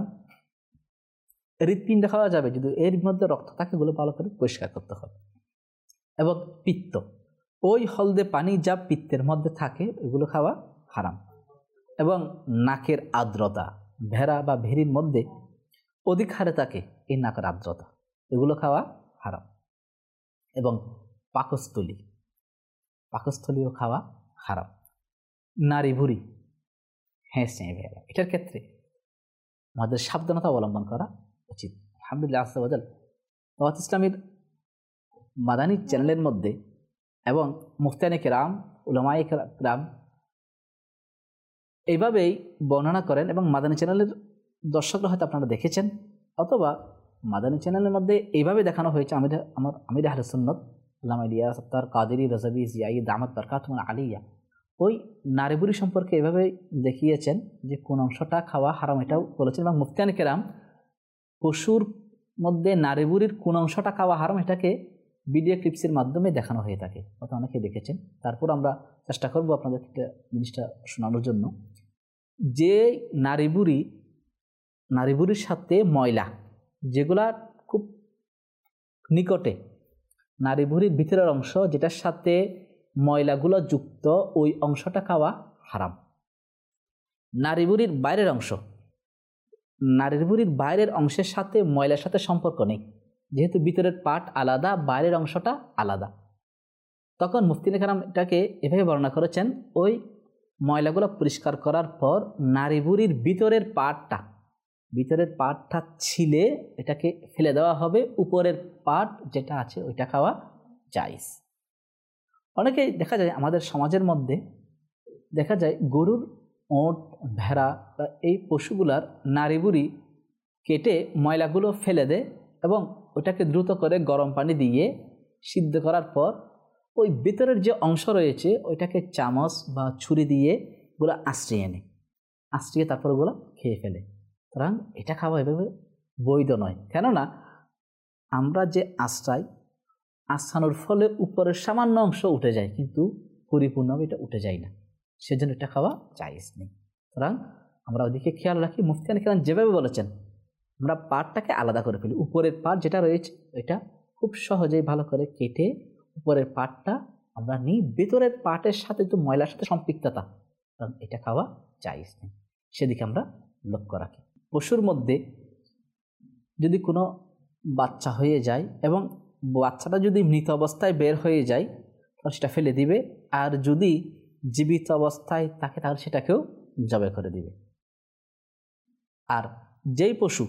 হৃৎপিণ্ড খাওয়া যাবে, যদি এর মধ্যে রক্ত থাকে এগুলো ভালো করে পরিষ্কার করতে হবে। এবং পিত্ত, ওই হলদে পানি যা পিত্তের মধ্যে থাকে এগুলো খাওয়া হারাম। এবং নাকের আর্দ্রতা, ভেড়া বা ভেড়ির মধ্যে অধিক হারে থাকে এই নাকের আর্দ্রতা, এগুলো খাওয়া হারাম। এবং পাকস্থলী, পাকস্থলীও খাওয়া হারাম। নারী ভুঁড়ি, হ্যাঁ স্নেহ ভেড়া, এটার ক্ষেত্রে আমাদের সাবধানতা অবলম্বন করা উচিত। আলহামদুলিল্লাহ আস্তাবাজাল দাওয়াত ইসলামীর মাদানী চ্যানেলের মধ্যে এবং মুফতিয়ানে কেরাম, উলামায়ে কেরাম এইভাবেই বর্ণনা করেন, এবং মাদানী চ্যানেলের দর্শকরা হয়তো আপনারা দেখেছেন, অথবা মাদানী চ্যানেলের মধ্যে এইভাবে দেখানো হয়েছে। আমির আমার আমির আহলে সুন্নাত আল্লামা ইলিয়াস সত্তার কাদেরী রাজাবি জিয়াই দামাত বরকাতুহুল আলিয়া ওই নারীবুড়ি সম্পর্কে এভাবে দেখিয়েছেন যে কোন অংশটা খাওয়া হারাম, এটাও বলেছেন। এবং মুফতিয়ানে কেরাম পশুর মধ্যে নারীবুড়ির কোন অংশটা খাওয়া হারাম এটাকে ভিডিও ক্লিপসের মাধ্যমে দেখানো হয়ে থাকে, হয়তো অনেকে দেখেছেন। তারপর আমরা চেষ্টা করব আপনাদের জিনিসটা শোনানোর জন্য। যে নারী বুড়ি, নারী বুড়ির সাথে ময়লা যেগুলা খুব নিকটে, নারী ভুঁড়ির ভিতরের অংশ যেটার সাথে ময়লাগুলো যুক্ত, ওই অংশটা খাওয়া হারাম। নারী ভুঁড়ির বাইরের অংশ, নারীর ভুঁড়ির বাইরের অংশের সাথে ময়লার সাথে সম্পর্ক নেই, যেহেতু ভিতরের পার্ট আলাদা, বাইরের অংশটা আলাদা। তখন মুফতি কেরাম এটাকে এভাবে বর্ণনা করেছেন, ওই ময়লাগুলো পরিষ্কার করার পর নারী ভুঁড়ির ভিতরের পার্টটা ভিতরের পার্টটা ছিলে এটাকে ফেলে দেওয়া হবে, উপরের পার্ট যেটা আছে ওইটা খাওয়া জায়েজ। অনেকে দেখা যায় আমাদের সমাজের মধ্যে দেখা যায় গরুর ওঁট, ভেড়া বা এই পশুগুলার নারী ভুঁড়ি কেটে ময়লাগুলো ফেলে দেয় এবং ওটাকে দ্রুত করে গরম পানি দিয়ে সিদ্ধ করার পর ওই ভিতরের যে অংশ রয়েছে ওইটাকে চামচ বা ছুরি দিয়ে ওগুলো আশ্রিয়ে নেয়, আশ্রিয়ে তারপর ওগুলো খেয়ে ফেলে। সুতরাং এটা খাওয়া এভাবে বৈধ নয়, কেননা আমরা যে আশ্রাই আশ্রানোর ফলে উপরের সামান্য অংশ উঠে যায়, কিন্তু পরিপূর্ণভাবে এটা উঠে যায় না, সেজন্য এটা খাওয়া জায়েজ নেই। সুতরাং আমরা ওদিকে খেয়াল রাখি। মুফতি কেরাম যেভাবে বলেছেন আমরা পার্টটাকে আলাদা করে ফেলি, উপরের পার্ট যেটা রয়েছে এটা খুব সহজেই ভালো করে কেটে উপরের পার্টটা আমরা নিই, ভেতরের পার্টের সাথে তো ময়লার সাথে সম্পৃক্ততা, কারণ এটা খাওয়া জায়েজ নেই, সেদিকে আমরা লক্ষ্য রাখি। পশুর মধ্যে যদি কোনো বাচ্চা হয়ে যায় এবং বাচ্চাটা যদি মৃত অবস্থায় বের হয়ে যায় তাহলে সেটা ফেলে দিবে, আর যদি জীবিত অবস্থায় থাকে তাহলে সেটাকেও জবাই করে দিবে। আর যেই পশু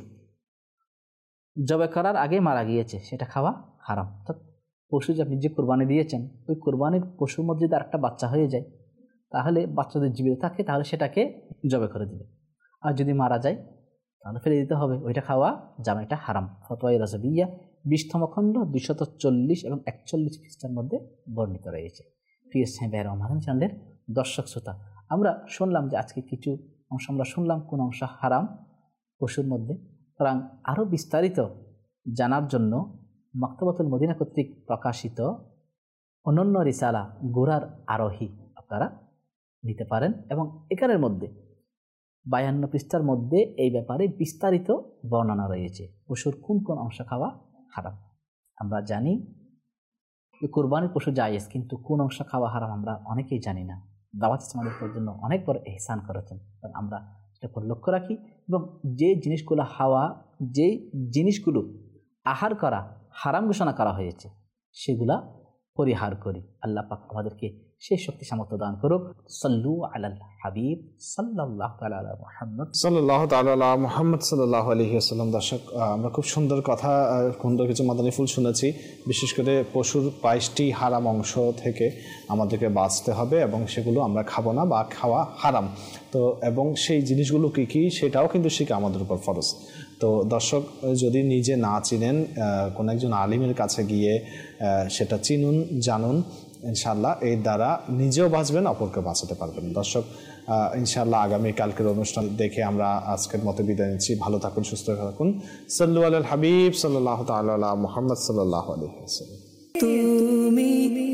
জবাই করার আগে মারা গিয়েছে সেটা খাওয়া হারাম। অর্থাৎ পশু যে আপনি যে কোরবানি দিয়েছেন ওই কোরবানির পশুর মধ্যে যদি আরেকটা বাচ্চা হয়ে যায় তাহলে বাচ্চাদের জীবিত থাকে তাহলে সেটাকে জবাই করে দিবে, আর যদি মারা যায় তাহলে ফেলে দিতে হবে, ওইটা খাওয়া যাবে, এটা হারাম। ফতোয়া রাজবিয়া বিশতম খণ্ড দুইশত চল্লিশ এবং একচল্লিশ পৃষ্ঠার মধ্যে বর্ণিত রয়েছে। প্রিয় সাহেবের রহমান চ্যানেলের দর্শক শ্রোতা, আমরা শুনলাম যে আজকে কিছু অংশ আমরা শুনলাম কোন অংশ হারাম পশুর মধ্যে। সুতরাং আরও বিস্তারিত জানার জন্য মাকতাবাতুল মদিনা কর্তৃক প্রকাশিত অনন্য রিসালা গোরার আরোহী আপনারা নিতে পারেন, এবং এখানের মধ্যে বায়ান্ন পৃষ্ঠার মধ্যে এই ব্যাপারে বিস্তারিত বর্ণনা রয়েছে পশুর কোন কোন অংশ খাওয়া হারাম। আমরা জানি কুরবানির পশু জায়েজ, কিন্তু কোন অংশ খাওয়া হারাম আমরা অনেকেই জানি না। দাওয়াত ইসলামের জন্য অনেক বড় ইহসান করেছেন, আমরা সেটা পর লক্ষ্য রাখি এবং যে জিনিসগুলো হাওয়া, যে জিনিসগুলো আহার করা হারাম ঘোষণা করা হয়েছে সেগুলা পরিহার করি। আল্লাহ পাক আমাদেরকে সেই শক্তি সামর্থ্য দান করুক। সাল্লু আলাল হাবিব সাল্লাল্লাহু তাআলা আলা মুহাম্মদ সাল্লাল্লাহু তাআলা আলা মুহাম্মদ সাল্লাল্লাহু আলাইহি ওয়াসাল্লাম। দর্শক, আমরা খুব সুন্দর কথা, সুন্দর কিছু মাদানী ফুল শুনেছি। বিশেষ করে পশুর বাইশটি হারাম অংশ থেকে আমাদেরকে বাঁচতে হবে এবং সেগুলো আমরা খাবো না বা খাওয়া হারাম। তো এবং সেই জিনিসগুলো কী কী সেটাও কিন্তু শিখা আমাদের উপর ফরজ। তো দর্শক, যদি নিজে না চিনেন কোনো একজন আলিমের কাছে গিয়ে সেটা চিনুন, জানুন, ইনশাআল্লাহ এর দ্বারা নিজেও বাঁচবেন, অপরকে বাঁচাতে পারবেন। দর্শক, ইনশাআল্লাহ আগামী কালকের অনুষ্ঠান দেখে আমরা আজকের মতো বিদায় নিচ্ছি। ভালো থাকুন, সুস্থ থাকুন। সাল্লু আলাল হাবিব সাল্লাল্লাহু তাআলা আলা মুহাম্মদ সাল্লাল্লাহু আলাইহি ওয়াসাল্লাম। তুমি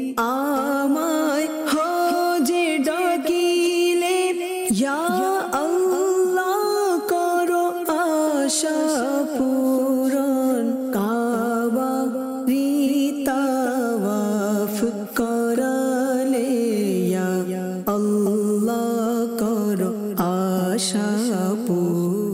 আমায় হজে ডাকিলে ইয়া আল্লাহ করো আশা পূরণ, কাবা রিতাওয়াফ করালে ইয়া আল্লাহ করো আশা পূরণ।